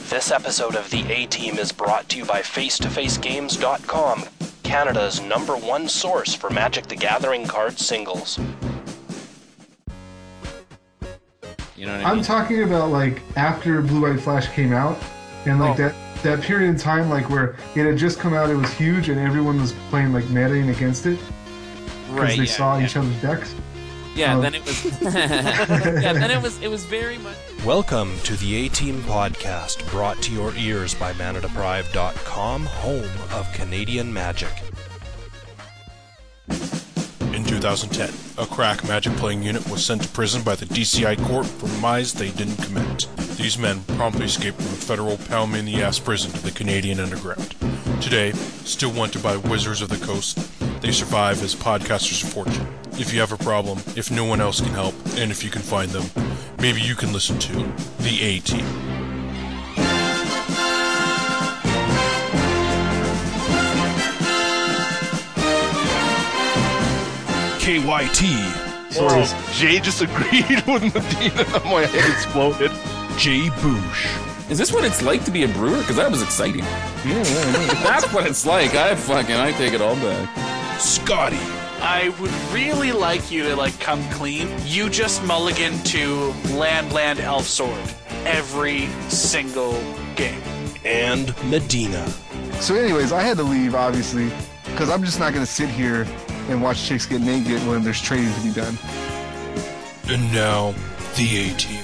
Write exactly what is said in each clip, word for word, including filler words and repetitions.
This episode of The A-Team is brought to you by face to face games dot com, Canada's number one source for Magic the Gathering card singles. You know what I mean? I'm talking about like after Blue White Flash came out, and like Oh. that that period in time, like where it had just come out, it was huge, and everyone was playing like metaing against it because right, they yeah, saw yeah. each other's decks. Yeah, Um, then it was. yeah, then it was. It was very much. Welcome to the A-Team podcast, brought to your ears by mana deprived dot com, home of Canadian Magic. In two thousand ten, a crack Magic playing unit was sent to prison by the D C I court for crimes they didn't commit. These men promptly escaped from a federal pound-me-in-the-ass prison to the Canadian underground. Today, still wanted by Wizards of the Coast, they survive as podcasters of fortune. If you have a problem, if no one else can help, and if you can find them, maybe you can listen to The A-Team. K Y T, Sorry. Jay just agreed with Medina. My head exploded. J Boosh, Is this what it's like to be a brewer? Because that was exciting. That's what it's like. I fucking, I take it all back. Scotty, I would really like you to like come clean. You just mulligan to land, land, elf, sword every single game. and Medina. So, anyways, I had to leave, obviously, because I'm just not going to sit here and watch chicks get naked when there's trading to be done. And now, The A-Team.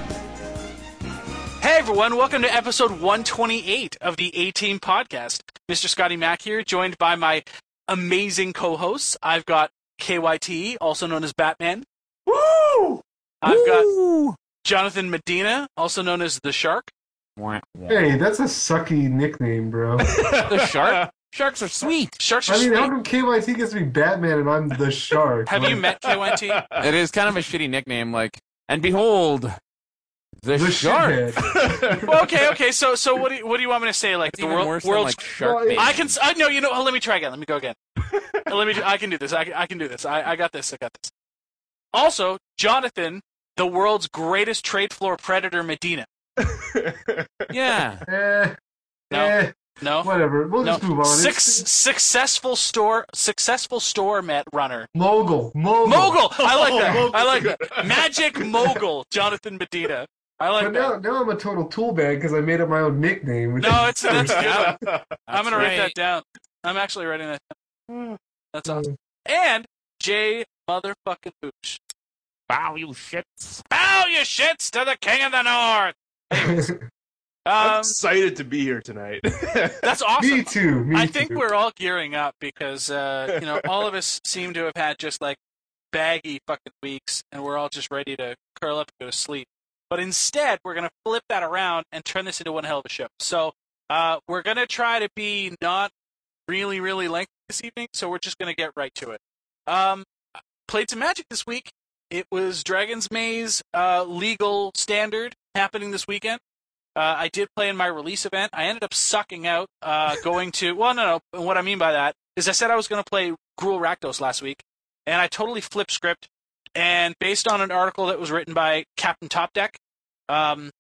Hey everyone, welcome to episode one twenty-eight of the A-Team podcast. Mister Scotty Mack here, joined by my amazing co-hosts. I've got K Y T, also known as Batman. Woo! I've got Jonathan Medina, also known as the Shark. Hey, that's a sucky nickname, bro. The shark? Sharks are sweet. Sharks are I mean, sweet. how come K Y T gets to be Batman and I'm the Shark? Have you met K Y T? It is kind of a shitty nickname, like, and behold, the, the shark. shithead? Well, okay, okay. So, so what do you, what do you want me to say? Like It's the even world, worse than, world's. like, shark Well, bait. I can. I no. You know. Oh, let me try again. Let me go again. let me. do- I can do this. I, can- I can do this. I, I got this. I got this. Also, Jonathan, the world's greatest trade floor predator, Medina. Yeah. eh, No. eh, No. whatever. We'll No. just move on. Six It's- successful store successful store met runner. mogul, mogul, Mogul. I like that. Mogul. I like that. Magic mogul, Jonathan Medina. I like But that. now, now I'm a total tool bag because I made up my own nickname. Which No, it's that's good. I'm That's gonna write that right. down. I'm actually writing that down. That's awesome. Um, And Jay motherfucking Boosh. Bow, you shits. Bow you shits to the king of the north. I'm Um, excited to be here tonight. that's awesome. Me too. Me I too. think we're all gearing up because uh, you know all of us seem to have had just like baggy fucking weeks, and we're all just ready to curl up and go to sleep. But instead, we're gonna flip that around and turn this into one hell of a show. So uh, we're gonna try to be not really, really lengthy this evening. So we're just gonna get right to it. Um, played some Magic this week. It was Dragon's Maze uh, legal standard happening this weekend. Uh, I did play in my release event. I ended up sucking out uh, going to... Well, no, no. And what I mean by that is I said I was going to play Gruul Rakdos last week, and I totally flipped script. And based on an article that was written by Captain Top Deck um,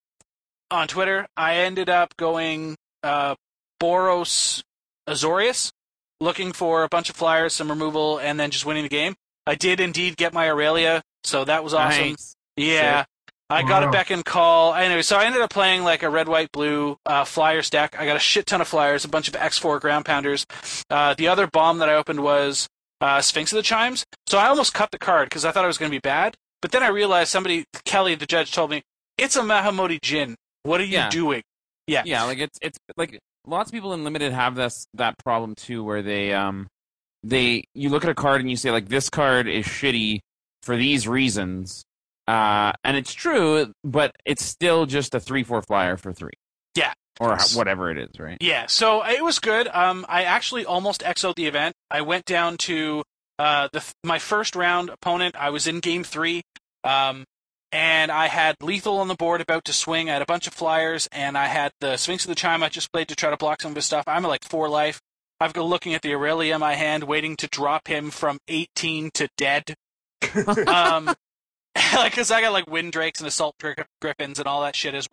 on Twitter, I ended up going uh, Boros Azorius, looking for a bunch of flyers, some removal, and then just winning the game. I did indeed get my Aurelia, so that was awesome. Nice. Yeah. Sick. I got Wow. a beck and call. Anyway, so I ended up playing like a red, white, blue uh, flyers deck. I got a shit ton of flyers, a bunch of X four ground pounders. Uh, the other bomb that I opened was uh, Sphinx of the Chimes. So I almost cut the card because I thought it was going to be bad. But then I realized somebody, Kelly, the judge, told me, it's a Mahamoti Jin. What are you Yeah. doing? Yeah. Yeah, like it's it's like lots of people in limited have this that problem too, where they um they you look at a card and you say like this card is shitty for these reasons, uh, and it's true, but it's still just a three four flyer for three. Yeah. Or ho- whatever it is, right? Yeah, so it was good. Um, I actually almost X O'd the event. I went down to uh, the my first round opponent. I was in game three, um, and I had lethal on the board about to swing. I had a bunch of flyers, and I had the Sphinx of the Chime I just played to try to block some of his stuff. I'm at like four life. I've got looking at the Aurelia in my hand, waiting to drop him from eighteen to dead. um, like, because I got like Wind Drakes and Assault Gri- Griffins and all that shit as well.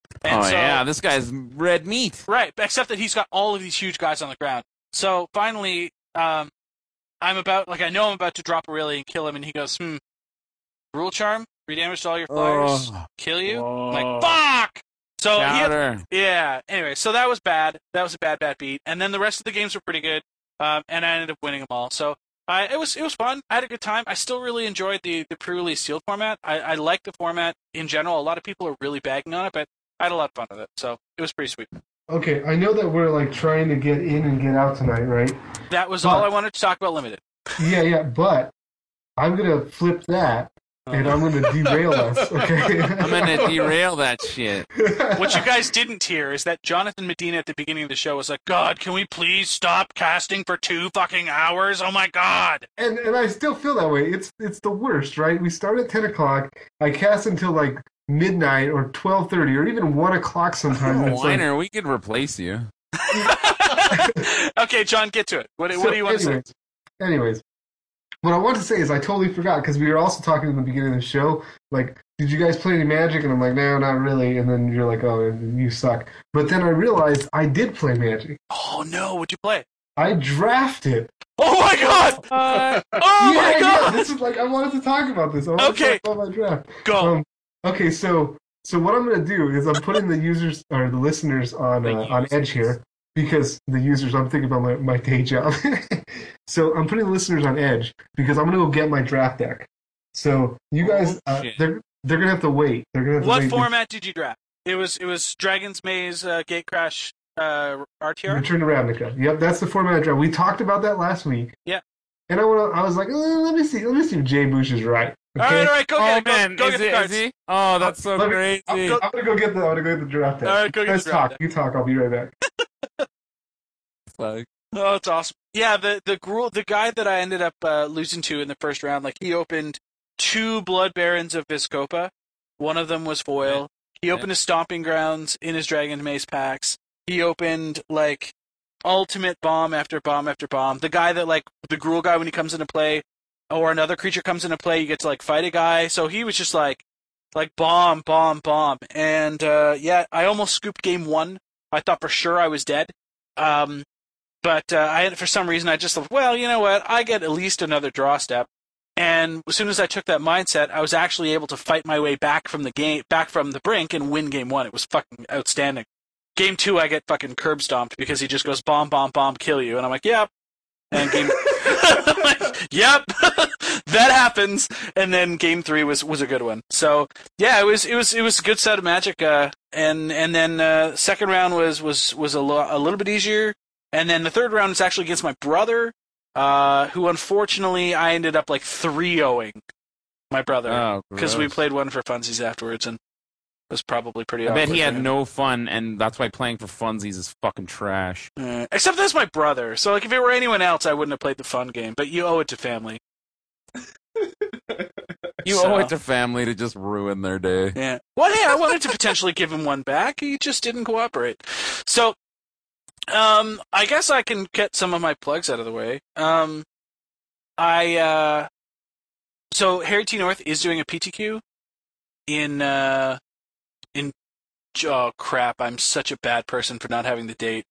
And oh so, yeah, this guy's red meat. right, except that he's got all of these huge guys on the ground. So finally, um, I'm about, like, I know I'm about to drop Aurelia and kill him, and he goes, hmm, Rule Charm, three damage to all your flyers, Oh. kill you? Whoa. I'm like, fuck! So he had, Counter. yeah, anyway, so that was bad. That was a bad, bad beat. And then the rest of the games were pretty good, um, and I ended up winning them all. So I, it was it was fun. I had a good time. I still really enjoyed the, the pre-release sealed format. I, I like the format in general. A lot of people are really bagging on it, but I had a lot of fun with it. So it was pretty sweet. Okay, I know that we're like trying to get in and get out tonight, right? That was But- all I wanted to talk about Limited. Yeah, yeah, but I'm gonna flip that and I'm gonna derail us. Okay. I'm gonna derail that shit. What you guys didn't hear is that Jonathan Medina at the beginning of the show was like, God, can we please stop casting for two fucking hours? Oh my God. and and I still feel that way. It's it's the worst, right? We start at ten o'clock. I cast until like midnight or twelve thirty or even one o'clock sometimes. Oh, It's like- Weiner, we could replace you. Okay, John, get to it. What, what So do you want anyways, to say? Anyways, what I want to say is I totally forgot because we were also talking in the beginning of the show. Like, did you guys play any Magic? And I'm like, no, not really. And then you're like, oh, you suck. But then I realized I did play Magic. Oh no, what'd you play? I drafted. Oh my God! Uh, Oh yeah, my yeah, God! this is like I wanted to talk about this. I wanted Okay. to talk about my draft. Go. Um, okay, so so what I'm gonna do is I'm putting the users or the listeners on The uh, on edge here because the users. I'm thinking about my, my day job. So I'm putting the listeners on edge because I'm gonna go get my draft deck. So you guys, Oh, uh, shit. they're they're gonna have to wait. They're gonna have to What wait. format did you draft? It was it was Dragon's Maze, uh, Gatecrash, uh, R T R. Return to Ravnica. Yep, that's the format I draft. We talked about that last week. Yeah. And I want to. I was like, uh, let me see. Let me see if Jay Bush is right. All right, all right, go oh get it. Go, man, go is get the it? cards. Is he? Oh, that's so Let me- crazy. I'm, I'm gonna go get the. I'm gonna go get the draft deck. All right, go you get guys the draft talk. deck. You talk. I'll be right back. Fuck. Oh, it's awesome. Yeah, the the Gruul, the guy that I ended up uh, losing to in the first round, like he opened two Blood Barons of Viscopa. One of them was foil. He opened his Stomping Grounds in his Dragon Maze packs. He opened like ultimate bomb after bomb after bomb. The guy that like the Gruul guy when he comes into play, or another creature comes into play, you get to like fight a guy. So he was just like like bomb, bomb, bomb. And uh, yeah, I almost scooped game one. I thought for sure I was dead. Um, But uh, I had, for some reason, I just thought, well, you know what? I get at least another draw step. And as soon as I took that mindset, I was actually able to fight my way back from the game, back from the brink, and win game one. It was fucking outstanding. Game two, I get fucking curb stomped because he just goes bomb, bomb, bomb, kill you, and I'm like, yep. And game, I'm like, yep, that happens. And then game three was was a good one. So yeah, it was it was it was a good set of Magic. Uh, and and then uh, second round was was was a lo- a little bit easier. And then the third round is actually against my brother, uh, who unfortunately I ended up like three oh-ing my brother Oh, because we gross. played one for funsies afterwards, and it was probably pretty. I bet awkward he for had him. no fun, and that's why playing for funsies is fucking trash. Uh, except that's my brother, so like if it were anyone else, I wouldn't have played the fun game. But you owe it to family. You So- owe it to family to just ruin their day. Yeah. Well, hey, I wanted to potentially give him one back. He just didn't cooperate. So, um, I guess I can get some of my plugs out of the way. Um, I, uh, so Harry T. North is doing a P T Q in, uh, in, oh crap, I'm such a bad person for not having the date.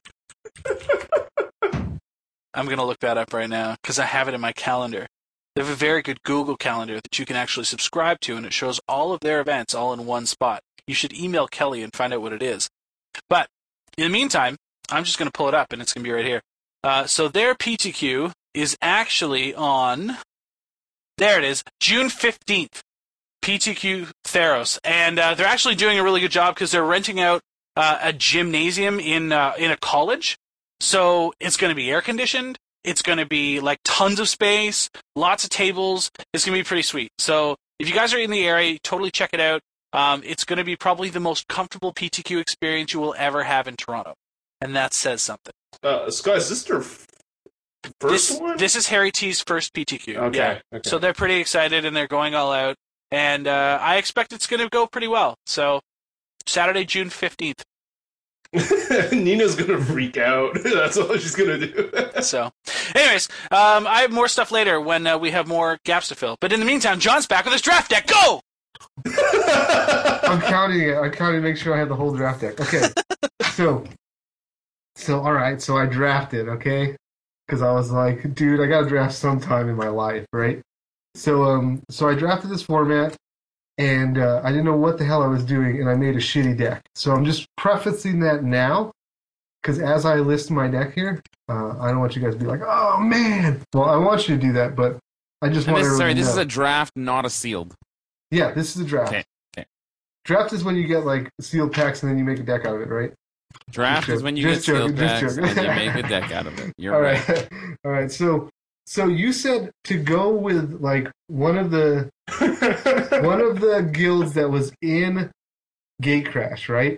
I'm gonna look that up right now, because I have it in my calendar. They have a very good Google Calendar that you can actually subscribe to, and it shows all of their events all in one spot. You should email Kelly and find out what it is. But in the meantime, I'm just going to pull it up, and it's going to be right here. Uh, so their P T Q is actually on, there it is, June fifteenth, P T Q Theros. And uh, they're actually doing a really good job because they're renting out uh, a gymnasium in uh, in a college. So it's going to be air conditioned. It's going to be like tons of space, lots of tables. It's going to be pretty sweet. So if you guys are in the area, totally check it out. Um, it's going to be probably the most comfortable P T Q experience you will ever have in Toronto. And that says something. Uh, Sky, is this their f- first This, one? this is Harry T's first P T Q. Okay, Yeah. okay. So they're pretty excited and they're going all out. And uh, I expect it's going to go pretty well. So Saturday, June fifteenth. Nina's gonna freak out. That's all she's gonna do. So, anyways, um, I have more stuff later when uh, we have more gaps to fill. But in the meantime, John's back with his draft deck. Go! I'm counting it. I'm counting to make sure I have the whole draft deck. Okay. So, so all right. So I drafted, okay? Because I was like, dude, I got to draft sometime in my life, right? So, um, so I drafted this format, and uh, I didn't know what the hell I was doing, and I made a shitty deck. So I'm just prefacing that now, because as I list my deck here, uh, I don't want you guys to be like, oh man. Well, I want you to do that, but I just And want this, to. sorry, this know. is a draft, not a sealed. Yeah, this is a draft. Okay. Okay. Draft is when you get like sealed packs and then you make a deck out of it, right? Draft Just is when you joking, get sealed just joking, packs just and you joking. make a deck out of it. You're All right. right, all right. So, so you said to go with like one of the one of the guilds that was in Gatecrash, right?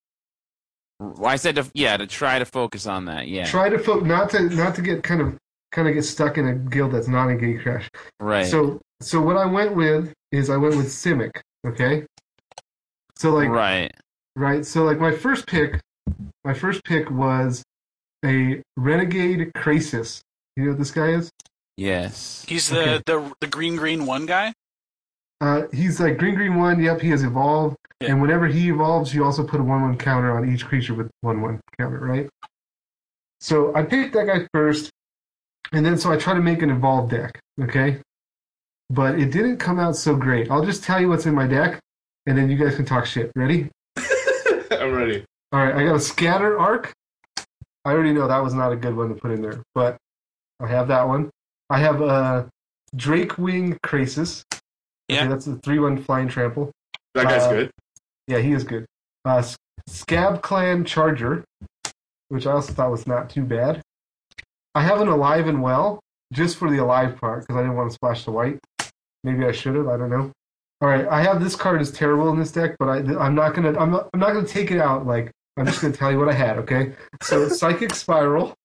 Well, I said to yeah to try to focus on that. Yeah. Try to fo- not to not to get kind of kind of get stuck in a guild that's not in Gatecrash. Right. So, so what I went with is I went with Simic. Okay. So like right. right. So like my first pick, my first pick was a Renegade Krasis. You know what this guy is? Yes. He's the, Okay. the the green green one guy. Uh, he's like green green one. Yep, he has evolved, Yeah. and whenever he evolves, you also put a one one counter on each creature with one one counter, right? So I picked that guy first, and then so I try to make an evolved deck, okay? But it didn't come out so great. I'll just tell you what's in my deck, and then you guys can talk shit. Ready? I'm ready. All right, I got a Scatter Arc. I already know that was not a good one to put in there, but I have that one. I have a Drakewing Krasis. Okay, Yeah. that's a three one flying trample. That guy's Uh, good. Yeah, he is good. Uh, S- Scab Clan Charger, which I also thought was not too bad. I have an Alive and Well, just for the alive part, because I didn't want to splash the white. Maybe I should have. I don't know. All right, I have this card is terrible in this deck, but I, I'm not gonna. I'm not, I'm not gonna take it out. Like I'm just gonna tell you what I had. Okay, so Psychic Spiral.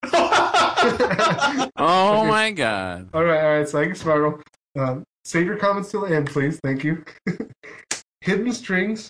Oh Okay. my god. All right, all right, Psychic Spiral. Um, save your comments till the end, please. Thank you. Hidden Strings.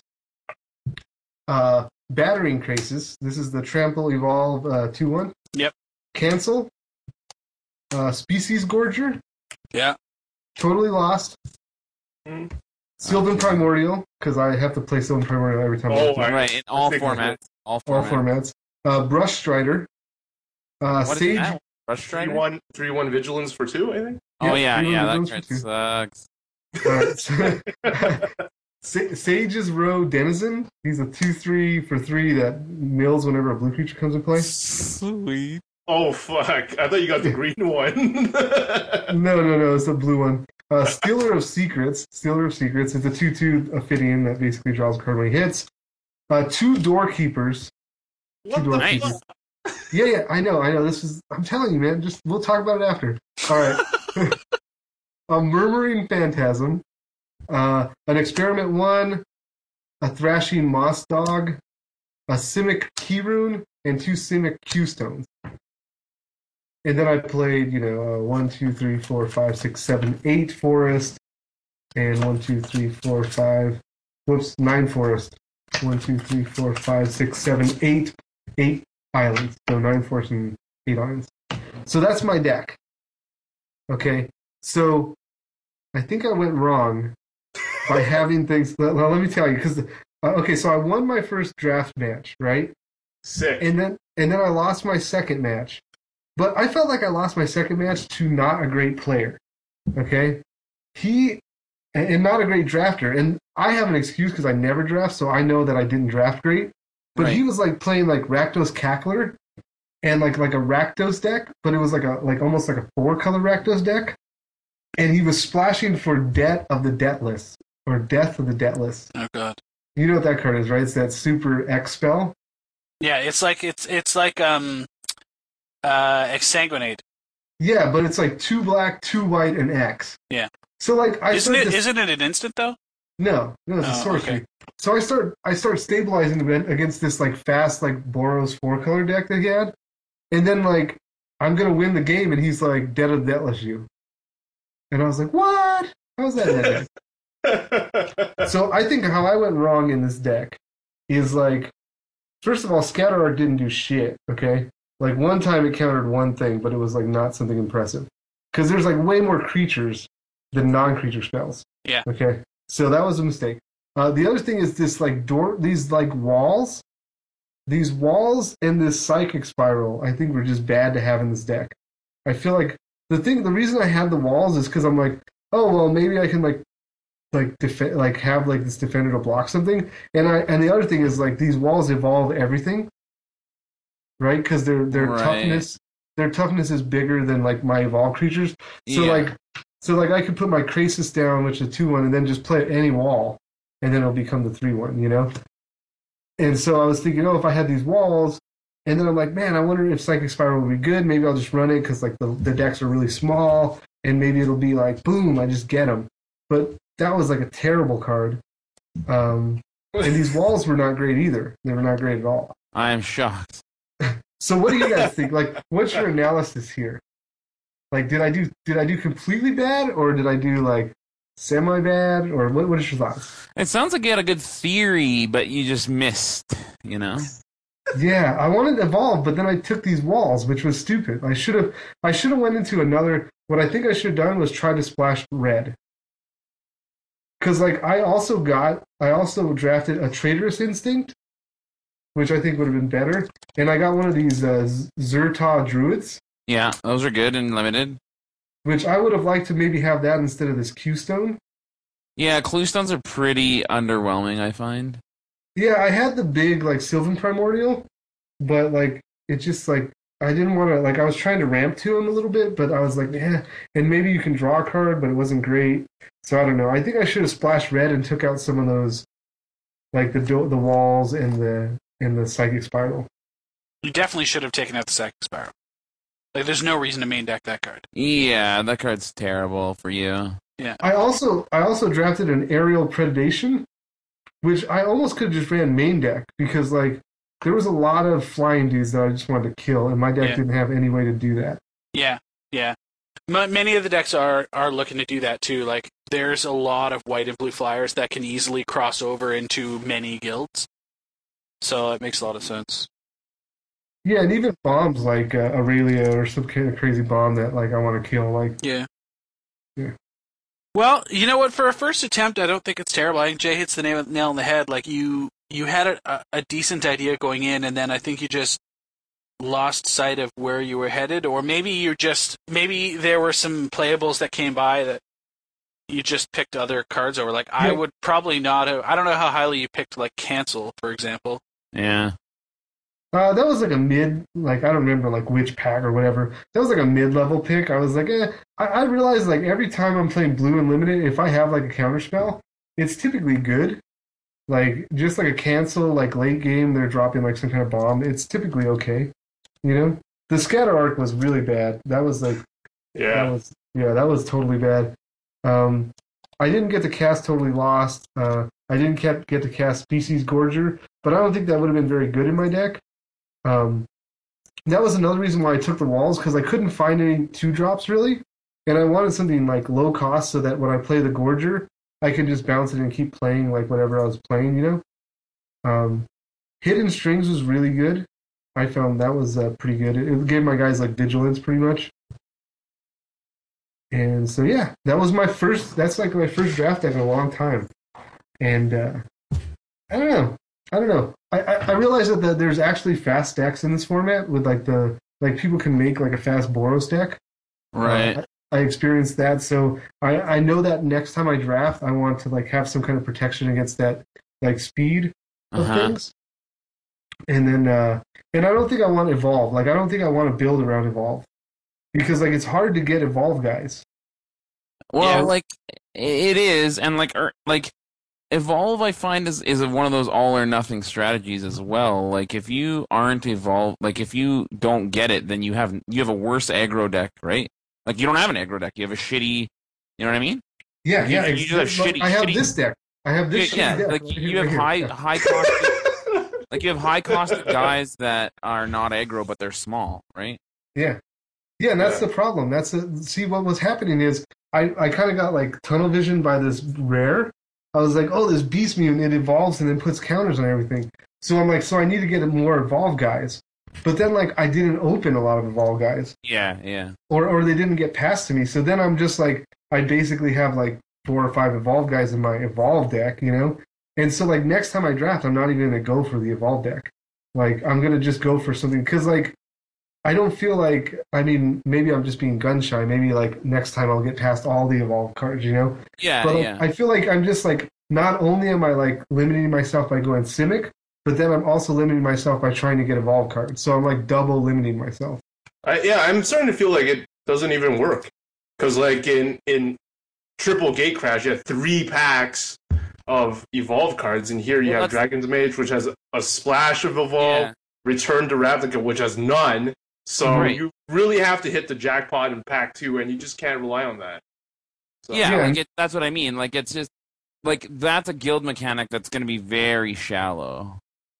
Uh, Battering Krasis. This is the Trample Evolve uh, two one. Yep. Cancel. Uh, Species Gorger. Yeah. Totally Lost. Mm. Sealed and Primordial, because I have to play Sealed and Primordial every time. I Oh, play. I- Right. In all think that's formats. All All formats. formats. Uh, Brush Strider. Uh, What is Sage. that? Rush Three Strider? one three one vigilance for two, I think. Oh Yeah, yeah, three yeah. one That vigilance card for sucks. Alright, so- Sa- Sage's Row Denizen. He's a two three for three that mills whenever a blue creature comes in play. Sweet. Oh fuck! I thought you got the green one. No, no, no, it's the blue one. Uh, Stealer of Secrets. Stealer of Secrets. It's a two two Ophidian that basically draws a card when he hits. Uh, two Doorkeepers. what Two the Nice. fuck? Yeah, yeah, I know, I know. This is. I'm telling you, man. Just we'll talk about it after. All right. A Murmuring Phantasm. Uh, an Experiment One. A Thrashing Moss Dog. A Simic Keyrune, and two Simic Q Stones. And then I played, you know, uh, one, two, three, four, five, six, seven, eight forest, and one, two, three, four, five, whoops, nine forest. One, two, three, four, five, six, seven, eight, eight islands. So nine forests and eight islands. So that's my deck. Okay, so I think I went wrong by having things. Well, let me tell you, because uh, okay, so I won my first draft match, right? Sick. And then and then I lost my second match. But I felt like I lost my second match to not a great player. Okay? He and and not a great drafter. And I have an excuse because I never draft, so I know that I didn't draft great. But Right. he was like playing like Rakdos Cackler and like like a Rakdos deck, but it was like a like almost like a four color Rakdos deck. And he was splashing for Debt of the Debtless. Or Death of the Debtless. Oh god. You know what that card is, right? It's that super X spell. Yeah, it's like it's it's like um uh exsanguinate. Yeah, but it's like two black, two white, and X. Yeah. So like I Isn't start it to- isn't it an instant though? no, no, it's a Oh, sorcery. okay. So I start I start stabilizing a bit against this like fast like Boros four color deck that he had, and then like I'm gonna win the game, and he's like Dead of the Deathless you, and I was like, what? How's that deck? So I think how I went wrong in this deck is like, first of all, Scatter Art didn't do shit. Okay, like one time it countered one thing, but it was like not something impressive because there's like way more creatures than non-creature spells. Yeah. Okay. So that was a mistake. Uh, the other thing is this like door, these like walls, these walls and this psychic spiral. I think were just bad to have in this deck. I feel like the thing, the reason I have the walls is because I'm like, oh well, maybe I can like, like def- like have like this defender to block something. And I and the other thing is like these walls evolve everything, right? Because their their Right. toughness, their toughness is bigger than like my evolved creatures. So Yeah. like, so like I could put my Krasis down, which is a two one, and then just play any wall. And then it'll become the three one, you know? And so I was thinking, oh, if I had these walls, and then I'm like, man, I wonder if Psychic Spiral would be good. Maybe I'll just run it because like the, the decks are really small, and maybe it'll be like, boom, I just get them. But that was like a terrible card. Um, and these walls were not great either. They were not great at all. I am shocked. So what do you guys think? Like, what's your analysis here? Like, did I do did I do completely bad, or did I do like semi bad, or what? What is your thoughts? It sounds like you had a good theory, but you just missed, you know? Yeah, I wanted to evolve, but then I took these walls, which was stupid. I should have I should have went into another. What I think I should have done was try to splash red. Because like I also got I also drafted a Traitorous Instinct, which I think would have been better, and I got one of these uh, Zerta Druids, Yeah, those are good and limited. which I would have liked to maybe have that instead of this Q Stone. Yeah, clue stones are pretty underwhelming, I find. Yeah, I had the big like Sylvan Primordial, but like it just like I didn't want to like I was trying to ramp to him a little bit, but I was like, yeah, and maybe you can draw a card, but it wasn't great. So I don't know. I think I should have splashed red and took out some of those, like the do- the walls and the and the Psychic Spiral. You definitely should have taken out the Psychic Spiral. Like, there's no reason to main deck that card. Yeah, that card's terrible for you. I also I also drafted an Aerial Predation, which I almost could have just ran main deck because like there was a lot of flying dudes that I just wanted to kill, and my deck Yeah. didn't have any way to do that. Yeah, yeah. M- many of the decks are, are looking to do that too. Like, there's a lot of white and blue flyers that can easily cross over into many guilds. So it makes a lot of sense. Yeah, and even bombs like uh, Aurelia or some kind of crazy bomb that like I want to kill. Like, Yeah. Yeah. Well, you know what? For a first attempt, I don't think it's terrible. I think Jay hits the nail, nail on the head. Like, you you had a, a decent idea going in, and then I think you just lost sight of where you were headed, or maybe you just maybe there were some playables that came by that you just picked other cards over. Like, I Yeah. would probably not have. I don't know how highly you picked like Cancel, for example. Yeah. uh, that was like a mid, like I don't remember like which pack or whatever. That was like a mid-level pick. I was like, eh. I, I realized like every time I'm playing blue and limited, if I have like a counterspell, it's typically good. Like just like a cancel, like late game, they're dropping like some kind of bomb. It's typically okay, you know. The scatter arc was really bad. That was like that Yeah. was yeah, that was totally bad. Um, I didn't get to cast Totally Lost. Uh, I didn't get get to cast Species Gorger, but I don't think that would have been very good in my deck. Um, that was another reason why I took the walls because I couldn't find any two drops really, and I wanted something like low cost so that when I play the Gorger, I can just bounce it and keep playing like whatever I was playing, you know. Um, Hidden Strings was really good. I found that was uh, pretty good. It, it gave my guys like vigilance pretty much. And so yeah, that was my first. That's like my first draft deck in a long time. And uh, I don't know. I don't know. I, I, I realized that the, there's actually fast decks in this format with like the like people can make like a fast Boros deck. Right. Uh, I, I experienced that, so I, I know that next time I draft, I want to like have some kind of protection against that like speed of Uh-huh. things. And then uh, and I don't think I want Evolve. Like I don't think I want to build around Evolve because like it's hard to get Evolve guys. Well, Yeah. like it is, and like er, like evolve, I find is is one of those all or nothing strategies as well. Like if you aren't evolved, like if you don't get it, then you have you have a worse aggro deck, right? Like you don't have an aggro deck, you have a shitty. You know what I mean? Yeah, You- yeah. you it's- just have look, shitty- I have shitty- this deck. I have this. yeah, shitty deck like right you here, have right here. high Yeah. high cost, like you have high cost guys that are not aggro but they're small, right? Yeah, yeah, and that's Yeah. the problem. That's the, see what was happening is I, I kind of got like tunnel vision by this rare. I was like, oh, this beast mutant it evolves and then puts counters on everything. So I'm like, so I need to get more evolved guys. But then like I didn't open a lot of evolved guys, Yeah, yeah. or or they didn't get passed to me. So then I'm just like, I basically have like four or five evolve guys in my evolve deck, you know. And so like next time I draft, I'm not even gonna go for the evolve deck. Like I'm gonna just go for something because like I don't feel like I mean maybe I'm just being gun shy. Maybe like next time I'll get past all the evolve cards, you know. Yeah, but like, yeah. I feel like I'm just like not only am I like limiting myself by going Simic, but then I'm also limiting myself by trying to get evolve cards. So I'm like double limiting myself. I, yeah, I'm starting to feel like it doesn't even work. Because, like, in, in Triple Gate Crash, you have three packs of Evolve cards, and here you Well, have that's- Dragon's Mage, which has a splash of Evolve, Yeah. Return to Ravnica, which has none. So Right. you really have to hit the jackpot in pack two, and you just can't rely on that. So, Yeah, Yeah. like it, that's what I mean. Like it's just like that's a guild mechanic that's going to be very shallow.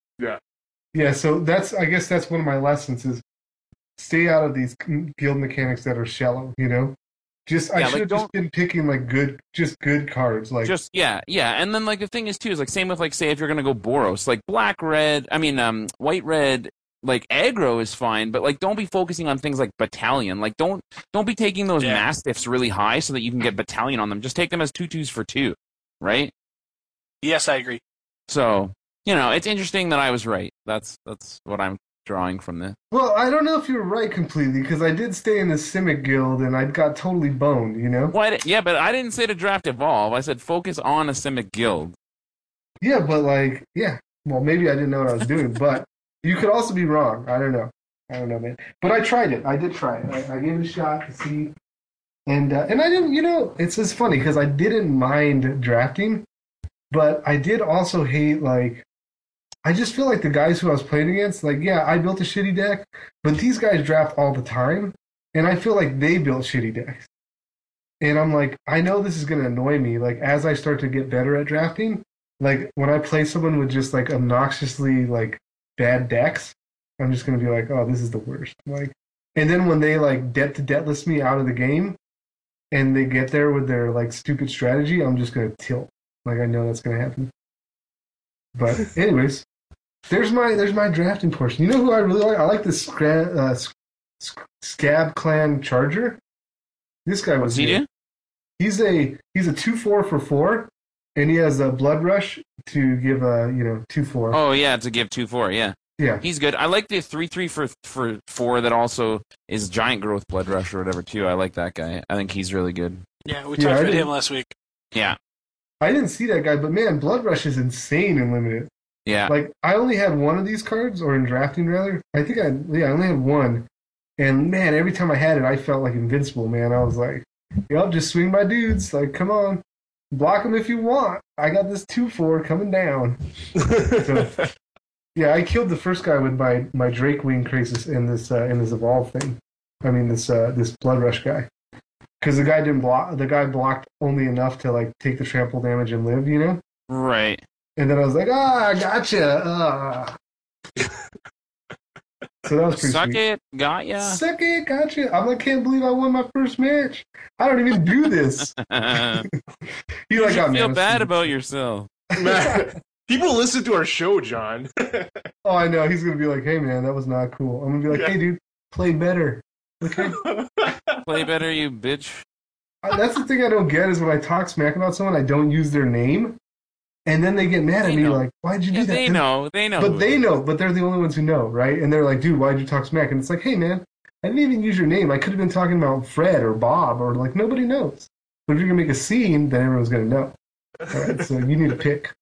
Yeah, so that's I guess that's one of my lessons is stay out of these guild mechanics that are shallow, you know? Just I Yeah, should like, have don't- just been picking like good just good cards. Like Just yeah, yeah, and then like the thing is too is like same with like say if you're gonna go Boros, like black red, I mean um white red, like aggro is fine, but like don't be focusing on things like battalion. Like don't don't be taking those Yeah. mastiffs really high so that you can get battalion on them. Just take them as two twos for two, right? Yes, I agree. So you know it's interesting that I was right. That's that's what I'm drawing from this. well, I don't know if you were right completely because I did stay in the Simic guild and I got totally boned, you know? Well, I di- yeah, but I didn't say to draft evolve. I said focus on a Simic guild. Yeah, but like yeah. Well, maybe I didn't know what I was doing, but you could also be wrong. I don't know. I don't know, man. But I tried it. I did try it. I, I gave it a shot to see, and uh, and I didn't. You know, it's just funny because I didn't mind drafting, but I did also hate like. I just feel like the guys who I was playing against, like, yeah, I built a shitty deck, but these guys draft all the time, and I feel like they built shitty decks. And I'm like, I know this is going to annoy me. Like, as I start to get better at drafting, like, when I play someone with just, like, obnoxiously, like, bad decks, I'm just going to be like, oh, this is the worst. Like, and then when they, like, debt to debtless me out of the game, and they get there with their, like, stupid strategy, I'm just going to tilt. Like, I know that's going to happen. But, anyways. There's my there's my drafting portion. You know who I really like? I like this Scra- uh, Sc- Scab Clan Charger. This guy was What's he good. do? He's a he's a two four for four, and he has a Blood Rush to give a you know two four. Oh yeah, to give two four. Yeah, Yeah, he's good. I like the three three for for four that also is giant growth blood rush or whatever too. I like that guy. I think he's really good. Yeah, we Yeah, talked I about didn't- him last week. Yeah, I didn't see that guy, but man, Blood Rush is insane in limited. yeah. Like I only had one of these cards, or in drafting rather. I think I yeah I only had one, and man, every time I had it, I felt like invincible. Man, I was like, yup, just swing my dudes. Like, come on, block them if you want. I got this two four coming down. So, yeah, I killed the first guy with my my Drake Wing Crisis in this uh, in this evolve thing. I mean this uh, this Blood Rush guy, because the guy didn't block. The guy blocked only enough to like take the trample damage and live. You know. Right. And then I was like, ah, gotcha. Ah. So that was pretty Suck sweet. it. Got ya. Suck it, gotcha. I'm like, can't believe I won my first match. I don't even do this. you He like got feel me. bad about yourself. Man, people listen to our show, John. Oh, I know. He's gonna be like, hey man, that was not cool. I'm gonna be like, Yeah. hey dude, play better. Okay. Play better, you bitch. I- That's the thing I don't get is when I talk smack about someone, I don't use their name, and then they get mad at They me know. like, why'd you do Yeah, that? they And- know. They know. But who they it is. know, but they're the only ones who know, right? And they're like, dude, why'd you talk smack? And it's like, hey, man, I didn't even use your name. I could have been talking about Fred or Bob or like nobody knows. But if you're going to make a scene, then everyone's going to know. All right, so you need to pick.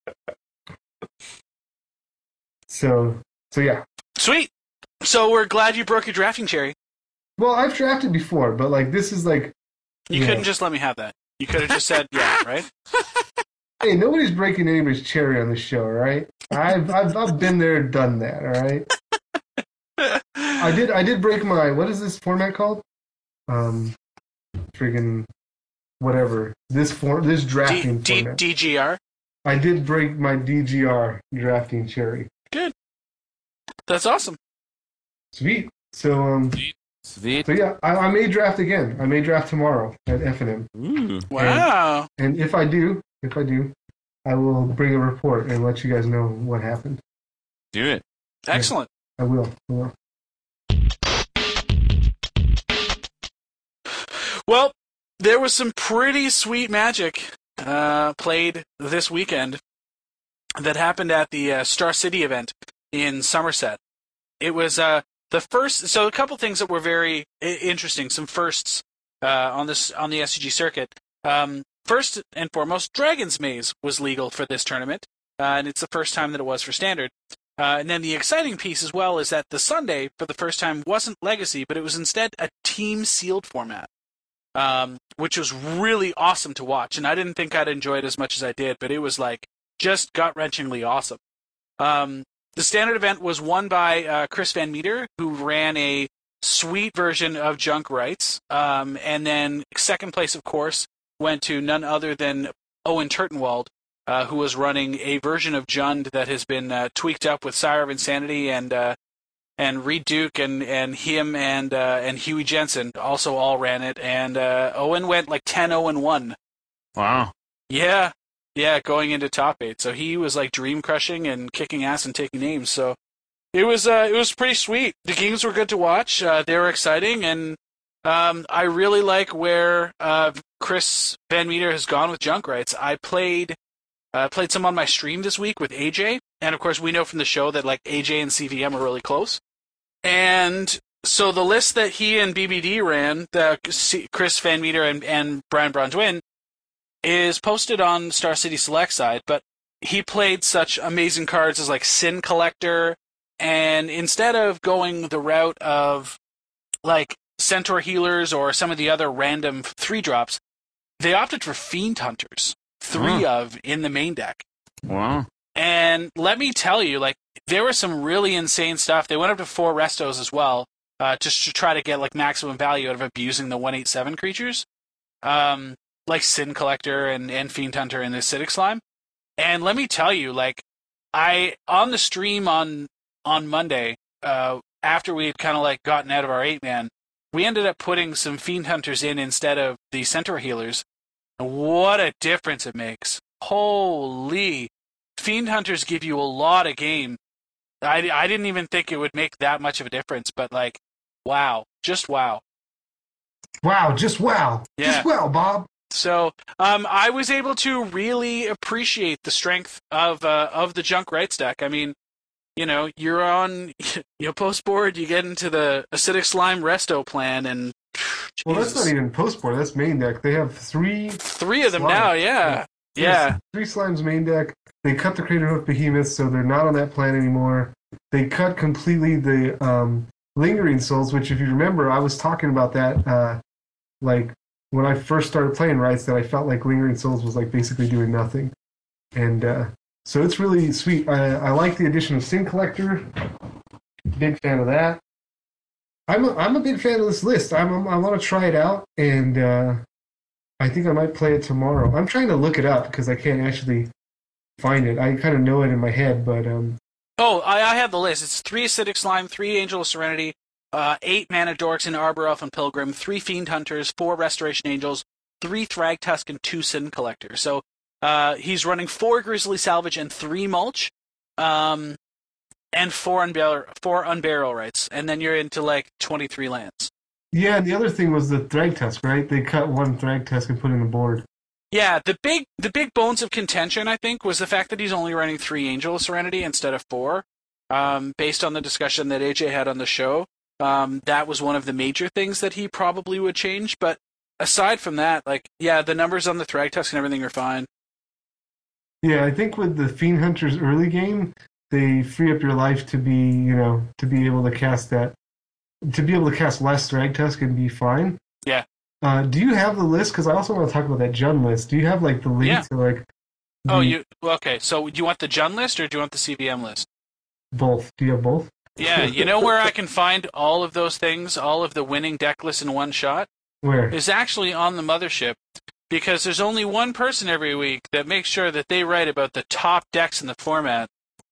So, so yeah. Sweet. So we're glad you broke your drafting cherry. Well, I've drafted before, but like this is like, You Yeah. couldn't just let me have that. You could have just said, yeah, right? hey, nobody's breaking anybody's cherry on this show, all right? I've, I've, I've been there, done that, all right? I did, I did break my, what is this format called? Um, friggin' whatever. This form, this D- drafting D- format. DGR. I did break my D G R drafting cherry. That's awesome. Sweet. So, um, Sweet. so yeah, I, I may draft again. I may draft tomorrow at F and M. Ooh. Wow. And if I do, if I do, I will bring a report and let you guys know what happened. Do it. Excellent. I will. I will. Well, there was some pretty sweet Magic uh, played this weekend that happened at the uh, Star City event in Somerset. It was uh, the first. So a couple things that were very I- interesting. Some firsts uh, on this on the S C G circuit. Um, first and foremost, Dragon's Maze was legal for this tournament, uh, and it's the first time that it was for Standard. Uh, and then the exciting piece as well is that the Sunday, for the first time, wasn't Legacy, but it was instead a team sealed format, um, which was really awesome to watch. And I didn't think I'd enjoy it as much as I did, but it was like just gut-wrenchingly awesome. Um, the Standard event was won by uh, Chris Van Meter, who ran a sweet version of Junk Rights. Um, and then second place, of course, went to none other than Owen Turtenwald, Uh, who was running a version of Jund that has been uh, tweaked up with Sire of Insanity and uh, and Reed Duke and, and him and uh, and Huey Jensen also all ran it, and uh, Owen went like ten oh and one. Wow. Yeah, yeah, going into top eight. So he was like dream crushing and kicking ass and taking names. So it was uh, it was pretty sweet. The games were good to watch. Uh, they were exciting, and um, I really like where uh, Chris Van Meter has gone with Junk Rights. I played. I uh, played some on my stream this week with A J, and of course we know from the show that like A J and C V M are really close. And so the list that he and B B D ran, the Chris Van Meter and, and Brian Bronwyn, is posted on Star City Select side, but he played such amazing cards as like Sin Collector, and instead of going the route of like Centaur Healers or some of the other random three drops, they opted for Fiend Hunters. Three huh. of in the main deck. Wow. And let me tell you, like, there was some really insane stuff. They went up to four restos as well, uh, just to try to get, like, maximum value out of abusing the one eight seven creatures. Um, like Sin Collector and, and Fiend Hunter and the Acidic Slime. And let me tell you, like, I, on the stream on, on Monday, uh, after we had kind of, like, gotten out of our eight-man, we ended up putting some Fiend Hunters in instead of the Centaur Healers. What a difference it makes. Holy. Fiend Hunters give you a lot of game. I, I didn't even think it would make that much of a difference, but like, wow. Just wow. Wow, just wow. Yeah. Just wow, Bob. So um, I was able to really appreciate the strength of uh, of the Junk Rights deck. I mean, you know, you're on, you know, post board, you get into the Acidic Slime Resto plan, and well, that's not even post board. That's main deck. They have three. Three of them slimes. now, yeah. Yeah. yeah. Three Slimes main deck. They cut the Crater Hoof Behemoths, so they're not on that plan anymore. They cut completely the um, Lingering Souls, which, if you remember, I was talking about that, uh, like, when I first started playing Rights, that I felt like Lingering Souls was, like, basically doing nothing. And uh, so it's really sweet. I, I like the addition of Sin Collector. Big fan of that. I'm a, I'm a big fan of this list. I'm, I'm I want to try it out, and uh, I think I might play it tomorrow. I'm trying to look it up because I can't actually find it. I kind of know it in my head, but um. Oh, I, I have the list. It's three Acidic Slime, three Angel of Serenity, uh, eight Mana Dorks and Arbor Elf and Pilgrim, three Fiend Hunters, four Restoration Angels, three Thragtusk, and two Sin Collector. So uh, he's running four Grizzly Salvage and three Mulch. Um. And four unbarrel, four unbarrel rights, and then you're into like twenty-three lands. Yeah, and the other thing was the Thragtusk, right? They cut one Thragtusk and put in the board. Yeah, the big the big bones of contention, I think, was the fact that he's only running three Angel of Serenity instead of four. Um, based on the discussion that A J had on the show, um, that was one of the major things that he probably would change. But aside from that, like, yeah, the numbers on the Thragtusk and everything are fine. Yeah, I think with the Fiend Hunters early game, they free up your life to be, you know, to be able to cast that, to be able to cast less Thragtusk and be fine. Yeah. Uh, do you have the list? Because I also want to talk about that Jund list. Do you have, like, the link yeah. to, like... The... Oh, you... Okay, so do you want the Jund list or do you want the C V M list? Both. Do you have both? Yeah, you know where I can find all of those things, all of the winning deck lists in one shot? Where? Is actually on the mothership. Because there's only one person every week that makes sure that they write about the top decks in the format.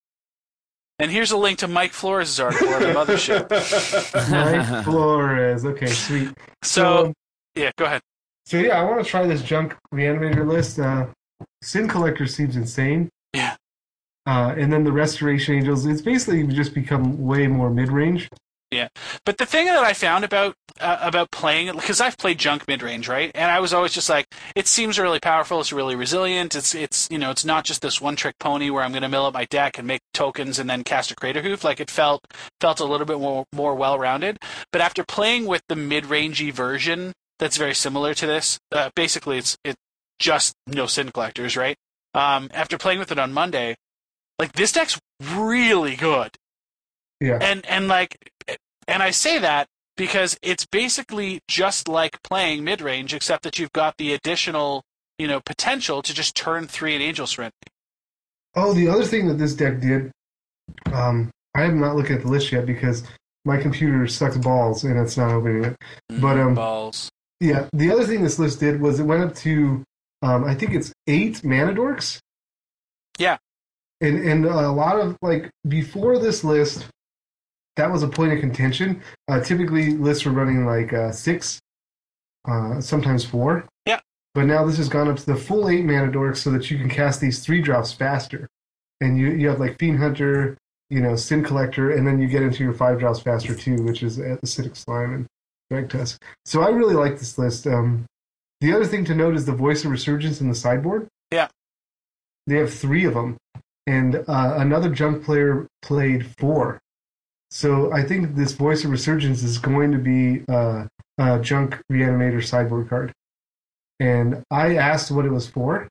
And here's a link to Mike Flores' article on the mothership. Mike Flores. Okay, sweet. So, so, yeah, go ahead. So, yeah, I want to try this Junk Reanimator list. Uh, Sin Collector seems insane. Yeah. Uh, and then the Restoration Angels, it's basically just become way more mid-range. Yeah, but the thing that I found about uh, about playing it, because I've played junk mid range, right? And I was always just like, it seems really powerful. It's really resilient. It's it's you know, it's not just this one trick pony where I'm going to mill up my deck and make tokens and then cast a Crater Hoof. Like it felt felt a little bit more more well rounded. But after playing with the mid rangey version, that's very similar to this. Uh, basically, it's it's just no Sin Collectors, right? Um, after playing with it on Monday, like this deck's really good. Yeah. And and like and I say that because it's basically just like playing mid range, except that you've got the additional, you know, potential to just turn three an Angel Serenity. Oh, the other thing that this deck did, um, I have not looked at the list yet because my computer sucks balls and it's not opening it. But um, balls. Yeah, the other thing this list did was it went up to, um, I think it's eight mana dorks. Yeah. And and a lot of like before this list. That was a point of contention. Uh, typically, lists were running like uh, six, uh, sometimes four. Yeah. But now this has gone up to the full eight mana dorks so that you can cast these three drops faster. And you you have like Fiend Hunter, you know, Sin Collector, and then you get into your five drops faster too, which is Acidic Slime and Drag Tusk. So I really like this list. Um, the other thing to note is the Voice of Resurgence in the sideboard. Yeah. They have three of them. And uh, another junk player played four. So I think this Voice of Resurgence is going to be uh, a junk reanimator sideboard card. And I asked what it was for.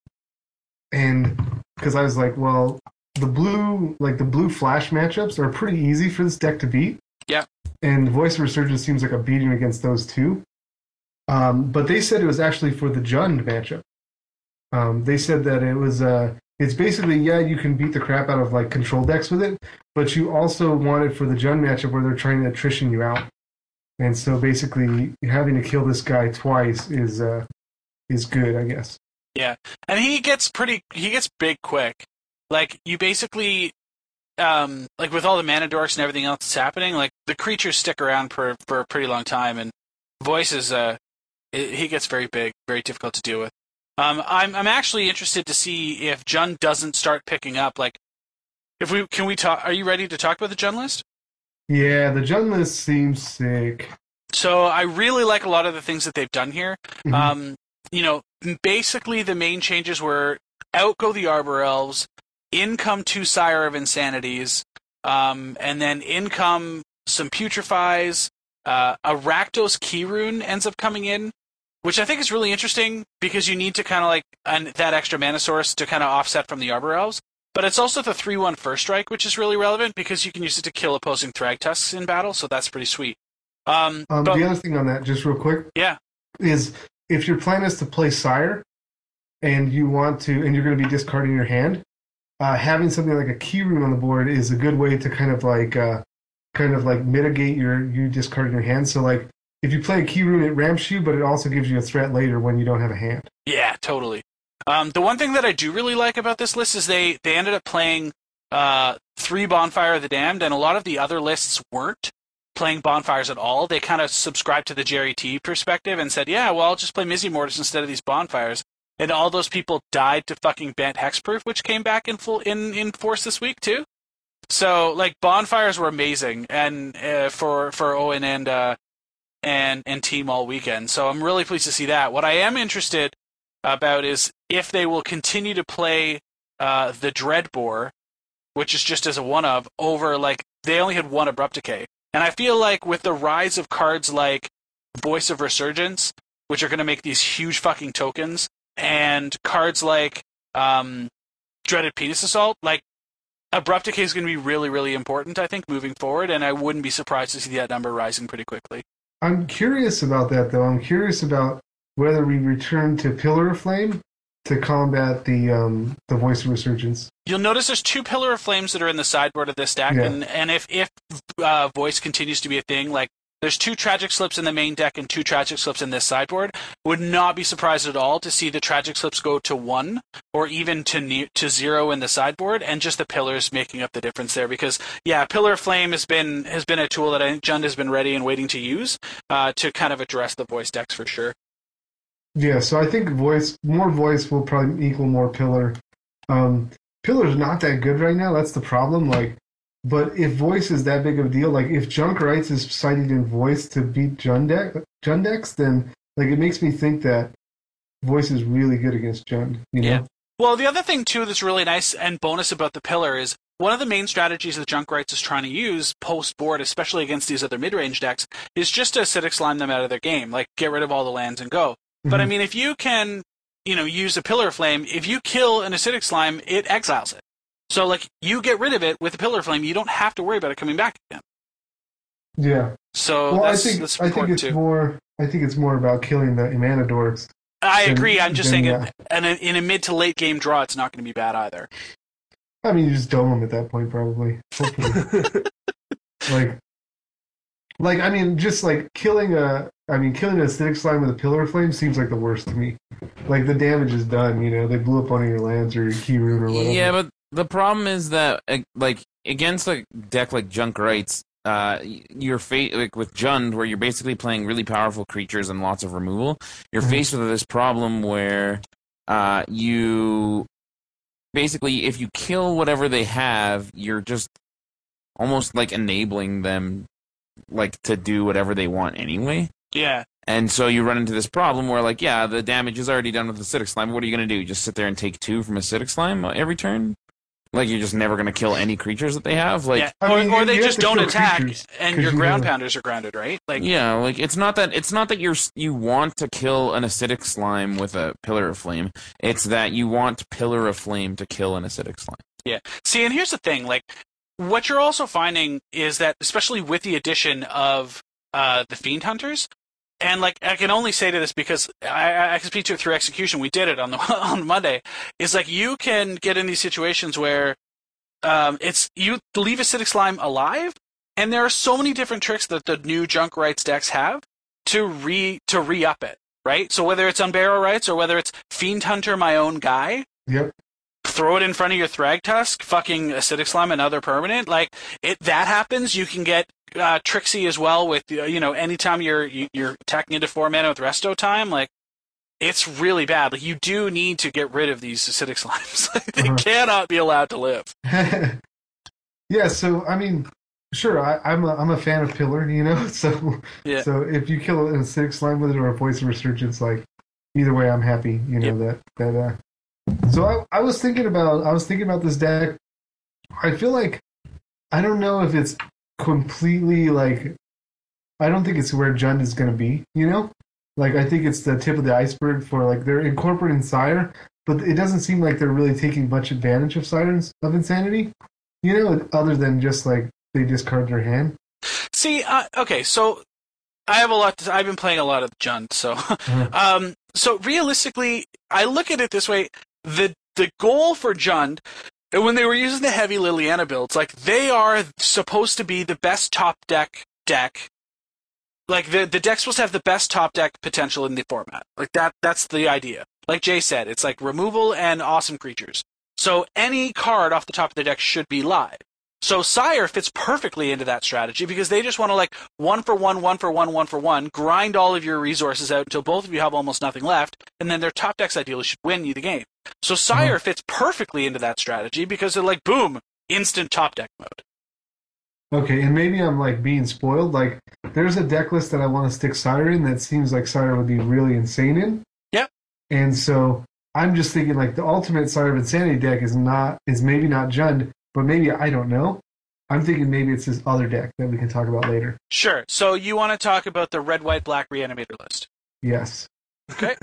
And because I was like, well, the blue, like the blue flash matchups are pretty easy for this deck to beat. Yeah. And Voice of Resurgence seems like a beating against those two. Um, but they said it was actually for the Jund matchup. Um, they said that it was... Uh, It's basically, yeah, you can beat the crap out of like control decks with it, but you also want it for the Jund matchup where they're trying to attrition you out. And so basically, having to kill this guy twice is uh, is good, I guess. Yeah, and he gets pretty, he gets big quick. Like you basically, um, like with all the mana dorks and everything else that's happening, like the creatures stick around for for a pretty long time, and Voice is uh, he gets very big, very difficult to deal with. Um, I'm I'm actually interested to see if Jund doesn't start picking up. Like, if we can we talk? Are you ready to talk about the Jund list? Yeah, the Jund list seems sick. So I really like a lot of the things that they've done here. Mm-hmm. Um, you know, basically the main changes were out go the Arbor Elves, in come two Sire of Insanities, um, and then in come some Putrefies. Uh, a Rakdos Key Rune ends up coming in, which I think is really interesting because you need to kind of like an, that extra mana source to kind of offset from the Arbor Elves. But it's also the three one First Strike, which is really relevant because you can use it to kill opposing Thragtusks in battle, so that's pretty sweet. Um, um, but, the other thing on that, just real quick, yeah, is if your plan is to play Sire and you want to, and you're going to be discarding your hand, uh, having something like a Key Rune on the board is a good way to kind of like, uh, kind of like mitigate your you discarding your hand. So like. If you play a Key Rune, it ramps you, but it also gives you a threat later when you don't have a hand. Yeah, totally. Um, the one thing that I do really like about this list is they, they ended up playing uh, three Bonfire of the Damned, and a lot of the other lists weren't playing Bonfires at all. They kind of subscribed to the Jerry T perspective and said, yeah, well, I'll just play Mizzy Mortis instead of these Bonfires. And all those people died to fucking Bant Hexproof, which came back in full in, in force this week, too. So, like, Bonfires were amazing and uh, for, for Owen and... Uh, and and team all weekend. So I'm really pleased to see that. What I am interested about is if they will continue to play uh, the Dreadbore, which is just as a one-of, over, like, they only had one Abrupt Decay. And I feel like with the rise of cards like Voice of Resurgence, which are going to make these huge fucking tokens, and cards like um, Dreaded Penis Assault, like, Abrupt Decay is going to be really, really important, I think, moving forward, and I wouldn't be surprised to see that number rising pretty quickly. I'm curious about that, though. I'm curious about whether we return to Pillar of Flame to combat the um, the Voice of Resurgence. You'll notice there's two Pillar of Flames that are in the sideboard of this deck, yeah. and, and if, if uh, Voice continues to be a thing, like, there's two Tragic Slips in the main deck and two Tragic Slips in this sideboard. Would not be surprised at all to see the Tragic Slips go to one, or even to ne- to zero in the sideboard, and just the Pillars making up the difference there. Because, yeah, Pillar of Flame has been has been a tool that I think Jund has been ready and waiting to use uh, to kind of address the Voice decks for sure. Yeah, so I think voice more Voice will probably equal more Pillar. Um, Pillar's not that good right now. That's the problem. Like, But if voice is that big of a deal, like if Junk Rights is cited in voice to beat Jund deck, Jund decks, then like it makes me think that voice is really good against Jund. You know? Yeah. Well, the other thing too that's really nice and bonus about the pillar is one of the main strategies that Junk Rights is trying to use post board, especially against these other mid range decks, is just to acidic slime them out of their game, like get rid of all the lands and go. Mm-hmm. But I mean, if you can, you know, use a Pillar Flame, if you kill an acidic slime, it exiles it. So, like, you get rid of it with a Pillar Flame, you don't have to worry about it coming back again. Yeah. So well, that's, I think that's I think it's too. more. I think it's more about killing the Imanadorks. I agree. I'm just then, saying, yeah. in, a, in a mid to late game draw, it's not going to be bad either. I mean, you just dome them at that point, probably. Hopefully. like, like I mean, just like killing a. I mean, killing an acidic slime with a Pillar Flame seems like the worst to me. Like the damage is done. You know, they blew up one of your lands or your key rune or whatever. Yeah, but the problem is that, like, against a deck like Junk Rights, uh, you're fa- like with Jund, where you're basically playing really powerful creatures and lots of removal. You're mm-hmm. faced with this problem where uh, you basically, if you kill whatever they have, you're just almost like enabling them, like, to do whatever they want anyway. Yeah. And so you run into this problem where, like, yeah, the damage is already done with Acidic Slime. What are you going to do? Just sit there and take two from Acidic Slime every turn? Like, you're just never going to kill any creatures that they have? Like, yeah. Or, I mean, or they just don't attack, creatures, and your you ground know. pounders are grounded, right? Like, yeah, like, it's not that it's not that you're you want to kill an Acidic Slime with a Pillar of Flame. It's that you want Pillar of Flame to kill an Acidic Slime. Yeah. See, and here's the thing. Like, what you're also finding is that, especially with the addition of uh, the Fiend Hunters, and, like, I can only say to this because I, I can speak to it through execution. We did it on the on Monday. Is like you can get in these situations where um, it's you leave Acidic Slime alive, and there are so many different tricks that the new Junk Rights decks have to re to re up it, right? So whether it's Unbarrow Rights or whether it's Fiend Hunter, my own guy, yep. Throw it in front of your Thragtusk, fucking Acidic Slime, another permanent. Like it, that happens. You can get uh, Trixie as well with uh, you know anytime you're you're attacking into four mana with Resto Time. Like it's really bad. Like you do need to get rid of these Acidic Slimes. They uh-huh. cannot be allowed to live. Yeah. So I mean, sure. I, I'm a I'm a fan of Pillar. You know. So yeah. So if you kill an Acidic Slime with it or a Voice of Resurgence, like either way, I'm happy. You know yep. that that. Uh, So I, I was thinking about I was thinking about this deck. I feel like I don't know if it's completely like I don't think it's where Jund is going to be. You know, like I think it's the tip of the iceberg for like they're incorporating Sire, but it doesn't seem like they're really taking much advantage of Sirens of Insanity. You know, other than just like they discard their hand. See, uh, okay, so I have a lot. To, I've been playing a lot of Jund, so uh-huh. um, so realistically, I look at it this way. The the goal for Jund, when they were using the heavy Liliana builds, like they are supposed to be the best top deck deck. Like the the deck's supposed to have the best top deck potential in the format. Like that that's the idea. Like Jay said, it's like removal and awesome creatures. So any card off the top of the deck should be live. So Sire fits perfectly into that strategy because they just want to like one for one, one for one, one for one, grind all of your resources out until both of you have almost nothing left, and then their top decks ideally should win you the game. So Sire fits perfectly into that strategy because they're like, boom, instant top deck mode. Okay, and maybe I'm like being spoiled. Like, there's a deck list that I want to stick Sire in that seems like Sire would be really insane in. Yep. And so I'm just thinking like the ultimate Sire of Insanity deck is not is maybe not Jund. But maybe, I don't know. I'm thinking maybe it's this other deck that we can talk about later. Sure. So you want to talk about the red, white, black reanimator list? Yes. Okay.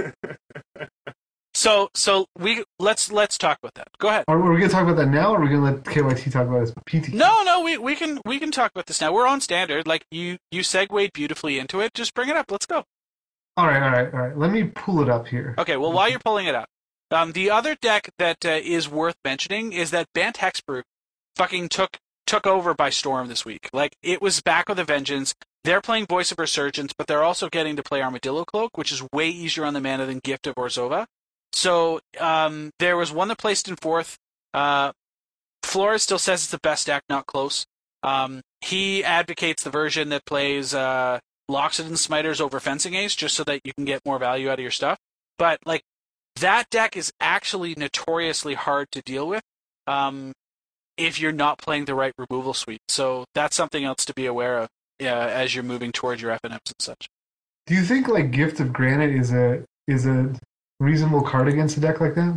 so so we let's let's talk about that. Go ahead. Are we going to talk about that now, or are we going to let K Y T talk about his P T? No, no, we, we can we can talk about this now. We're on standard. Like you you segued beautifully into it. Just bring it up. Let's go. All right, all right, all right. Let me pull it up here. Okay. Well, while you're pulling it up, um, the other deck that uh, is worth mentioning is that Bant Hexproof fucking took took over by storm this week. Like, it was back with a vengeance. They're playing Voice of Resurgence, but they're also getting to play Armadillo Cloak, which is way easier on the mana than Gift of Orzhova. So, um, there was one that placed in fourth. Uh, Flores still says it's the best deck, not close. Um, he advocates the version that plays uh, Loxodon Smiters over Fencing Ace, just so that you can get more value out of your stuff. But, like, that deck is actually notoriously hard to deal with. Um, if you're not playing the right removal suite. So that's something else to be aware of uh, as you're moving towards your F N Ms and such. Do you think like Gift of Granite is a is a reasonable card against a deck like that?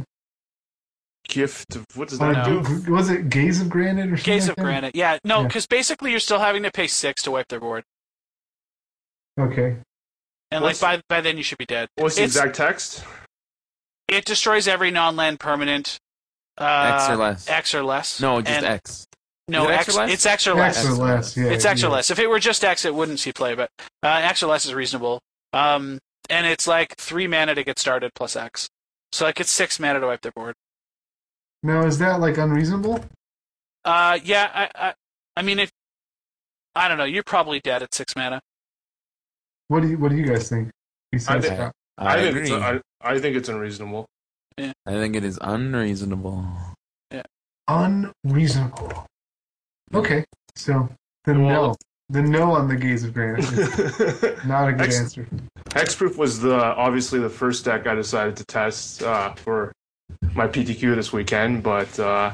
Gift of, what does Or that g- do? g- was it Gaze of Granite or something? Gaze like of that? Granite. Yeah, no, Yeah. because basically you're still having to pay six to wipe their board. Okay. And What's- like by by then you should be dead. What's the It's- exact text? It destroys every non-land permanent. Uh, X or less. X or less. No, just And- X. No, Is it X. X or less? It's X or less. X or less, yeah. It's X or yeah. less. If it were just X, it wouldn't see play, but uh, X or less is reasonable. Um, and it's like three mana to get started plus X. So like it's six mana to wipe their board. Now, is that like unreasonable? Uh, yeah, I, I, I mean, if I don't know, you're probably dead at six mana. What do you What do you guys think? Besides I think- Scott? I, I think agree. it's I, I think it's unreasonable. I think it is unreasonable. Unreasonable. Okay, so then Well- no. Then no on the Gaze of Granite. Not a good Ex- answer. Hexproof was the obviously the first deck I decided to test uh, for my P T Q this weekend, but uh,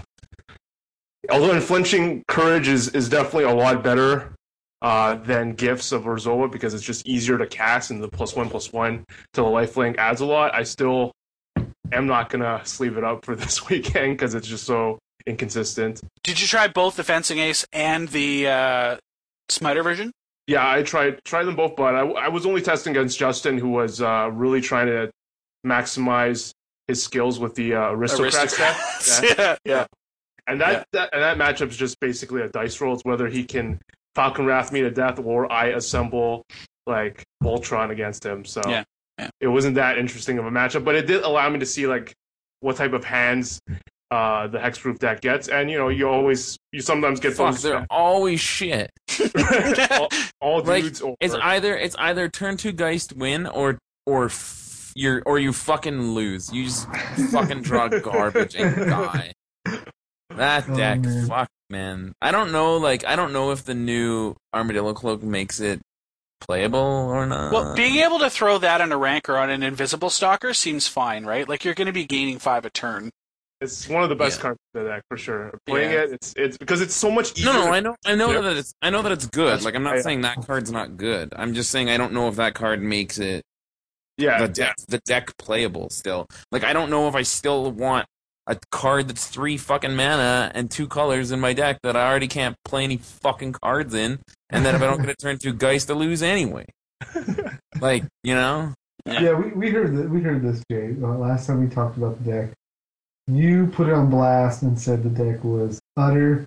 although Unflinching Courage is, is definitely a lot better uh, than Gifts of Urzoa because it's just easier to cast and the plus one plus one to the lifelink adds a lot, I still am not gonna sleeve it up for this weekend because it's just so inconsistent. Did you try both the Fencing Ace and the uh, Smiter version? Yeah, I tried tried them both, but I, I was only testing against Justin, who was uh, really trying to maximize his skills with the uh, aristocrats deck. Aristocrats. Yeah. yeah, yeah. And that, that and that matchup's just basically a dice roll. It's whether he can Falcon Wrath me to death or I assemble like Voltron against him. So Yeah, yeah. it wasn't that interesting of a matchup, but it did allow me to see like what type of hands uh, the hexproof deck gets, and you know you always you sometimes get Fuck, those they're always shit. all, all Like, dudes. or, It's either it's either turn two Geist win or or f- you're or you fucking lose. You just fucking draw garbage and die. That Oh, deck, man. fuck, man. I don't know. Like, I don't know if the new Armadillo Cloak makes it playable or not. Well, being able to throw that on a ranker on an invisible stalker seems fine, right? Like you're going to be gaining five a turn. It's one of the best Yeah. cards in the deck for sure. Playing Yeah. it, it's it's because it's so much easier. No, no, to- I know, I know Yeah. that it's, I know that it's good. That's- Like, I'm not I- saying that card's not good. I'm just saying I don't know if that card makes it yeah, the deck, the deck playable still. Like, I don't know if I still want a card that's three fucking mana and two colors in my deck that I already can't play any fucking cards in, and then if I don't get a turn two Geist to lose anyway. Like, you know? Yeah, we, we heard that. We heard this, Jay. Uh, last time we talked about the deck, you put it on blast and said the deck was utter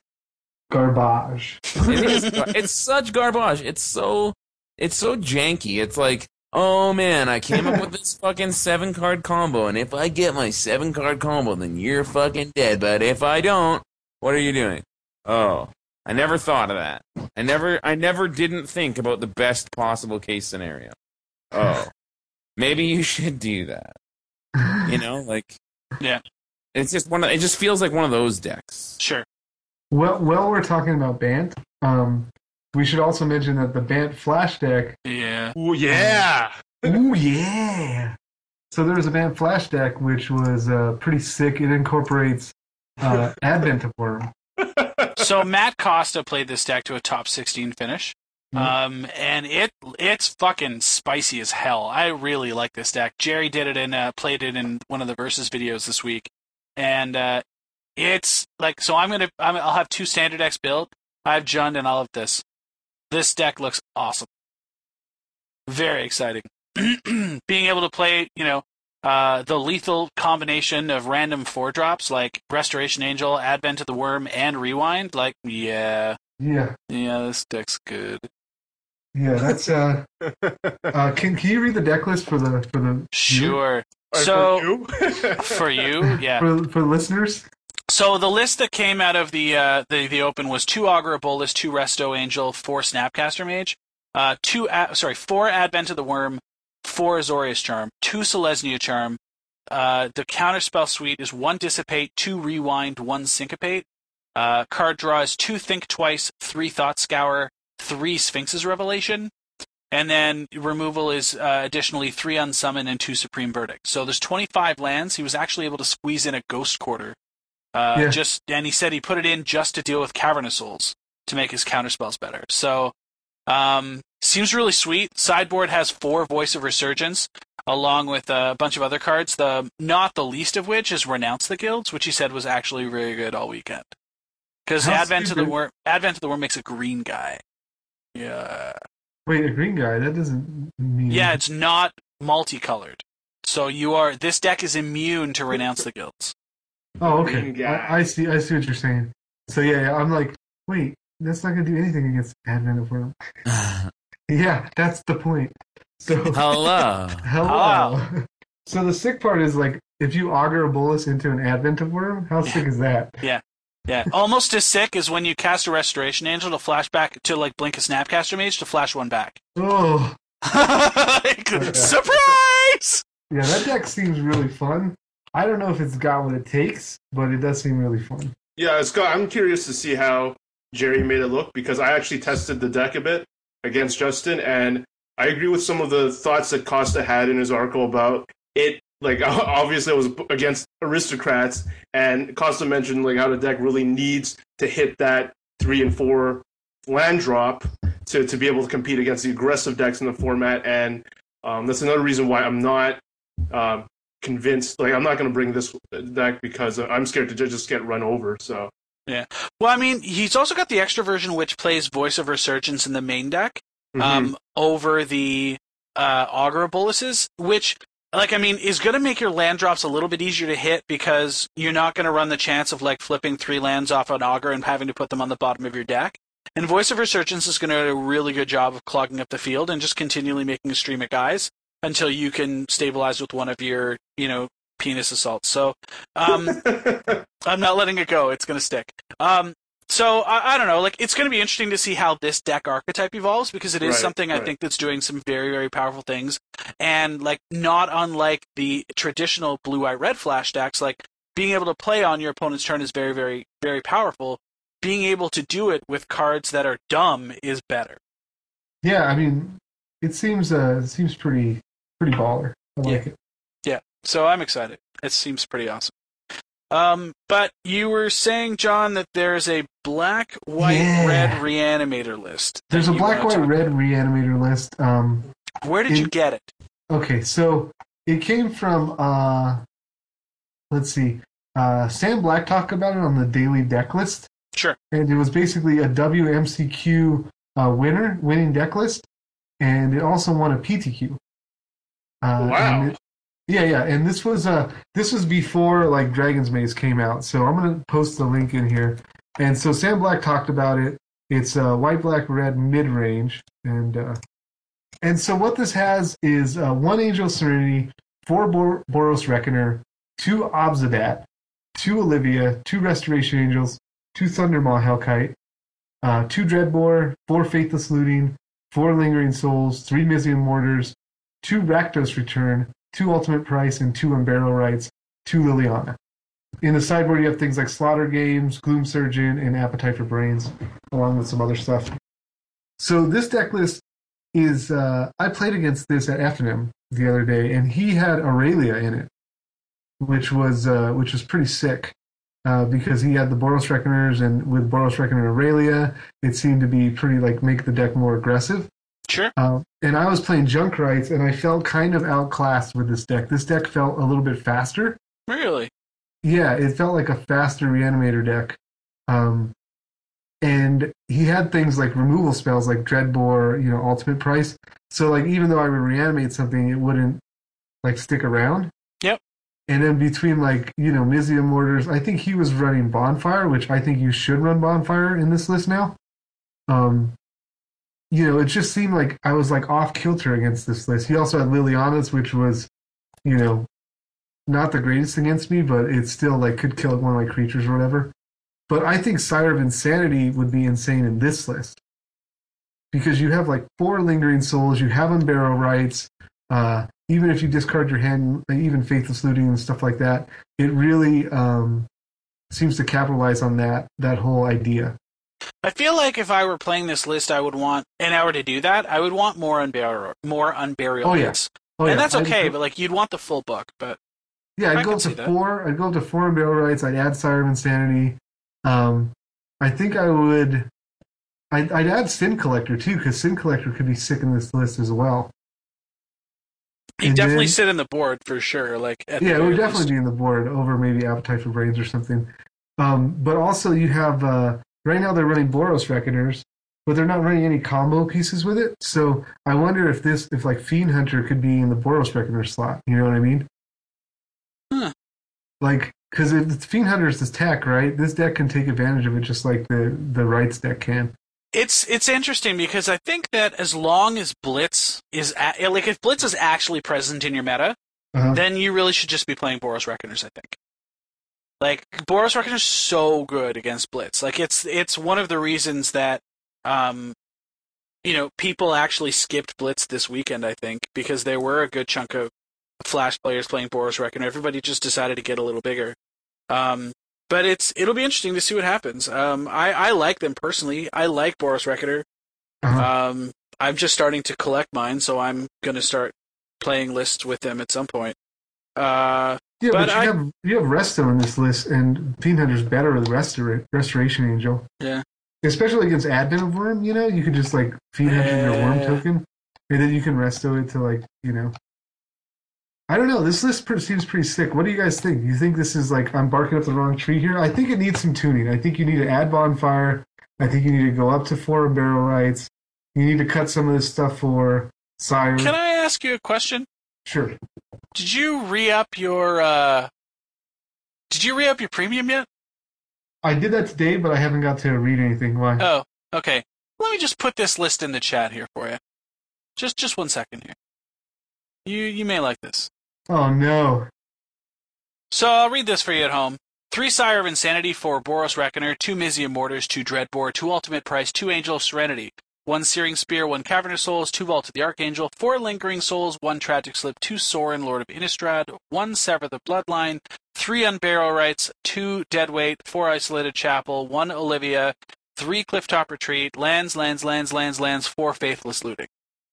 garbage. It is. It's such garbage. It's so. It's so janky. It's like, oh man, I came up with this fucking seven card combo, and if I get my seven card combo, then you're fucking dead. But if I don't, what are you doing? Oh, I never thought of that. I never. I never didn't think about the best possible case scenario. Oh, maybe you should do that. You know, like, Yeah. It's just one. Of, it just feels like one of those decks. Sure. Well, while we're talking about Bant, um, we should also mention that the Bant Flash deck. Yeah. Ooh, yeah. Ooh yeah! So there was a Bant Flash deck which was uh, pretty sick. It incorporates uh, Advent of Worm. So Matt Costa played this deck to a top sixteen finish. Um, and it it's fucking spicy as hell. I really like this deck. Jerry did it and uh, played it in one of the Versus videos this week, and uh, it's like so. I'm gonna I'm, I'll have two standard decks built. I have Jund and I'll have this. This deck looks awesome. Very exciting. Being able to play, you know, uh, the lethal combination of random four drops like Restoration Angel, Advent of the Worm, and Rewind. Like, yeah, Yeah, yeah, this deck's good. yeah. That's uh. uh can can you read the deck list for the for the Sure. Or So for you? for you, yeah. for for the listeners? So the list that came out of the uh, the the open was two Augur Bolus, two Resto Angel, four Snapcaster Mage, uh, two Ad- sorry, four Advent of the Worm, four Azorius Charm, two Selesnya Charm. Uh, the counterspell suite is one Dissipate, two Rewind, one Syncopate. Uh, card draw is two Think Twice, three Thought Scour, three Sphinx's Revelation, and then removal is uh, additionally three Unsummon and two Supreme Verdict. So there's twenty-five lands. He was actually able to squeeze in a Ghost Quarter Uh, Yeah. Just and he said he put it in just to deal with Cavernous Souls to make his counterspells better. So um, seems really sweet. Sideboard has four Voice of Resurgence along with a bunch of other cards. The not the least of which is Renounce the Guilds, which he said was actually really good all weekend. Because How Advent of the stupid- Worm, Advent of the Worm makes a green guy. Yeah. Wait, a green guy? That doesn't mean. Yeah, it's not multicolored. So you are. This deck is immune to Renounce the Guilds. Oh, okay. Green guy. I, I see. I see what you're saying. So yeah, yeah, I'm like, wait, that's not gonna do anything against Advent of Worm. Yeah, that's the point. So Hello. hello. So the sick part is like, if you augur a bolus into an Advent of Worm, how sick is that? Yeah. Almost as sick as when you cast a Restoration Angel to flash back to like blink a Snapcaster Mage to flash one back. Oh, Like, surprise! yeah, that deck seems really fun. I don't know if it's got what it takes, but it does seem really fun. Yeah, Scott, I'm curious to see how Jerry made it look because I actually tested the deck a bit against Justin, and I agree with some of the thoughts that Costa had in his article about it. Like, obviously, it was against aristocrats, and Costa mentioned like how the deck really needs to hit that three and four land drop to, to be able to compete against the aggressive decks in the format, and um, that's another reason why I'm not um, convinced. Like, I'm not going to bring this deck because I'm scared to just get run over. So. Yeah. Well, I mean, he's also got the extra version which plays Voice of Resurgence in the main deck um, Mhm. over the uh, Augur Boluses, which, like, I mean, is going to make your land drops a little bit easier to hit because you're not going to run the chance of, like, flipping three lands off an Augur and having to put them on the bottom of your deck. And Voice of Resurgence is going to do a really good job of clogging up the field and just continually making a stream of guys until you can stabilize with one of your, you know, penis assaults. So, um, I'm not letting it go. It's going to stick. Um, so I, I don't know. Like, it's going to be interesting to see how this deck archetype evolves because it is Right, something I right. think that's doing some very, very powerful things. And like, not unlike the traditional blue-eye red flash decks, like being able to play on your opponent's turn is very, very, very powerful. Being able to do it with cards that are dumb is better. Yeah, I mean, it seems uh, it seems pretty pretty baller. I like it. Yeah. So I'm excited. It seems pretty awesome. Um, but you were saying, John, that there's a black, white, Yeah. red reanimator list. that There's a you black, wanna white, talk red reanimator list. Um, about. Where did you in- get it? okay, so it came from uh, let's see, uh, Sam Black talked about it on the daily deck list, Sure. and it was basically a W M C Q uh, winner, winning deck list, and it also won a P T Q. Uh, Wow. and it- yeah, yeah, and this was uh this was before like Dragon's Maze came out, so I'm gonna post the link in here. And so Sam Black talked about it. It's uh, white, black, red mid range, and uh, and so what this has is uh, one Angel Serenity, four Bor- Boros Reckoner, two Obsidat, two Olivia, two Restoration Angels, two Thundermaw Hellkite, uh, two Dreadbore, four Faithless Looting, four Lingering Souls, three Mizian Mortars, two Rakdos Return, two Ultimate Price, and two Unbarrow Rights, two Liliana. In the sideboard, you have things like Slaughter Games, Gloom Surgeon, and Appetite for Brains, along with some other stuff. So this deck list is, uh, I played against this at F N M the other day, and he had Aurelia in it, which was uh, which was pretty sick, uh, because he had the Boros Reckoners, and with Boros Reckoner and Aurelia, it seemed to be pretty, like, make the deck more aggressive. Sure. Uh, and I was playing Junk Rights, and I felt kind of outclassed with this deck. This deck felt a little bit faster. Really? Yeah, it felt like a faster Reanimator deck. Um, and he had things like removal spells like Dreadbore, you know, Ultimate Price. So, like, even though I would reanimate something, it wouldn't, like, stick around. Yep. And then between, like, you know, Mizium Mortars, I think he was running Bonfire, which I think you should run Bonfire in this list now. Um, you know, it just seemed like I was, like, off kilter against this list. He also had Liliana's, which was, you know, not the greatest against me, but it still, like, could kill one of my creatures or whatever. But I think Sire of Insanity would be insane in this list. Because you have, like, four Lingering Souls, you have Unbarrow Rights, uh, even if you discard your hand, like, even Faithless Looting and stuff like that, it really um, seems to capitalize on that that whole idea. I feel like if I were playing this list, I would want, and I were to do that, I would want more unburial, more unburial Oh, yeah. hits. Oh, and yeah. that's I okay, just- but like you'd want the full book. But Yeah, I'd I go can up to see that. four. I'd go up to four in barrel rights. I'd add Sire of Insanity. Um, I think I would. I'd, I'd add Sin Collector too, because Sin Collector could be sick in this list as well. He'd And definitely then- sit in the board for sure. Like, at the Yeah, it would very definitely least. be in the board over maybe Appetite for Brains or something. Um, but also you have uh, right now they're running Boros Reckoners, but they're not running any combo pieces with it. So I wonder if this, if like Fiend Hunter could be in the Boros Reckoner slot. You know what I mean? Huh. Like, because if Fiend Hunter is this tech, right? This deck can take advantage of it just like the the Rights deck can. It's it's interesting because I think that as long as Blitz is a, like if Blitz is actually present in your meta, Uh-huh. then you really should just be playing Boros Reckoners. I think. Like Boros Reckoners is so good against Blitz. Like it's it's one of the reasons that um, you know people actually skipped Blitz this weekend. I think because there were a good chunk of Flash players playing Boros Reckoner. Everybody just decided to get a little bigger. Um, But it's it'll be interesting to see what happens. Um, I, I like them personally. I like Boros Reckoner. Uh-huh. Um, I'm just starting to collect mine, so I'm going to start playing lists with them at some point. Uh, Yeah, but, but you I- have you have Resto in this list, and Fiend Hunter's better with Restora- Restoration Angel. Yeah. Especially against Advent of Worm, you know, you could just like Fiend Hunter your Worm Yeah. token, and then you can Resto it to like, you know. I don't know. This list pretty, seems pretty sick. What do you guys think? You think this is like I'm barking up the wrong tree here? I think it needs some tuning. I think you need to add Bonfire. I think you need to go up to four barrel rights. You need to cut some of this stuff for Sire. can I ask you a question? Sure. Did you re-up your uh, Did you re-up your premium yet? I did that today, but I haven't got to read anything. Why? Oh, okay. Let me just put this list in the chat here for you. Just just one second here. You you may like this. Oh no. So I'll read this for you at home. Three Sire of Insanity, four Boros Reckoner, two Mizium Mortars, two Dreadbore, two Ultimate Price, two Angel of Serenity, one Searing Spear, one Cavernous Souls, two Vault of the Archangel, four Lingering Souls, one Tragic Slip, two Sorin, Lord of Innistrad, one Sever the Bloodline, three Unbarrow Rights, two Deadweight, four Isolated Chapel, one Olivia, three Clifftop Retreat, lands, lands, lands, lands, lands, four Faithless Looting.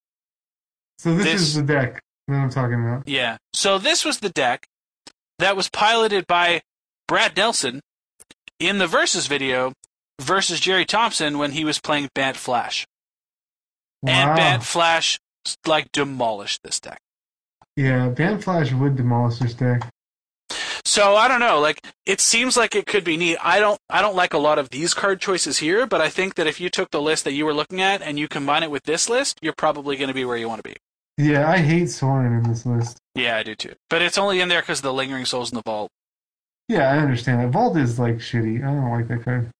So this, This- is the deck that I'm talking about. Yeah. So this was the deck that was piloted by Brad Nelson in the Versus video versus Jerry Thompson when he was playing Bant Flash. And Wow. Bant Flash, like, demolished this deck. Yeah, Band Flash would demolish this deck. So I don't know, like it seems like it could be neat. I don't I don't like a lot of these card choices here, but I think that if you took the list that you were looking at and you combine it with this list, you're probably going to be where you want to be. Yeah, I hate Soren in this list. Yeah, I do too. But it's only in there because of the Lingering Souls in the Vault. Yeah, I understand that. Vault is like shitty. I don't like that card.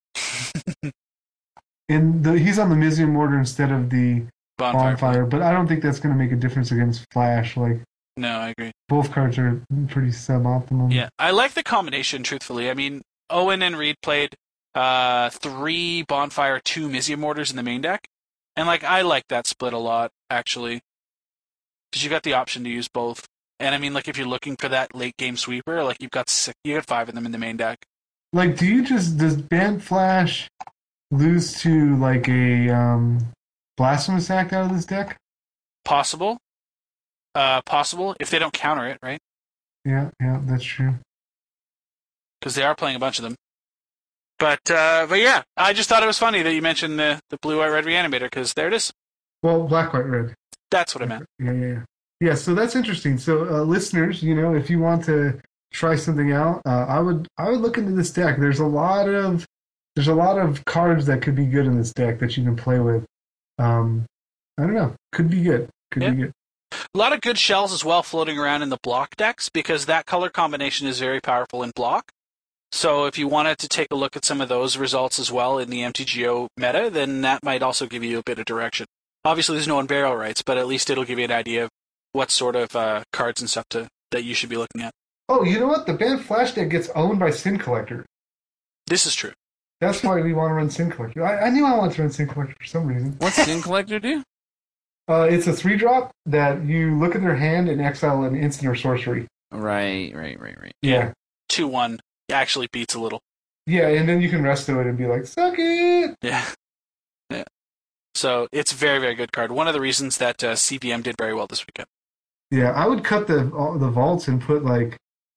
And the, he's on the Mizium Mortar instead of the Bonfire. Bonfire, but I don't think that's going to make a difference against Flash. Like, No, I agree. both cards are pretty suboptimal. Yeah, I like the combination, truthfully. I mean, Owen and Reed played uh, three Bonfire, two Mizium Mortars in the main deck. And, like, I like that split a lot, actually. Because you got the option to use both. And, I mean, like, if you're looking for that late-game sweeper, like, you've got six, you got five of them in the main deck. Like, do you just, does Band Flash lose to, like, a um, Blasphemous Act out of this deck? Possible. Uh, possible, if they don't counter it, right? Yeah, yeah, that's true. Because they are playing a bunch of them. But, uh, but yeah, I just thought it was funny that you mentioned the, the blue-white-red reanimator, because there it is. Well, Black, White, Red. That's what I meant. Yeah, yeah, yeah. Yeah, so that's interesting. So, uh, listeners, you know, if you want to try something out, uh, I would I would look into this deck. There's a lot of there's a lot of cards that could be good in this deck that you can play with. Um, I don't know, could be good. Could Yeah. be good. A lot of good shells as well floating around in the block decks because that color combination is very powerful in block. So if you wanted to take a look at some of those results as well in the M T G O meta, then that might also give you a bit of direction. Obviously, there's no unbarrel rights, but at least it'll give you an idea of what sort of uh, cards and stuff to, that you should be looking at. Oh, you know what? The Band Flash deck gets owned by Sin Collector. This is true. That's why we want to run Sin Collector. I, I knew I wanted to run Sin Collector for some reason. What's Sin Collector do? Uh, it's a three drop that you look at their hand and exile an instant or sorcery. Right, right, right, right. Yeah. two one actually beats a little. Yeah, and then you can resto it and be like, suck it! Yeah. Yeah. So it's a very, very good card. One of the reasons that uh, C V M did very well this weekend. Yeah, I would cut the all the vaults and put like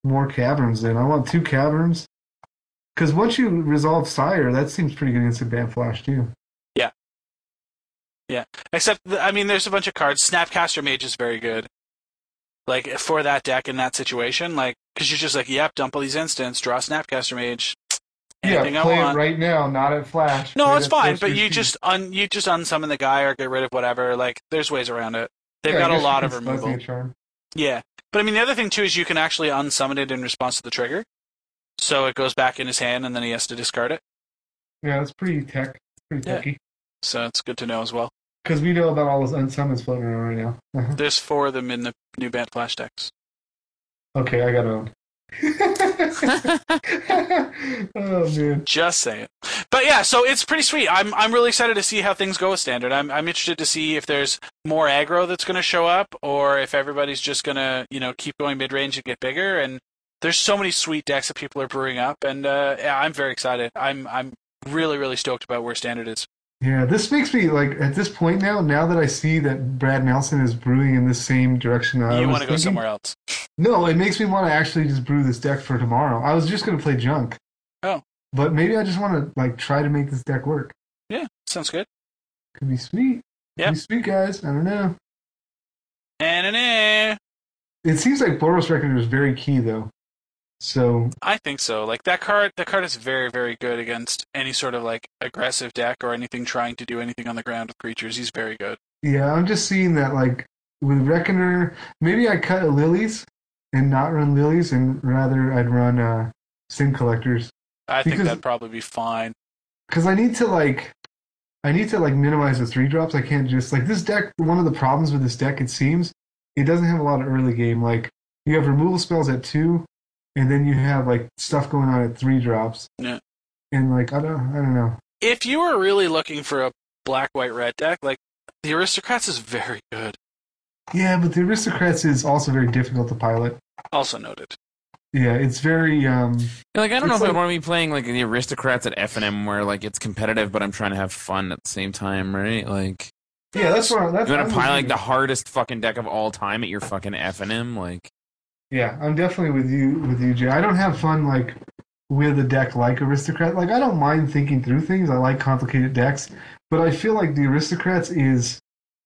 more caverns then. I want two caverns. Because once you resolve Sire, that seems pretty good against Advanced Flash, too. Yeah. Yeah. Except, I mean, there's a bunch of cards. Snapcaster Mage is very good. Like, for that deck in that situation, like, because you're just like, yep, dump all these instants, draw Snapcaster Mage. Anything yeah, play I want. it right now, not at Flash. No, Play it's that fine, first but you receipt. just un you just unsummon the guy or get rid of whatever. Like, there's ways around it. They've Yeah, I got a guess you lot can of fuzzy removal. a charm. Yeah, but I mean, the other thing too is you can actually unsummon it in response to the trigger, so it goes back in his hand, and then he has to discard it. Yeah, it's pretty tech, pretty Yeah. techy. So it's good to know as well. Because we know about all those unsummons floating around right now. Uh-huh. There's four of them in the new Bant Flash decks. Okay, I got owned. Oh man. Just saying. But yeah, so it's pretty sweet. I'm I'm really excited to see how things go with Standard. I'm I'm interested to see if there's more aggro that's going to show up, or if everybody's just going to, you know, keep going mid range and get bigger. And there's so many sweet decks that people are brewing up, and uh, yeah, I'm very excited. I'm I'm really really stoked about where Standard is. Yeah, this makes me like at this point now. Now that I see that Brad Nelson is brewing in the same direction that I You was want to go thinking, somewhere else? No, it makes me want to actually just brew this deck for tomorrow. I was just going to play junk. Oh. But maybe I just want to like try to make this deck work. Yeah, sounds good. Could be sweet. Yeah. Could be sweet, guys. I don't know. And eh. It seems like Boros Reckoner is very key though. So I think so. Like that card, that card is very, very good against any sort of like aggressive deck or anything trying to do anything on the ground with creatures. He's very good. yeah, I'm just seeing that like with Reckoner, maybe I cut a Lilies and not run Lilies, and rather I'd run uh, Sin Collectors. I think Because- that'd probably be fine. Because I need to like, I need to like minimize the three drops. I can't just like this deck. One of the problems with this deck, it seems, it doesn't have a lot of early game. Like you have removal spells at two, and then you have like stuff going on at three drops. Yeah. And like I don't, I don't know. If you were really looking for a black, white, red deck, like the Aristocrats is very good. Yeah, but the Aristocrats is also very difficult to pilot. Also noted. Yeah, it's very. um Like, I don't know It's if like- I want to be playing like the Aristocrats at F N M where like it's competitive, but I'm trying to have fun at the same time, right? Like, Yeah, that's what. That's you want I'm to pilot like with the you. hardest fucking deck of all time at your fucking F N M, like. Yeah, I'm definitely with you. With you, Jay. I don't have fun like with a deck like Aristocrat. Like I don't mind thinking through things. I like complicated decks, but I feel like the Aristocrats is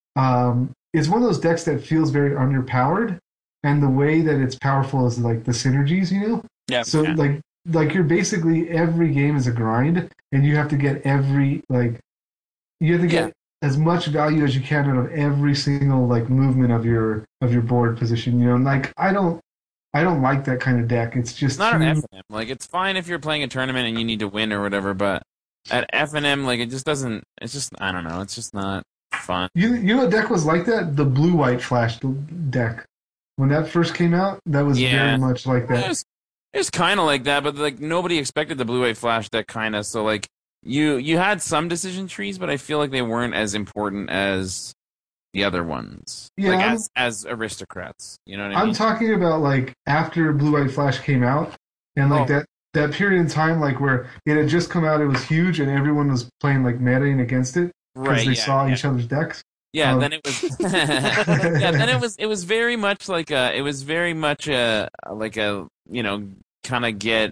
um is one of those decks that feels very underpowered, and the way that it's powerful is like the synergies, you know. Yeah. So Yeah. like like you're basically every game is a grind, and you have to get every like you have to get as much value as you can out of every single like movement of your of your board position. You know, and like I don't I don't like that kind of deck. It's just It's not an too- F N M. Like, it's fine if you're playing a tournament and you need to win or whatever, but at F N M, like, it just doesn't. It's just, I don't know. It's just not fun. You you know what deck was like that? The blue white flash deck. When that first came out, that was Yeah. very much like It that. was, it was kind of like that, but like nobody expected the blue white flash deck, kind of. So like you you had some decision trees, but I feel like they weren't as important as the other ones. Yeah, like I'm- as as aristocrats. You know what I I'm mean? talking about like after blue white flash came out, and like Oh. that that period in time, like where it had just come out, it was huge, and everyone was playing like metaing against it because right. they Yeah. saw yeah. each other's decks. Yeah, Um, then it was. yeah, then it was. It was very much like a. It was very much a like a you know kind of get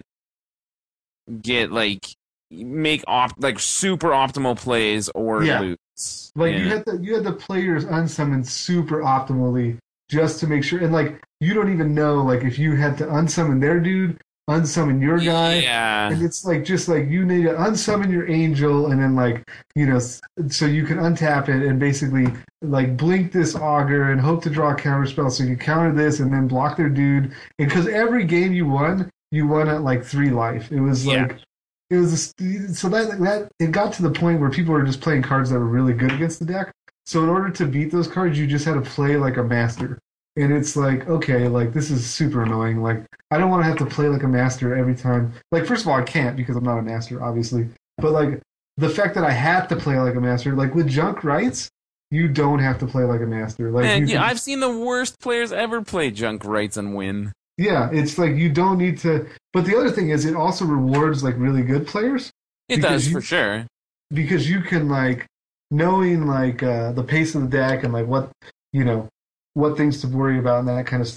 get like make op like super optimal plays or Yeah. lose. Like Yeah. you had the you had the players unsummon super optimally just to make sure, and like you don't even know like if you had to unsummon their dude, unsummon your guy. Yeah. And it's like just like you need to unsummon your angel, and then like you know, s- so you can untap it and basically like blink this augur and hope to draw a counter spell, so you can counter this and then block their dude. Because every game you won, you won at like three life. It was Yeah. like it was a, so that that it got to the point where people were just playing cards that were really good against the deck. So in order to beat those cards, you just had to play like a master. And it's like, okay, like this is super annoying. Like I don't want to have to play like a master every time. Like first of all, I can't because I'm not a master, obviously. But like the fact that I have to play like a master, like with junk rights, you don't have to play like a master. Like Man, you yeah, can- I've seen the worst players ever play junk rights and win. yeah, it's like you don't need to. But the other thing is, it also rewards like really good players It Because does you- for sure. because you can like knowing like uh, the pace of the deck and like what you know what things to worry about and that kind of stuff.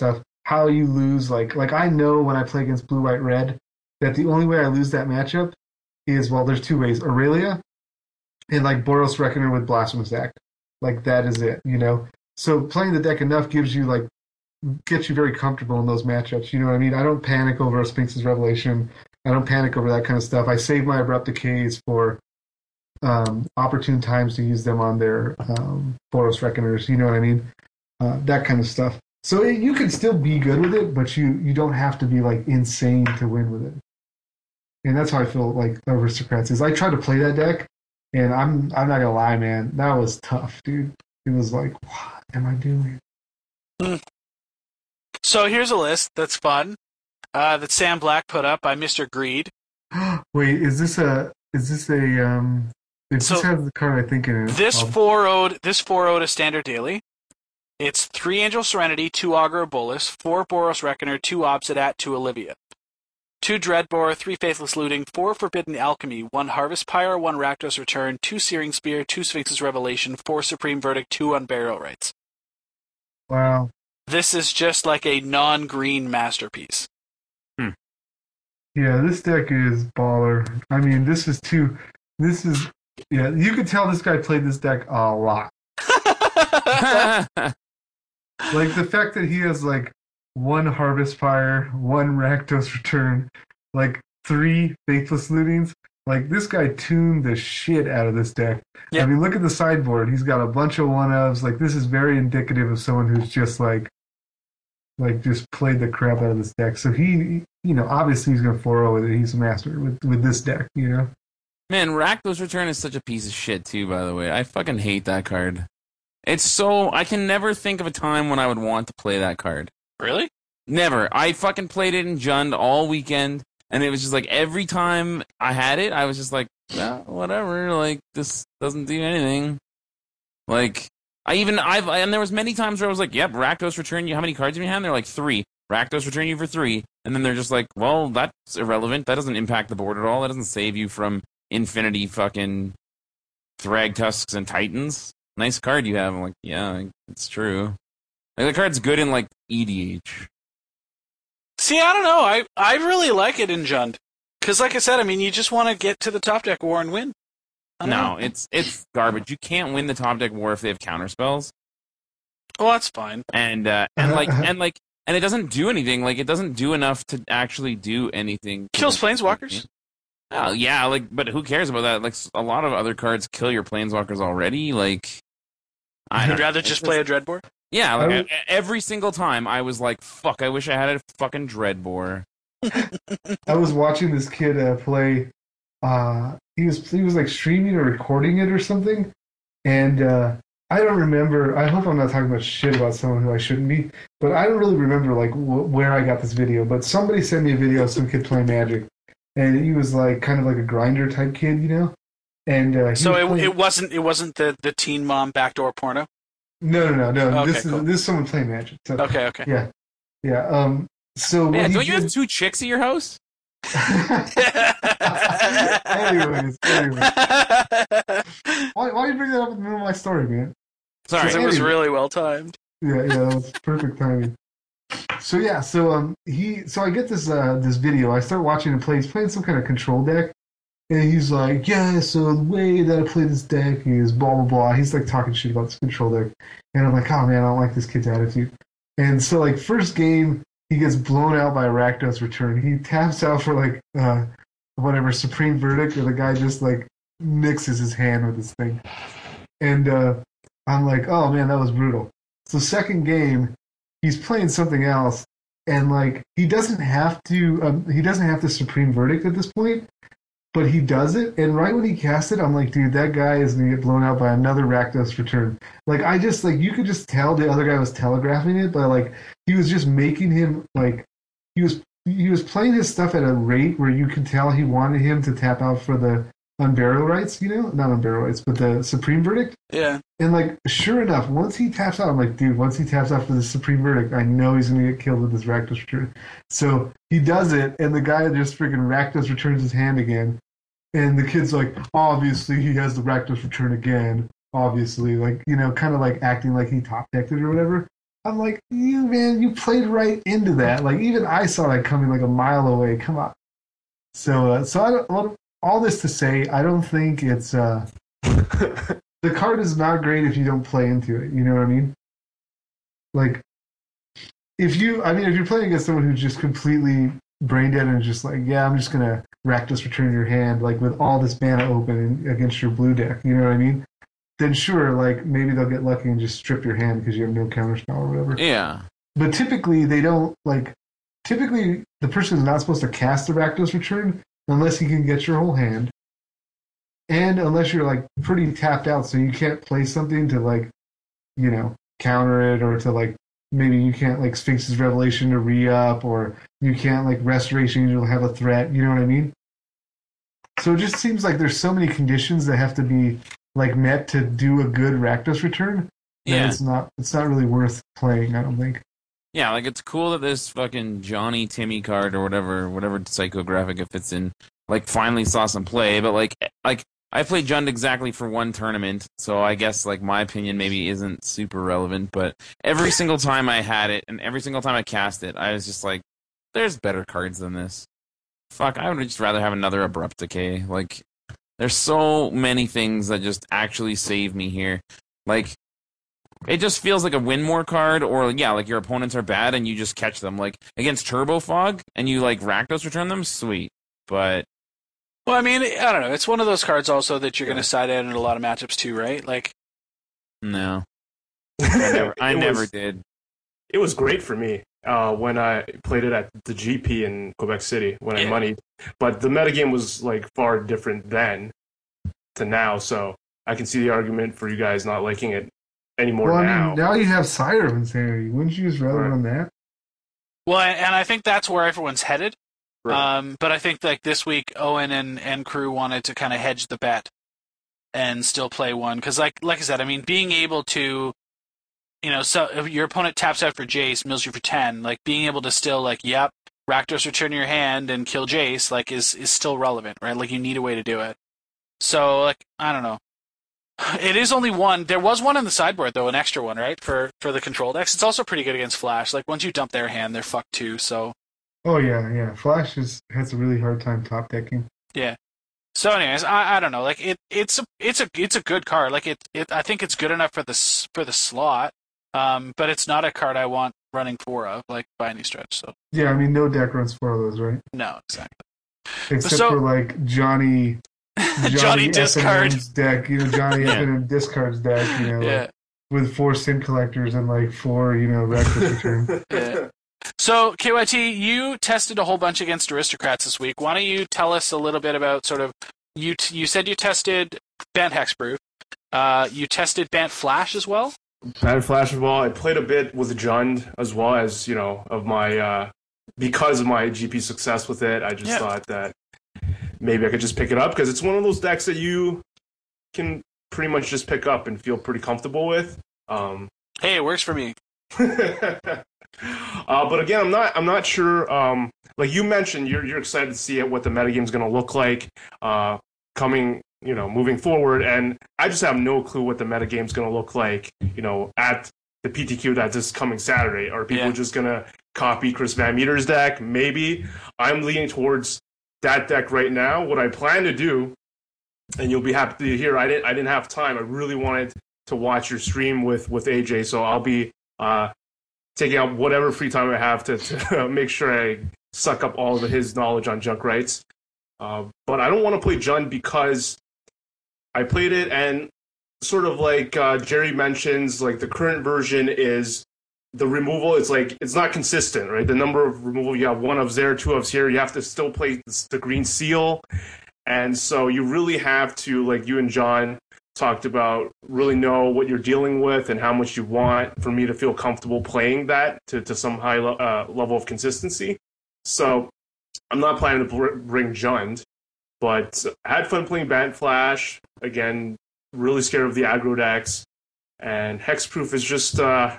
how you lose. Like, like I know when I play against blue, white, red, that the only way I lose that matchup is, well, there's two ways: Aurelia and like Boros Reckoner with Blasphemous Act. Like that is it, you know. So playing the deck enough gives you like gets you very comfortable in those matchups. You know what I mean? I don't panic over a Sphinx's Revelation. I don't panic over that kind of stuff. I save my Abrupt Decays for um, opportune times to use them on their um, Boros Reckoners. You know what I mean? Uh, that kind of stuff. So it, you can still be good with it, but you, you don't have to be like insane to win with it. And that's how I feel like Aristocrats is. I tried to play that deck, and I'm I'm not gonna lie, man, that was tough, dude. It was like, what am I doing? Mm. So here's a list that's fun uh, that Sam Black put up by Mister Greed. Wait, is this a is this a um? It So, just has the card I think in it. This I'll- four owed this four owed a standard daily. It's three Angel Serenity, two Augur of Bolus, four Boros Reckoner, two Obsidat, two Olivia, two Dreadbore, three Faithless Looting, four Forbidden Alchemy, one Harvest Pyre, one Rakdos Return, two Searing Spear, two Sphinx's Revelation, four Supreme Verdict, two Unburial Rites. Wow. This is just like a non-green masterpiece. Yeah, this deck is baller. I mean, this is too. This is yeah. You could tell this guy played this deck a lot. Like the fact that he has like one Harvest Fire, one Rakdos Return, like three Faithless Lootings. Like this guy tuned the shit out of this deck. Yeah. I mean, look at the sideboard. He's got a bunch of one ofs. Like this is very indicative of someone who's just like, like just played the crap out of this deck. So he, you know, obviously he's gonna four oh with it. He's a master with with this deck. You know. Man, Rakdos Return is such a piece of shit too, by the way. I fucking hate that card. It's so... I can never think of a time when I would want to play that card. Really? Never. I fucking played it in Jund all weekend, and it was just like every time I had it, I was just like, well, whatever, like, this doesn't do anything. Like, I even... I've And there was many times where I was like, yep, Rakdos Return you... How many cards do you have? And they're like, three. Rakdos Return you for three. And then they're just like, well, that's irrelevant. That doesn't impact the board at all. That doesn't save you from infinity fucking Thrag Tusks and Titans. Nice card you have. I'm like, yeah, it's true. Like, the card's good in, like, E D H. See, I don't know. I, I really like it in Jund. Because, like I said, I mean, you just want to get to the top deck war and win. I don't No, know. it's it's garbage. You can't win the top deck war if they have counter spells. Well, that's fine. And, uh, and like, and like, and it doesn't do anything. Like, it doesn't do enough to actually do anything. to Kills the- Planeswalkers. Oh, yeah, like, but who cares about that? Like, a lot of other cards kill your Planeswalkers already. Like, I I'd don't rather know. just It's play a Dreadbore. Yeah, like, I would- e- every single time I was like, fuck, I wish I had a fucking Dreadbore. I was watching this kid uh, play. Uh, he was he was like streaming or recording it or something, and uh, I don't remember. I hope I'm not talking about shit about someone who I shouldn't be, but I don't really remember like wh- where I got this video. But somebody sent me a video of some kid playing Magic, and he was like kind of like a grinder type kid, you know. And uh, he So was it, playing- it wasn't it wasn't the, the teen mom backdoor porno? no no no no. Okay, this is cool. this is someone playing Magic. So, Okay, okay. Yeah, yeah. Um. So what Man, he don't you did- have two chicks at your house? anyways, anyways. Why, why you bring that up in the middle of my story, man? Sorry. Because it was really well timed. Yeah, yeah, that was perfect timing. So yeah, so um, he, so I get this uh this video. I start watching him play. He's playing some kind of control deck, and he's like, yeah. So the way that I play this deck is blah blah blah. He's like talking shit about this control deck, and I'm like, oh man, I don't like this kid's attitude. And so like first game, he gets blown out by a Rakdos Return. He taps out for like uh whatever Supreme Verdict, or the guy just like mixes his hand with this thing, and uh, I'm like, oh man, that was brutal. So second game, he's playing something else, and like he doesn't have to, um, he doesn't have the Supreme Verdict at this point, but he does it. And right when he casts it, I'm like, dude, that guy is gonna get blown out by another Rakdos Return. Like I just like you could just tell the other guy was telegraphing it, but like he was just making him like he was he was playing his stuff at a rate where you could tell he wanted him to tap out for the Unburial Rights, you know, not Unburial Rights, but the Supreme Verdict. Yeah. And like, sure enough, once he taps out, I'm like, dude, once he taps out for the Supreme Verdict, I know he's gonna get killed with this Rakdos Return. So he does it, and the guy just freaking Rakdos returns his hand again, and the kid's like, obviously he has the Rakdos Return again, obviously, like you know, kind of like acting like he top decked it or whatever. I'm like, you man, you played right into that. Like even I saw that coming like a mile away. Come on. So, uh, so I don't, well, all this to say, I don't think it's uh, the card is not great if you don't play into it. You know what I mean? Like, if you, I mean, if you're playing against someone who's just completely brain dead and just like, yeah, I'm just gonna Rakdos return your hand, like with all this mana open against your blue deck. You know what I mean? Then sure, like maybe they'll get lucky and just strip your hand because you have no counterspell or whatever. Yeah. But typically they don't like. Typically, the person is not supposed to cast the Rakdos return unless he can get your whole hand, and unless you're like pretty tapped out, so you can't play something to like, you know, counter it, or to like maybe you can't like Sphinx's Revelation to re-up, or you can't like Restoration Angel have a threat. You know what I mean? So it just seems like there's so many conditions that have to be like met to do a good Rakdos return that Yeah. it's not it's not really worth playing. I don't think. Yeah, like it's cool that this fucking Johnny Timmy card or whatever, whatever psychographic it fits in, like finally saw some play. But like, like I played Jund exactly for one tournament, so I guess like my opinion maybe isn't super relevant. But every single time I had it, and every single time I cast it, I was just like, "There's better cards than this." Fuck, I would just rather have another Abrupt Decay. Like, there's so many things that just actually save me here. Like. It just feels like a win more card, or yeah, like your opponents are bad and you just catch them. Like against Turbo Fog and you like Rakdos return them, sweet. But Well, I mean, I don't know. It's one of those cards also that you're going to side out in a lot of matchups too, right? Like, no, I never, I It never was- did. It was great for me uh, when I played it at the G P in Quebec City when I Yeah. moneyed. But the metagame was like far different then to now, so I can see the argument for you guys not liking it anymore Well, I now. mean, now you have Sire of Insanity. Wouldn't you just rather Right. run that? well, and, and I think that's where everyone's headed. Right. Um, but I think like this week, Owen and, and crew wanted to kind of hedge the bet and still play one because, like like I said, I mean, being able to, you know, so if your opponent taps out for Jace, mills you for ten, like being able to still like, yep, Rakdos return your hand and kill Jace, like is is still relevant, right? Like you need a way to do it. So like I don't know. It is only one. There was one in the sideboard though, an extra one, right? For for the control decks. It's also pretty good against Flash. Like once you dump their hand, they're fucked too. So Oh yeah, yeah. Flash is, has a really hard time top decking. yeah. So anyways, I, I don't know. Like it it's a it's a it's a good card. Like it, it I think it's good enough for the s- for the slot. Um, but it's not a card I want running four of, like by any stretch. So Yeah, I mean, no deck runs four of those, right? no, exactly. Except So- for like Johnny, Johnny, Johnny F and discard. M's deck, you know, Johnny Yeah. F and M discards deck, you know, Yeah. like, with four Sin Collectors and like four, you know, Reckless Return. Yeah. So, K Y T, you tested a whole bunch against Aristocrats this week. Why don't you tell us a little bit about sort of you? T- you said you tested Bant Hexproof. Uh, you tested Bant Flash as well. Bad Flash as well. I played a bit with Jund as well as, you know, of my, uh, because of my G P success with it, I just Yeah. thought that maybe I could just pick it up because it's one of those decks that you can pretty much just pick up and feel pretty comfortable with. Um, Hey, it works for me. uh, but again, I'm not. I'm not sure. Um, like you mentioned, you're you're excited to see what the metagame's going to look like uh, coming. You know, moving forward, and I just have no clue what the metagame's going to look like. You know, at the P T Q that's this coming Saturday. Are people Yeah. just going to copy Chris Van Meter's deck? Maybe. I'm leaning towards that deck right now. What I plan to do, and you'll be happy to hear, I didn't. I didn't have time. I really wanted to watch your stream with with A J, so I'll be. Uh, taking out whatever free time I have to, to make sure I suck up all of his knowledge on junk rights. Uh, but I don't want to play Jund because I played it and sort of like uh, Jerry mentions, like the current version is the removal is like it's not consistent, right? The number of removal you have one of there, two of here. You have to still play the green seal, and so you really have to, like you and John talked about, really know what you're dealing with and how much you want for me to feel comfortable playing that to, to some high le- uh, level of consistency. So I'm not planning to br- bring Jund, but I had fun playing Bant Flash. Again, really scared of the aggro decks. And Hexproof is just uh,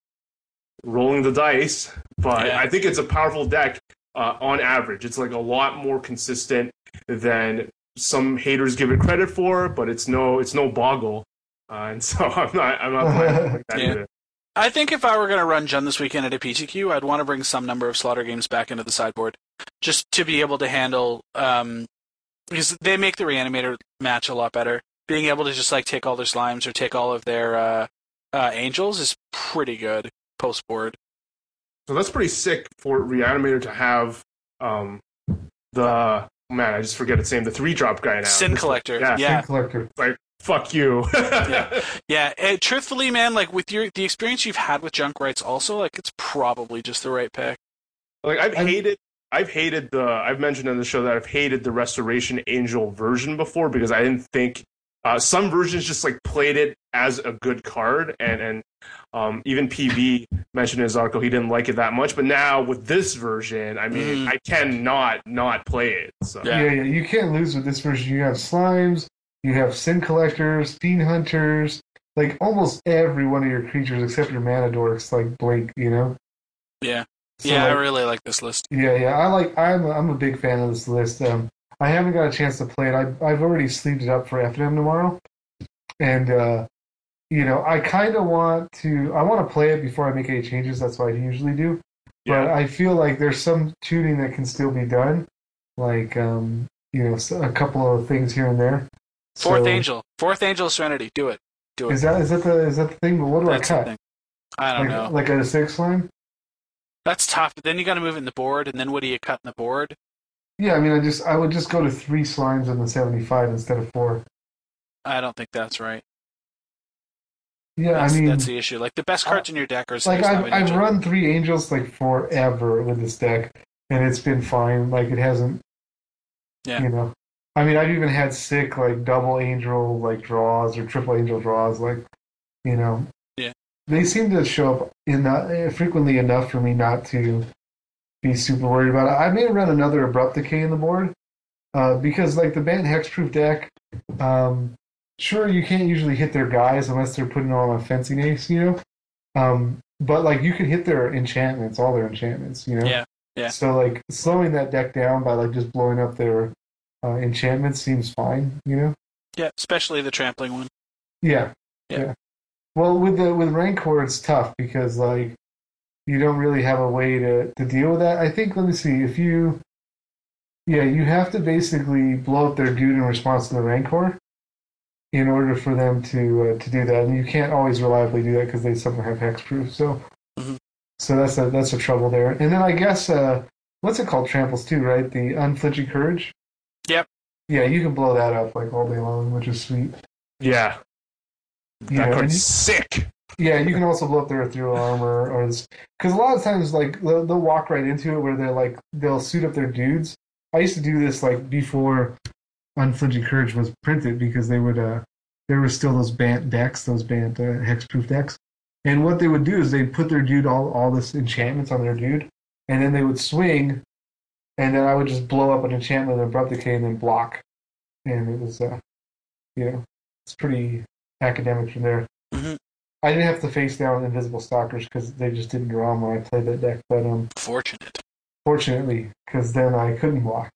rolling the dice. But Yeah. I think it's a powerful deck uh, on average. It's like a lot more consistent than some haters give it credit for, but it's no it's no Boggle. Uh, and so I'm not I'm not planning to like that Yeah. either. I think if I were going to run Jund this weekend at a P T Q, I'd want to bring some number of slaughter games back into the sideboard, just to be able to handle, um, because they make the Reanimator match a lot better. Being able to just like take all their slimes or take all of their uh, uh, angels is pretty good post board. So that's pretty sick for Reanimator to have um, the man. I just forget its name. The three drop guy now. Sin Collector. Yeah. Yeah. Sin Collector. Like fuck you. yeah. Yeah. And truthfully, man, like with your the experience you've had with Junkrights, also like it's probably just the right pick. Like I've hated. I've hated the. I've mentioned on the show that I've hated the Restoration Angel version before because I didn't think. Uh, some versions just like played it as a good card, and and um, even P B mentioned in his article he didn't like it that much. But now with this version, I mean, Mm. I cannot not play it. So. Yeah. Yeah, yeah, you can't lose with this version. You have slimes, you have sin collectors, fiend hunters, like almost every one of your creatures except your mana dorks, like blink. You know. Yeah. So, yeah, I like, really like this list. Yeah, yeah. I like. I'm. A, I'm a big fan of this list. Um, I haven't got a chance to play it. I, I've already sleeved it up for F N M tomorrow, and uh, you know, I kind of want to. I want to play it before I make any changes. That's what I usually do. But Yeah. I feel like there's some tuning that can still be done, like um, you know, so- a couple of things here and there. Fourth So, Angel. Fourth Angel Serenity. Do it. Do it. Is that is that the is that the thing? But what do That's I the cut? thing. I don't Like, know. like a six line? That's tough. But then you got to move it in the board, and then what do you cut in the board? Yeah, I mean, I just I would just go to three slimes in the seventy-five instead of four. I don't think that's right. Yeah, That's, I mean, that's the issue. Like the best cards in your deck are like six, I've seven, I've Angel. run three angels like forever with this deck, and it's been fine. Like it hasn't, Yeah. you know. I mean, I've even had sick like double angel like draws or triple angel draws. Like, you know, Yeah. they seem to show up in uh, frequently enough for me not to be super worried about it. I may run another abrupt decay in the board uh, because like the Bant hexproof deck. Um, Sure, you can't usually hit their guys unless they're putting on a fencing ace, you know. Um, but like you can hit their enchantments, all their enchantments, you know. Yeah, yeah. So like slowing that deck down by like just blowing up their uh, enchantments seems fine, you know. Yeah, especially the trampling one. Yeah, Yeah. yeah. Well, with the with Rancor, it's tough because like you don't really have a way to to deal with that. I think. Let me see. If you, yeah, you have to basically blow up their dude in response to the Rancor in order for them to uh, to do that, and you can't always reliably do that because they somehow have hexproof. So, Mhm. so that's a that's a trouble there. And then I guess uh, what's it called? Tramples too, right? The unflinching courage. Yep. Yeah, you can blow that up like all day long, which is sweet. Yeah. You That know, and card's you- sick. Yeah, you can also blow up their ethereal armor, or because a lot of times, like they'll, they'll walk right into it where they're like they'll suit up their dudes. I used to do this like before Unflinching Courage was printed because they would uh there were still those Bant decks, those Bant uh, hexproof decks, and what they would do is they'd put their dude all all this enchantments on their dude, and then they would swing, and then I would just blow up an enchantment with abrupt decay and then block, and it was uh you know it's pretty academic from there. Mhm. I didn't have to face down Invisible Stalkers because they just didn't draw them when I played that deck. But um, Fortunate. fortunately, because then I couldn't block.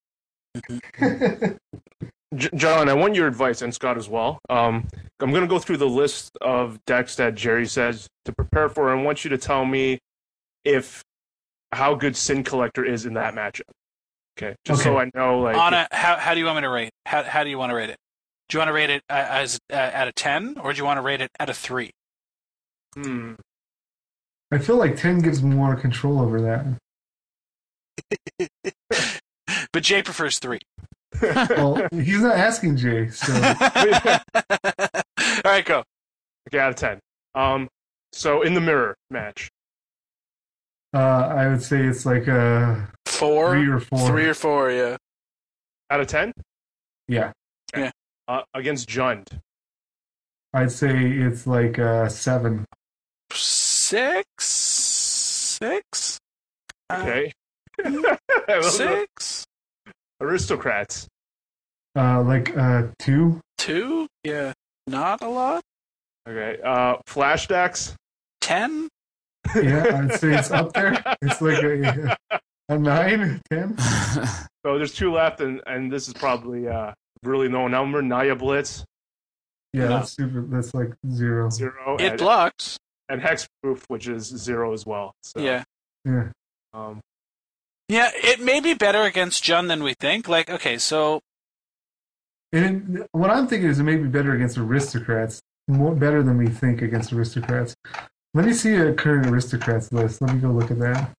J- John, I want your advice, and Scott as well. Um, I'm going to go through the list of decks that Jerry says to prepare for, and I want you to tell me if how good Sin Collector is in that matchup. Okay, just so I Okay. know, like, Anna, how how do you want me to rate? How how do you want to rate it? Do you want to rate it uh, as uh, at a ten, or do you want to rate it at a three? hmm, I feel like ten gives me more control over that. But Jay prefers three. Well, he's not asking Jay, so All right, go. okay, out of ten. Um, so in the mirror match, uh, I would say it's like a Four, three or four. three or four, yeah. out of ten, Yeah, uh, against Jund. I'd say it's like a seven. Six, six, Uh, Okay, Those are six, aristocrats. Uh, like uh, two. two, yeah, not a lot. Okay, uh, flash decks. Ten, Yeah, I'd say it's up there. It's like a, a nine, ten. So there's two left, and and this is probably uh really no number. Naya Blitz Yeah, No. that's super. That's like zero. zero. it and- blocks. and hexproof, which is zero as well. So, Yeah. Yeah. Um, Yeah, it may be better against Jund than we think. Like, okay, so And it, what I'm thinking is it may be better against aristocrats, more better than we think against aristocrats. Let me see a current aristocrats list. Let me go look at that.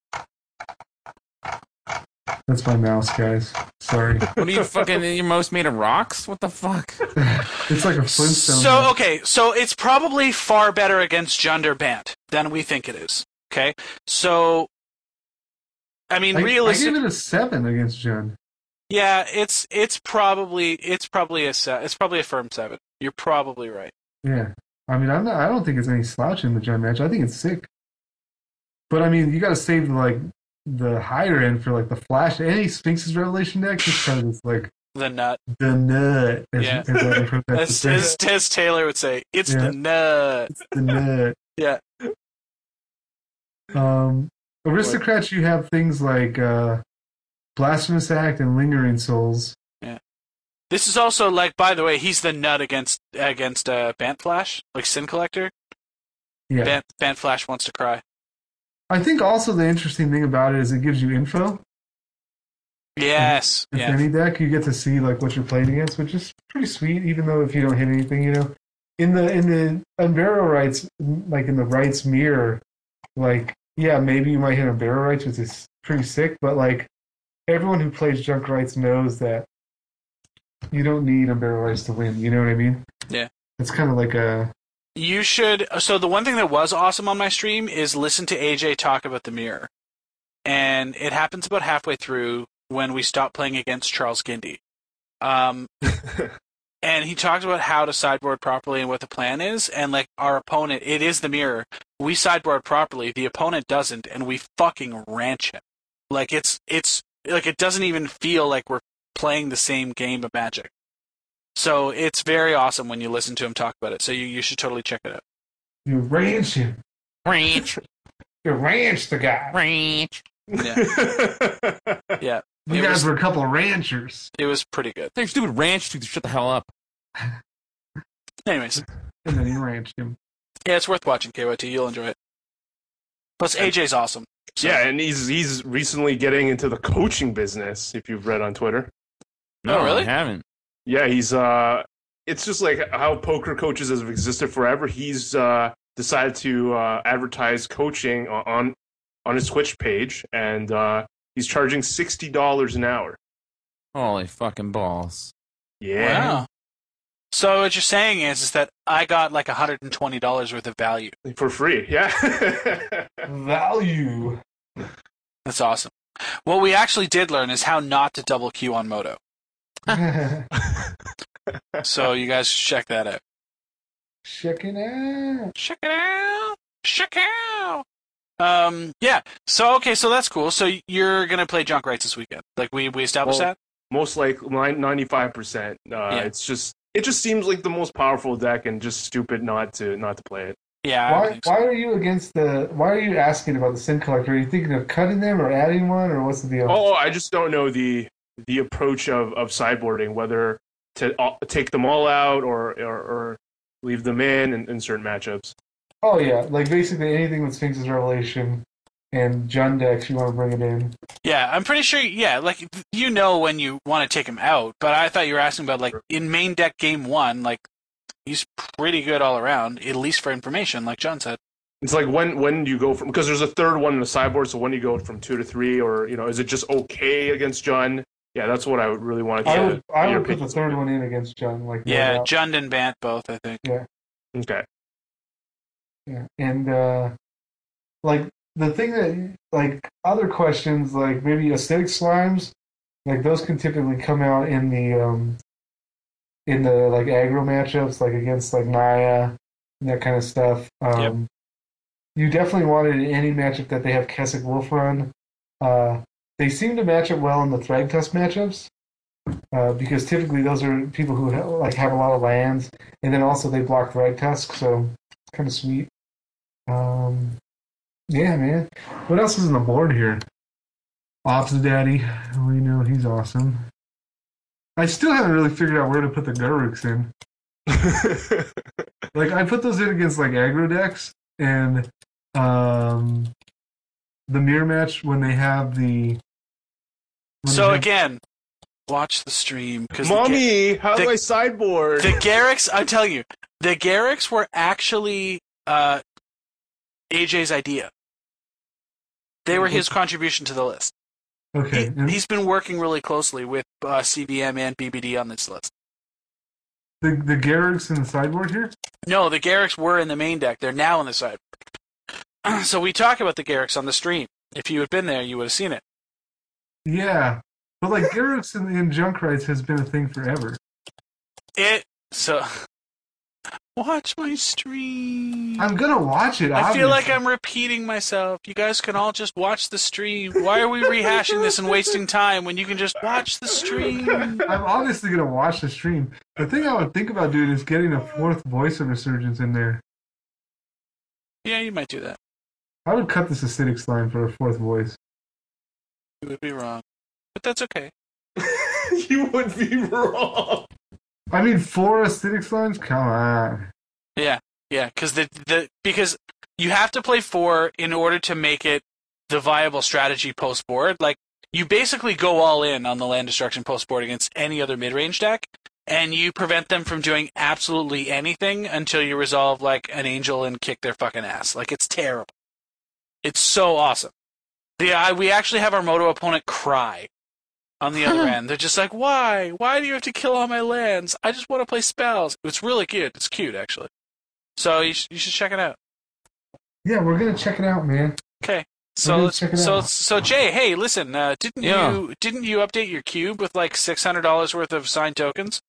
That's my mouse, guys. Sorry. What are you fucking? Your most made of rocks? What the fuck? It's like a Flintstone. So mouse. okay, so it's probably far better against Jund or Bant than we think it is. Okay, so I mean, I, I realistically, gave it a seven against Jund. yeah, it's it's probably it's probably a se- it's probably a firm seven. You're probably right. Yeah. I mean, I'm not, I don't think it's any slouch in the Jund match. I think it's sick. But I mean, you got to save like the higher end for like the Flash. Any Sphinx's Revelation deck just because it's like The nut, the nut. As, Yeah. as, I've heard that as, to say. as, as Taylor would say, it's Yeah. the nut. It's the nut. Yeah, Um, aristocrats, you have things like uh, Blasphemous Act and Lingering Souls. this is also like, by the way, he's the nut against against uh, Bant Flash, like Sin Collector. Yeah. Bant, Bant Flash wants to cry. I think also the interesting thing about it is it gives you info. Yes, With yeah, any deck, you get to see like what you're playing against, which is pretty sweet. Even though if you don't hit anything, you know, in the in the Unbarrow rights, like in the rights mirror, like yeah, maybe you might hit Unbarrow rights, which is pretty sick. But like everyone who plays junk rights knows that you don't need Unbarrow rights to win. You know what I mean? Yeah. It's kind of like a You should. So the one thing that was awesome on my stream is listen to A J talk about the mirror, and it happens about halfway through when we stop playing against Charles Gindy. Um, and he talked about how to sideboard properly and what the plan is, and like our opponent, it is the mirror. We sideboard properly, the opponent doesn't, and we fucking ranch him. Like it's it's like it doesn't even feel like we're playing the same game of Magic. So it's very awesome when you listen to him talk about it. So you, you should totally check it out. you ranch him, Ranch, you ranch the guy. ranch. Yeah, yeah. You It guys was, were a couple of ranchers, it was pretty good. They're stupid ranch to shut the hell up. Anyways, and then you ranched him. yeah, it's worth watching K Y T. You'll enjoy it. Plus, A J's awesome. So- yeah, and he's he's recently getting into the coaching business. If you've read on Twitter, No, Oh, really? I haven't. yeah, he's uh, it's just like how poker coaches have existed forever. He's uh decided to uh, advertise coaching on on his Twitch page, and uh, he's charging sixty dollars an hour. Holy fucking balls. Yeah, Wow. So what you're saying is, is that I got like one hundred twenty dollars worth of value. for free. Yeah. Value. That's awesome. What we actually did learn is how not to double queue on Moto. So you guys should check that out. Checking out. Check it out. Check it out. Um, yeah. So, okay, so that's cool. So you're going to play Junk Rights this weekend. Like, we, we established Well, that? Most like ninety-five percent. Uh, Yeah. It's just it just seems like the most powerful deck, and just stupid not to not to play it. Yeah, I would Why, think so. why are you against the? Why are you asking about the Sin Collector? Are you thinking of cutting them or adding one, or what's the deal? Oh, I just don't know the the approach of, of sideboarding, whether to uh, take them all out or or, or leave them in, in in certain matchups. Oh, yeah, like basically anything with Sphinx's Revelation and Jund decks, you want to bring it in. Yeah, I'm pretty sure, yeah, like, you know when you want to take him out, but I thought you were asking about, like, in main deck game one, like, he's pretty good all around, at least for information, like John said. It's like when when do you go from, because there's a third one in the sideboard, so when do you go from two to three, or you know, is it just okay against Jund? Yeah, that's what I would really want to I get. would, I your would put opinion. the third one in against Jund. Like, no Yeah, doubt. Jund and Bant both, I think. Okay. Yeah, and uh, like the thing that like other questions like maybe acidic slimes, like those can typically come out in the um in the like aggro matchups, like against like Naya and that kind of stuff. Um, Yep. You definitely want it in any matchup that they have Keswick Wolf run. Uh, they seem to match up well in the Thragtusk matchups. Uh, because typically those are people who ha- like have a lot of lands, and then also they block Thragtusk, so it's kind of sweet. Um, yeah, man. What else is on the board here? Ops Daddy, we know he's awesome. I still haven't really figured out where to put the Garuks in. Like I put those in against like aggro decks, and um, the mirror match when they have the. when So they have- again, watch the stream because Mommy, how the- do I sideboard? the Garrix. I'm telling you, the Garrix were actually uh, A J's idea. They were his contribution to the list. okay, He, and he's been working really closely with uh, C B M and B B D on this list. the the Garrick's in the sideboard here. No, the Garrix were in the main deck. They're now in the side. So we talk about the Garrix on the stream. If you had been there, you would have seen it. Yeah, but like Garrick's in, in Junkrites has been a thing forever. It so watch my stream. I'm gonna watch it. I feel like obviously. I'm repeating myself. You guys can all just watch the stream. Why are we rehashing this and wasting time when you can just watch the stream? I'm obviously gonna watch the stream. The thing I would think about doing is getting a fourth voice of Resurgence in there. Yeah, you might do that. I would cut this acidic slime for a fourth voice. You would be wrong, but that's okay. You would be wrong. I mean, four acidic slimes? Come on. Yeah, yeah, because the the because you have to play four in order to make it the viable strategy post board. Like you basically go all in on the land destruction post board against any other mid range deck, and you prevent them from doing absolutely anything until you resolve like an angel and kick their fucking ass. Like it's terrible. It's so awesome. The I, we actually have our Moto opponent cry on the other end. They're just like, why? Why do you have to kill all my lands? I just want to play spells. It's really cute. It's cute, actually. So you, sh- you should check it out. Yeah, we're gonna check it out, man. Okay. We're So gonna let's, check it so out. so Jay, hey, listen. Uh, didn't Yeah. you didn't you update your cube with like six hundred dollars worth of signed tokens?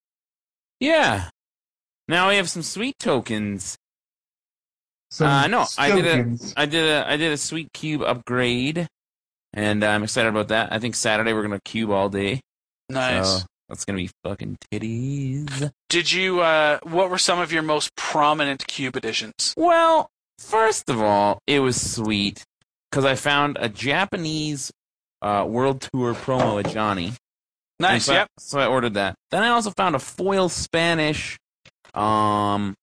Yeah. Now we have some sweet tokens. Some Uh, no, I did a, tokens. I did a, I did a sweet cube upgrade, and I'm excited about that. I think Saturday we're gonna cube all day. Nice. So that's gonna be fucking titties. Did you? Uh, what were some of your most prominent cube additions? Well, first of all, it was sweet because I found a Japanese uh, World Tour promo at Johnny. Nice. So I- Yep. So I ordered that. Then I also found a foil Spanish, um,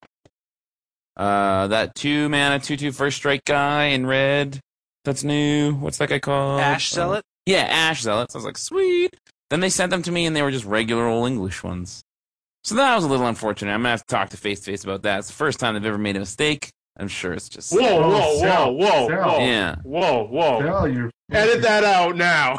uh, that two mana two two first strike guy in red. That's new. What's that guy called? Ash Uh, Zealot. yeah, Ash Zealot. So I was like, sweet. Then they sent them to me, and they were just regular old English ones. So that was a little unfortunate. I'm gonna have to talk to Face to Face about that. It's the first time they've ever made a mistake. I'm sure it's just Whoa, whoa, whoa, Sal, whoa, Sal. whoa, yeah. whoa, whoa. Sal, you're Edit that out now.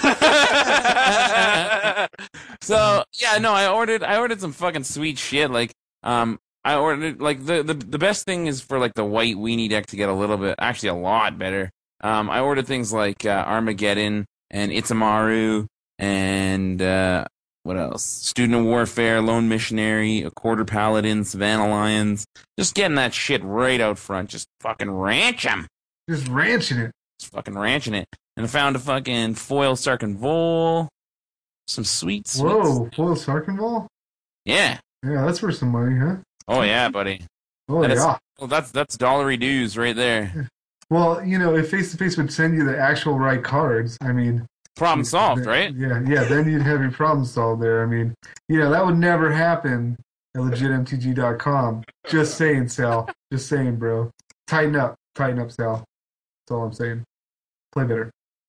So yeah, no, I ordered I ordered some fucking sweet shit. Like um I ordered like the, the the best thing is for like the white weenie deck to get a little bit, actually a lot better. Um I ordered things like uh, Armageddon and Itamaru and uh what else? Student of Warfare, Lone Missionary, a Quarter Paladin, Savannah Lions. Just getting that shit right out front. Just fucking ranch 'em. just ranching it. Just fucking ranching it. And I found a fucking foil Sarkin Vol. Some sweet, sweet. Whoa, foil Sarkinvol? Yeah. Yeah, that's worth some money, huh? Oh yeah, buddy. Oh That is- yeah. Well, that's that's dollary dues right there. Well, you know, if Face to Face would send you the actual right cards, I mean, Problem solved, right? Yeah, yeah. Then you'd have your problem solved there. I mean, you know, that would never happen at legit M T G dot com. Just saying, Sal. Just saying, bro. Tighten up, tighten up, Sal. That's all I'm saying. Play better.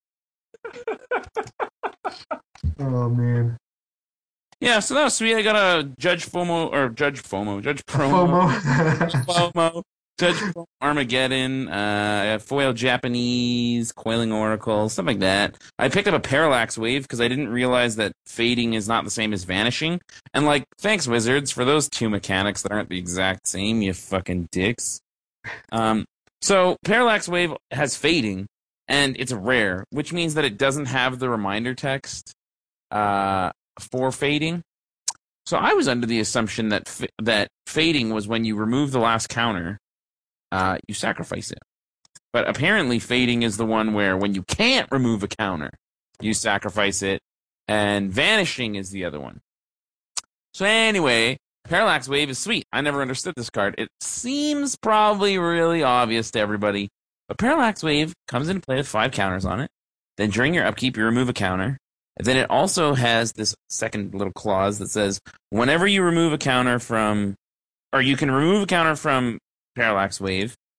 Oh man. Yeah, so that was sweet. I got a Judge FOMO or Judge FOMO, Judge Promo, FOMO. FOMO, Judge FOMO, Armageddon, uh, foil Japanese, Coiling Oracle, stuff like that. I picked up a Parallax Wave because I didn't realize that fading is not the same as vanishing. And like, thanks Wizards for those two mechanics that aren't the exact same, you fucking dicks. Um, so Parallax Wave has fading, and it's a rare, which means that it doesn't have the reminder text uh, for fading. So I was under the assumption that f- that fading was when you remove the last counter, uh, you sacrifice it. But apparently fading is the one where when you can't remove a counter, you sacrifice it, and vanishing is the other one. So anyway, Parallax Wave is sweet. I never understood this card. It seems probably really obvious to everybody. But Parallax Wave comes into play with five counters on it. Then during your upkeep, you remove a counter. And then it also has this second little clause that says, whenever you remove a counter from, or you can remove a counter from Parallax Wave,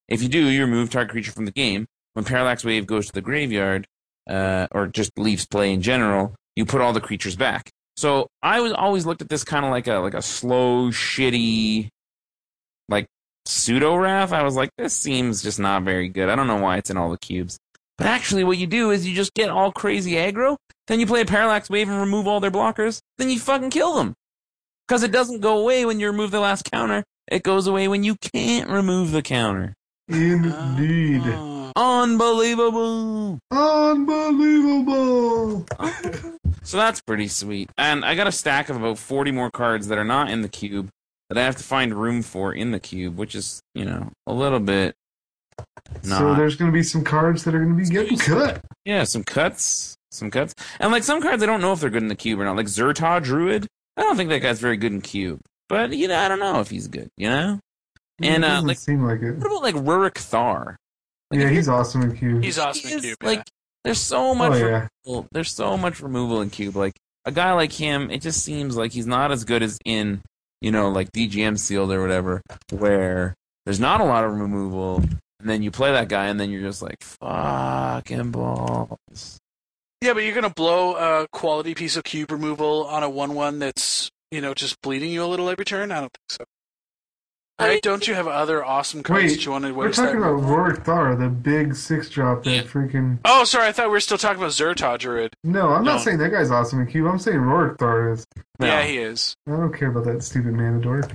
If you do, you remove target creature from the game. When Parallax Wave goes to the graveyard, uh, or just leaves play in general, you put all the creatures back. So I was always looked at this kind of like a like a slow, shitty, like pseudo Wrath. I was like, this seems just not very good. I don't know why it's in all the cubes. But actually, what you do is you just get all crazy aggro, then you play a Parallax Wave and remove all their blockers, then you fucking kill them. Because it doesn't go away when you remove the last counter. It goes away when you can't remove the counter. Indeed. Oh. Unbelievable. Unbelievable. So that's pretty sweet. And I got a stack of about forty more cards that are not in the cube that I have to find room for in the cube, which is, you know, a little bit not. So there's going to be some cards that are going to be getting cut. Yeah, some cuts. Some cuts. And like some cards, I don't know if they're good in the cube or not. Like Zerta Druid. I don't think that guy's very good in cube. But, you know, I don't know if he's good, you know? And, it uh, doesn't like, seem like it. what about, like, Rurik Thar? Like, Yeah, if he's you're- awesome in cube. He's awesome in He's, Cube. like, there's so much Oh, yeah. removal. There's so much removal in cube. Like, a guy like him, it just seems like he's not as good as in, you know, like D G M Sealed or whatever, where there's not a lot of removal, and then you play that guy, and then you're just like, fucking balls. Yeah, but you're gonna blow a quality piece of cube removal on a one-one that's, you know, just bleeding you a little every turn. I don't think so. Right? Don't you have other awesome cards Wait, that you want to we're waste? talking that- about Rorik Thar, the big six drop that Yeah. freaking... Oh, sorry, I thought we were still talking about Zerta Druid. No, I'm not No. saying that guy's awesome in cube. I'm saying Rorik Thar is. No. Yeah, he is. I don't care about that stupid Manador.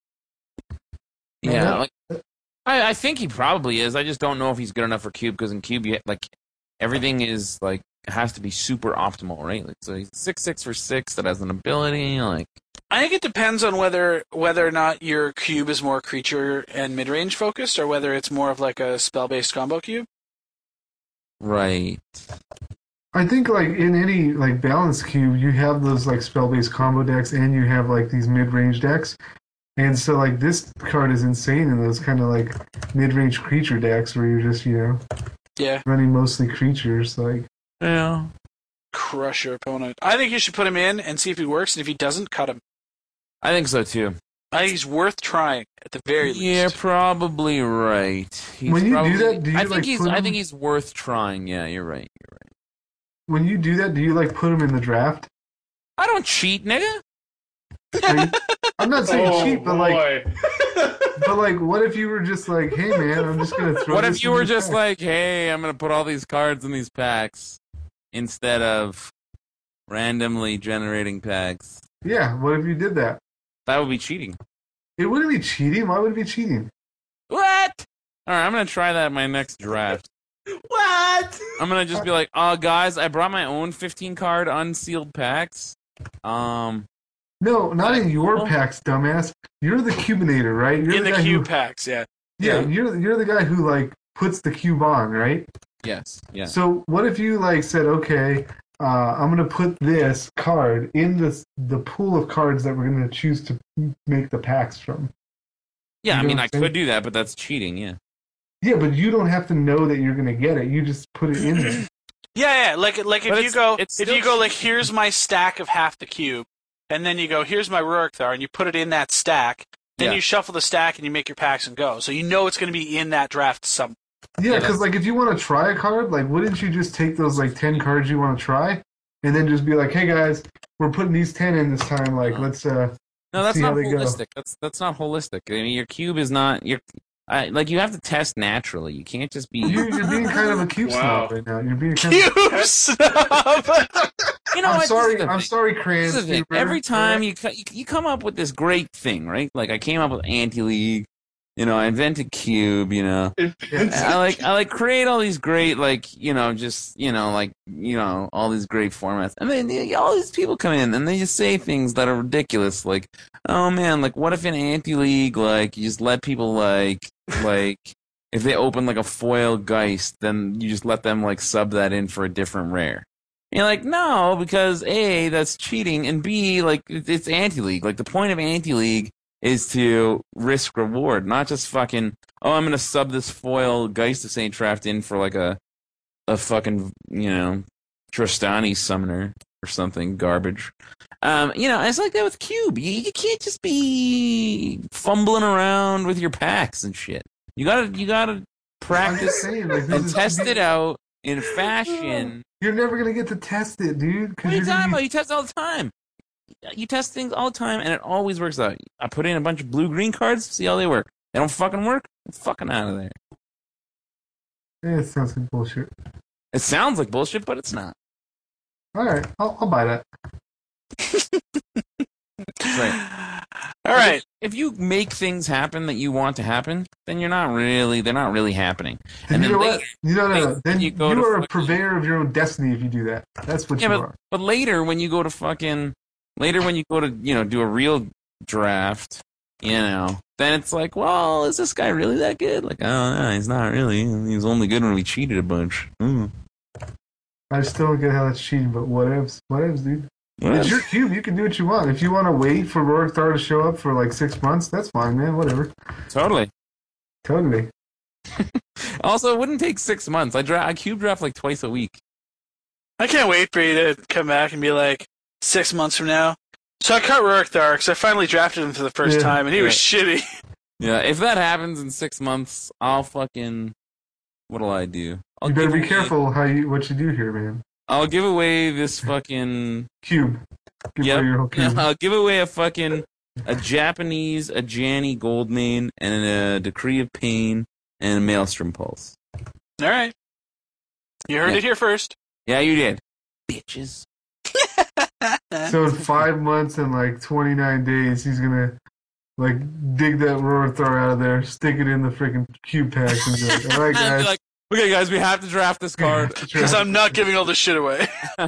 Yeah, Yeah. like I, I think he probably is. I just don't know if he's good enough for cube because in cube, you, like everything is like has to be super optimal, right? Like so, he's six six for six that has an ability. Like I think it depends on whether whether or not your cube is more creature and mid-range focused, or whether it's more of like a spell-based combo cube. right, I think like in any like balanced cube, you have those like spell-based combo decks, and you have like these mid-range decks. And so like this card is insane in those kind of like mid-range creature decks where you're just you know Yeah, running mostly creatures. Like yeah. crush your opponent. I think you should put him in and see if he works, and if he doesn't, cut him. I think so too. I think he's worth trying at the very least. You're probably right. He's When you do probably- that, do you, I think like, he's. put I him- think he's worth trying. Yeah, you're right. You're right. when you do that, do you like put them in the draft? I don't cheat, nigga. Like, I'm not saying Oh, cheap, but like, boy. but like, what if you were just like, hey man, I'm just gonna throw. What this if you in were your just pack. like, hey, I'm gonna put all these cards in these packs instead of randomly generating packs? yeah? What if you did that? That would be cheating. It wouldn't be cheating. Why would it be cheating? What? All right, I'm gonna try that in my next draft. What? I'm gonna just be like, oh, guys, I brought my own fifteen card unsealed packs. Um, No, not in your Oh. packs, dumbass. You're the cubinator, right? You're In the guy cube Who, packs, yeah. yeah, Yeah. you're you're the guy who like puts the cube on, right? yes, yeah. So what if you like said, okay, uh, I'm gonna put this card in this the pool of cards that we're gonna choose to make the packs from. Yeah, I You know mean, what I I'm saying? could do that, but that's cheating, yeah. Yeah, but you don't have to know that you're gonna get it. You just put it in there. Yeah, yeah. Like, like if But you it's- go, it's if still you go, like, cheating. here's my stack of half the cube, and then you go, here's my Rurik Thar, and you put it in that stack. Then Yeah. you shuffle the stack and you make your packs and go. So you know it's going to be in that draft some. Yeah, Yeah, because like if you want to try a card, like wouldn't you just take those like ten cards you want to try, and then just be like, hey guys, we're putting these ten in this time. Like Uh-huh. let's uh No, that's see how not they go. holistic. That's that's not holistic. I mean, your cube is not your. I, like you have to test naturally. You can't just be. you're, you're being kind of a cube Wow. snob right now. You're being kind of. Cube snob! You know I'm what? This sorry. is the I'm thing. sorry, This Crayons. is the thing. Every time you, co- you you come up with this great thing, right? Like I came up with Anti-League. You know, I invented Cube. You know, I like I like create all these great like you know just you know like you know all these great formats, and then you know, all these people come in and they just say things that are ridiculous. Like, oh man, like what if in Anti-League like you just let people like like if they open like a foil Geist, then you just let them like sub that in for a different rare. And you're like, no, because A, that's cheating, and B, like it- it's Anti-League. Like the point of Anti-League is to risk reward, not just fucking, oh, I'm gonna sub this foil Geist of Saint Trapped in for like a a fucking, you know, Trostani summoner or something garbage. Um, you know, it's like that with Cube. You, you can't just be fumbling around with your packs and shit. You gotta you gotta I'm practice just saying, like, this and is- test it out in fashion. You're never gonna get to test it, dude. What Because are you you're talking gonna about? be, You test all the time. You test things all the time, and it always works out. I put in a bunch of blue-green cards, see how they work. They don't fucking work, I'm fucking out of there. yeah, it sounds like bullshit. It sounds like bullshit, but it's not. All right, I'll, I'll buy that. Right. All right. If you make things happen that you want to happen, then you're not really, they're not really happening. Then And you then know they- what? You know, no, no. they- Then you you, go to are a fucking- purveyor of your own destiny if you do that. That's what Yeah, you but, are. but later when you go to fucking, later when you go to, you know, do a real draft, you know, then it's like, well, is this guy really that good? Like, oh, no, he's not really. He's only good when we cheated a bunch. Mm. I still don't get how that's cheating, but whatevs. Whatevs, dude. What? It's your cube. You can do what you want. If you want to wait for Rorthar to show up for like six months, that's fine, man. Whatever. Totally. Totally. Also, it wouldn't take six months. I, dra- I cube draft like twice a week. I can't wait for you to come back and be like, six months from now. So I cut Rorthar because I finally drafted him for the first Yeah. time, and he was shitty. Yeah, if that happens in six months, I'll fucking. What'll I do? I'll You better give be away- careful how you what you do here, man. I'll give away this fucking. Cube. Give Yep. away your whole cube. I'll give away a fucking a Japanese, a Janny Goldmane, and a Decree of Pain, and a Maelstrom Pulse. All right. You heard Yeah. it here first. Yeah, you did, bitches. So in five months and like twenty-nine days, he's gonna like dig that Rorthar out of there, stick it in the freaking cube pack, and be like, "All right, And be guys." like, okay, guys, we have to draft this card. Because I'm not giving all this shit away.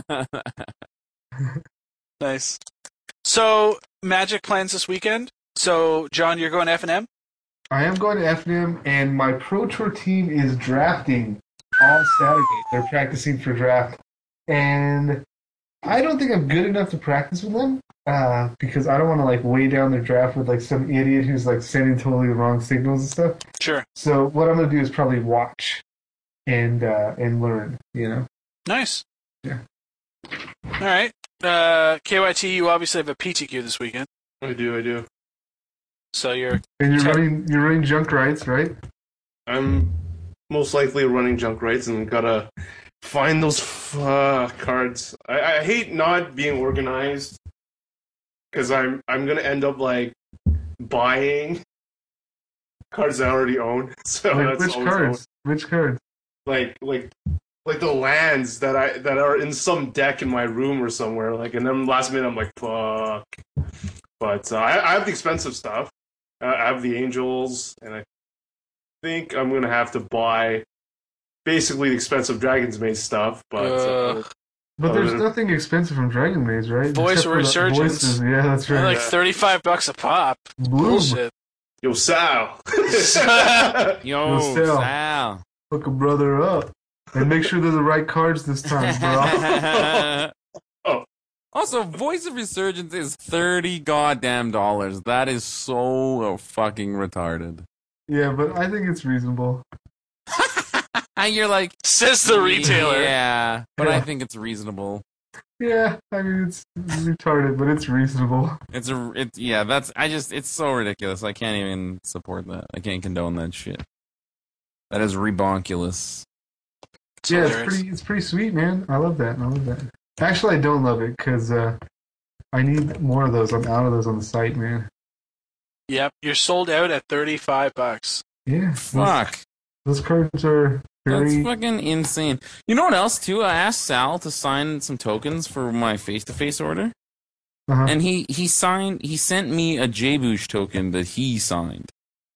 Nice. So, Magic plans this weekend. So, John, you're going to F and M? I am going to F and M, and my Pro Tour team is drafting on Saturday. They're practicing for draft, and I don't think I'm good enough to practice with them uh, because I don't want to like weigh down their draft with like some idiot who's like sending totally the wrong signals and stuff. Sure. So what I'm going to do is probably watch and uh, and learn. You know. Nice. Yeah. All right. Uh, K Y T, you obviously have a P T Q this weekend. I do, I do. So you're And you're Tech- running you're running junk rights, right? I'm most likely running junk rights and gotta find those uh, cards. I, I hate not being organized because I'm I'm gonna end up like buying cards I already own. So Like, that's which always cards? Which cards? like like like the lands that I that are in some deck in my room or somewhere. Like, and then last minute I'm like, fuck. But uh, I, I have the expensive stuff. Uh, I have the angels, and I think I'm gonna have to buy basically the expensive Dragon's Maze stuff. But uh, Ugh. But Oh, there's really? nothing expensive from Dragon Maze, right? Voice Except for the Resurgence. voices. Yeah, that's they're right. like Yeah. thirty-five bucks a pop. Bloom. Bullshit. yo, Sal. Yo, Yo, Sal. Sal. Hook a brother up. And make sure they're the right cards this time, bro. Oh. Also, Voice of Resurgence is thirty goddamn dollars. That is so fucking retarded. Yeah, but I think it's reasonable. And you're like, Says the retailer. Yeah, but Yeah. I think it's reasonable. Yeah, I mean, it's retarded, but it's reasonable. It's a, it, yeah, that's, I just, it's so ridiculous. I can't even support that. I can't condone that shit. That is rebonkulous. Yeah, it's hilarious. pretty, it's pretty sweet, man. I love that. I love that. Actually, I don't love it because uh, I need more of those. I'm out of those on the site, man. Yep. You're sold out at thirty-five bucks. Yeah, those, Fuck. those cards are That's very. fucking insane. You know what else, too? I asked Sal to sign some tokens for my face-to-face order. Uh-huh. And he, he signed, he sent me a J-Boosh token that he signed.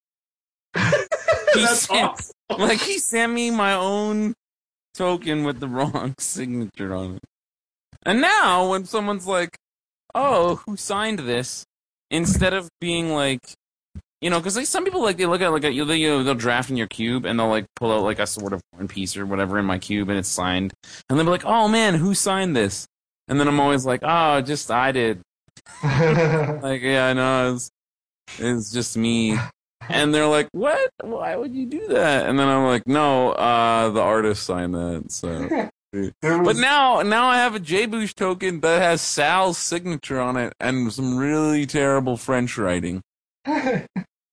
He That's sent, awesome. like, he sent me my own token with the wrong signature on it. And now, when someone's like, oh, who signed this? Instead of being like, you know, because like, some people, like, they look at, like, a, you know, they'll draft in your cube, and they'll, like, pull out, like, a sort of one piece or whatever in my cube, and it's signed. And they'll be like, oh, man, who signed this? And then I'm always like, oh, just I did. Like, yeah, I know, it's, it's just me. And they're like, what? Why would you do that? And then I'm like, no, uh, the artist signed that, so. There But was- now, now I have a J-Boosh token that has Sal's signature on it and some really terrible French writing.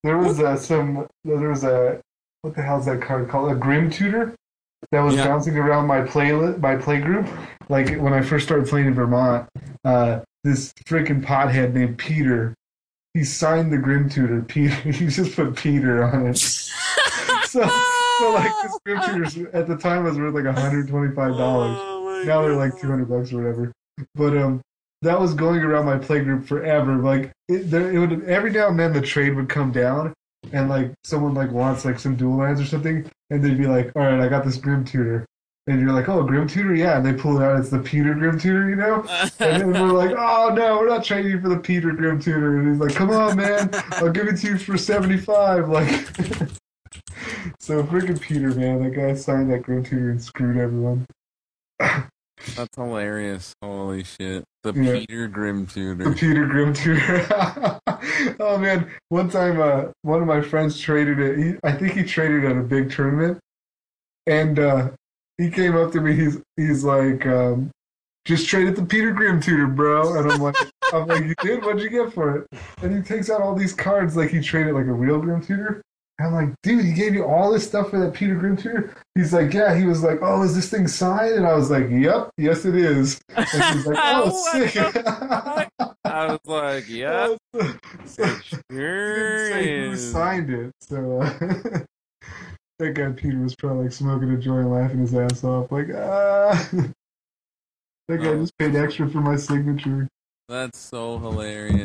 there was uh, some. There was a what the hell's that card called? A Grim Tutor that was Yeah. bouncing around my play my play group. Like when I first started playing in Vermont, uh, this freaking pothead named Peter. He signed the Grim Tutor. Peter. He just put Peter on it. so, so like this Grim Tutor at the time was worth like one hundred twenty-five dollars. Oh Now they're like two hundred bucks or whatever. But um, that was going around my playgroup forever. Like it, there, it would every now and then the trade would come down, and like someone like wants like some dual lands or something, and they'd be like, "All right, I got this Grim Tutor," and you're like, "Oh, Grim Tutor, yeah." And they pull it out. It's the Peter Grim Tutor, you know. And then we're like, "Oh no, we're not trading you for the Peter Grim Tutor." And he's like, "Come on, man, I'll give it to you for seventy-five." Like. So freaking Peter, man, that guy signed that Grim Tutor and screwed everyone. That's hilarious. Holy shit. The Yeah. Peter Grim The Tutor. Peter Grim Tutor. Oh man, one time uh, one of my friends traded it. He, I think he traded at a big tournament, and uh, he came up to me. He's he's like, um, "Just traded the Peter Grim Tutor, bro." And I'm like, I'm like, "You did? What'd you get for it?" And he takes out all these cards like he traded like a real Grim Tutor. And I'm like, "Dude, he gave you all this stuff for that Peter Grim Tutor?" He's like, "Yeah." He was like, "Oh, is this thing signed?" And I was like, "Yep, yes it is." And he's like, "Oh, What sick." I was like, yeah, so, so, sure didn't say who is. signed it. So uh, that guy Peter was probably like smoking a joint, laughing his ass off, like ah. That guy Oh. just paid extra for my signature. That's so hilarious.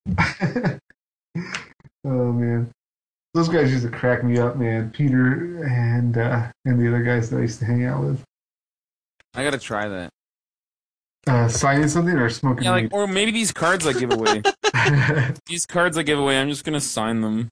Oh man, those guys used to crack me up, man. Peter and uh, and the other guys that I used to hang out with. I gotta try that. Uh, signing something or smoking Yeah, weed? like, or maybe these cards I give away. These cards I give away, I'm just gonna sign them.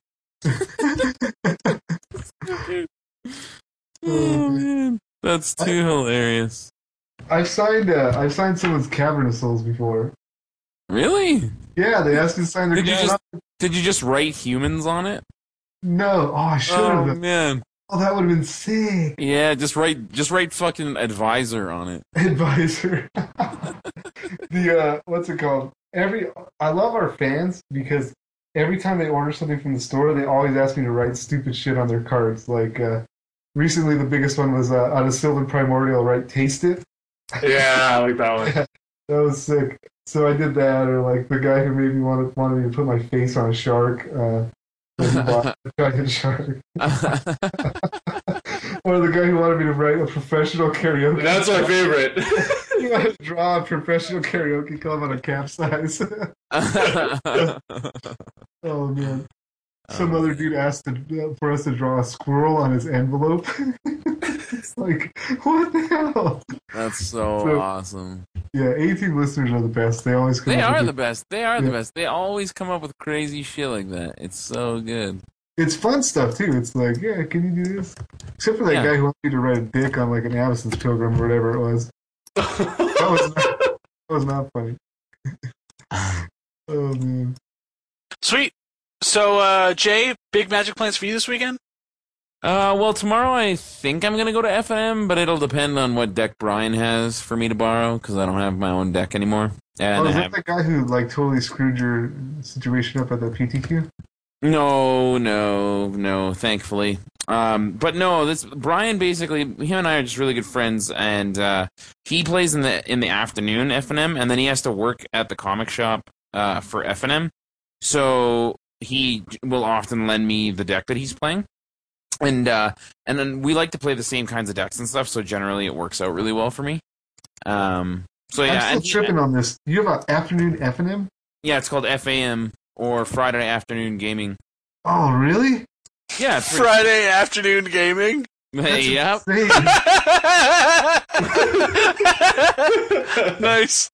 Oh man, that's too hilarious. I've signed uh, I've signed someone's Cavern of Souls before. Really? Yeah, they asked me to sign their Did you Cavern- just did you just write humans on it? No, oh, I should have. Oh man, Oh, that would have been sick. yeah. Just write just write fucking advisor on it. Advisor. The uh, what's it called? Every I love our fans because every time they order something from the store, they always ask me to write stupid shit on their cards. Like uh, recently, the biggest one was uh, on a Sylvan Primordial, write "Taste It." Yeah, I like that one. That was sick. So I did that, or like the guy who made me want wanted me to put my face on a shark. Uh, when he bought a giant shark. Or the guy who wanted me to write a professional karaoke. That's my favorite. He wanted to draw a professional karaoke club on a capsize. Oh man! Some Oh, other dude asked to, for us to draw a squirrel on his envelope. It's like, what the hell? That's so, So- awesome. Yeah, eighteen listeners are the best. They always come They up are with the best. They are the Yeah. best. They always come up with crazy shit like that. It's so good. It's fun stuff too. It's like, yeah, can you do this? Except for that Yeah. guy who wanted me to write a dick on like an Addison's Pilgrim or whatever it was. That was not, that was not funny. Oh man. Sweet. So, uh, Jay, big Magic plans for you this weekend? Uh, well, tomorrow I think I'm gonna go to F N M, but it'll depend on what deck Brian has for me to borrow because I don't have my own deck anymore. And Oh, I is that have the guy who like totally screwed your situation up at the P T Q? no, no, no. Thankfully, um, but no. This Brian basically, him and I are just really good friends, and uh, he plays in the in the afternoon F N M, and then he has to work at the comic shop uh, for F N M. So he will often lend me the deck that he's playing. And uh, and then we like to play the same kinds of decks and stuff, so generally it works out really well for me. Um, so yeah, I'm still and he- tripping on this. You have an afternoon F and M? yeah, it's called F A M or Friday Afternoon Gaming. Oh, really? Yeah, it's pretty- Friday afternoon gaming? yep. Insane. Nice.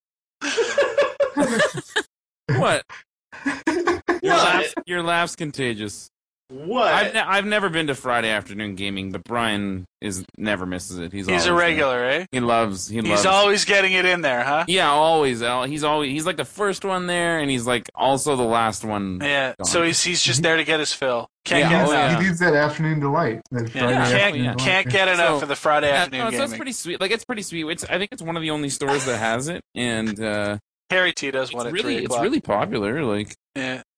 What? Your What? laugh's, your laugh's contagious. What? I've ne- I've never been to Friday Afternoon Gaming, but Brian is never misses it. He's He's a always there. regular, eh? He loves. He loves. He's always getting it in there, huh? Yeah, always. Al- He's always. He's like the first one there, and he's like also the last one. Yeah. gone. So he's he's just there to get his fill. Can't Yeah, get oh, enough. yeah. He needs that afternoon delight. That Yeah, Friday Yeah, can't afternoon yeah. delight. can't get enough So- for the Friday Yeah, afternoon no, so gaming. that's pretty sweet. Like it's pretty sweet. It's I think it's one of the only stores that has it, and uh, Harry T does it's one at really three it's o'clock. really popular. Like Yeah.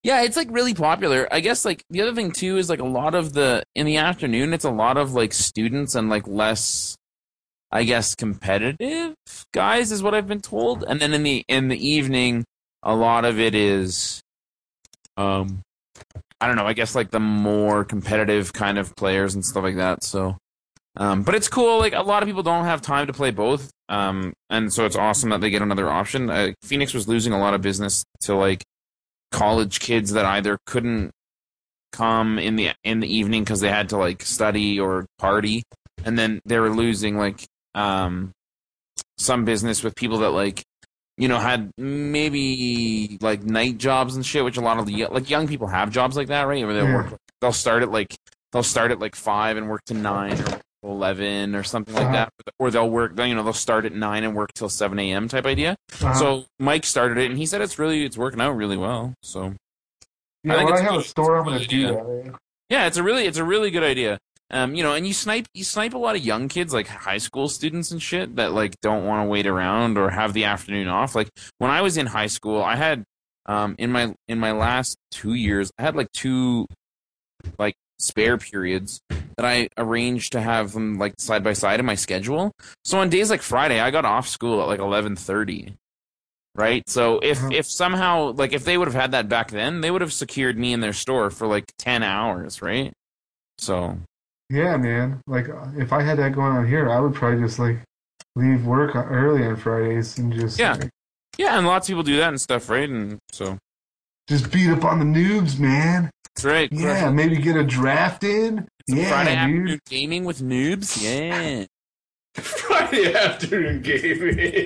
Yeah, it's like really popular. I guess like the other thing too is like a lot of the in the afternoon it's a lot of like students and like less I guess competitive guys is what I've been told. And then in the in the evening a lot of it is um I don't know, I guess like the more competitive kind of players and stuff like that. So um but it's cool, like a lot of people don't have time to play both. Um and so it's awesome that they get another option. Uh, Phoenix was losing a lot of business to like college kids that either couldn't come in the in the evening because they had to like study or party, and then they were losing like um some business with people that like you know had maybe like night jobs and shit, which a lot of the like young people have jobs like that, right? Where they Yeah. work, they'll start at like they'll start at like five and work to nine or eleven or something like Uh-huh. that, or they'll work you know they'll start at nine and work till seven a.m. type idea. Uh-huh. So Mike started it, and he said it's really it's working out really well. So yeah, I think when I it's have a good. store, I'm It's a gonna good do idea. that. Man. yeah, it's a really it's a really good idea. Um, you know, and you snipe you snipe a lot of young kids, like high school students and shit, that like don't want to wait around or have the afternoon off. Like when I was in high school, I had um in my in my last two years, I had like two like spare periods that I arranged to have them like side by side in my schedule. So on days like Friday, I got off school at like eleven thirty. Right? So if Uh-huh. if somehow like if they would have had that back then, they would have secured me in their store for like ten hours, right? So Yeah, man. Like if I had that going on here, I would probably just like leave work early on Fridays and just Yeah. like, yeah, and lots of people do that and stuff, right? And so just beat up on the noobs, man. that's right. Yeah, maybe get a draft in. Some Yeah, Friday dude. afternoon gaming with noobs. Yeah. Friday afternoon gaming.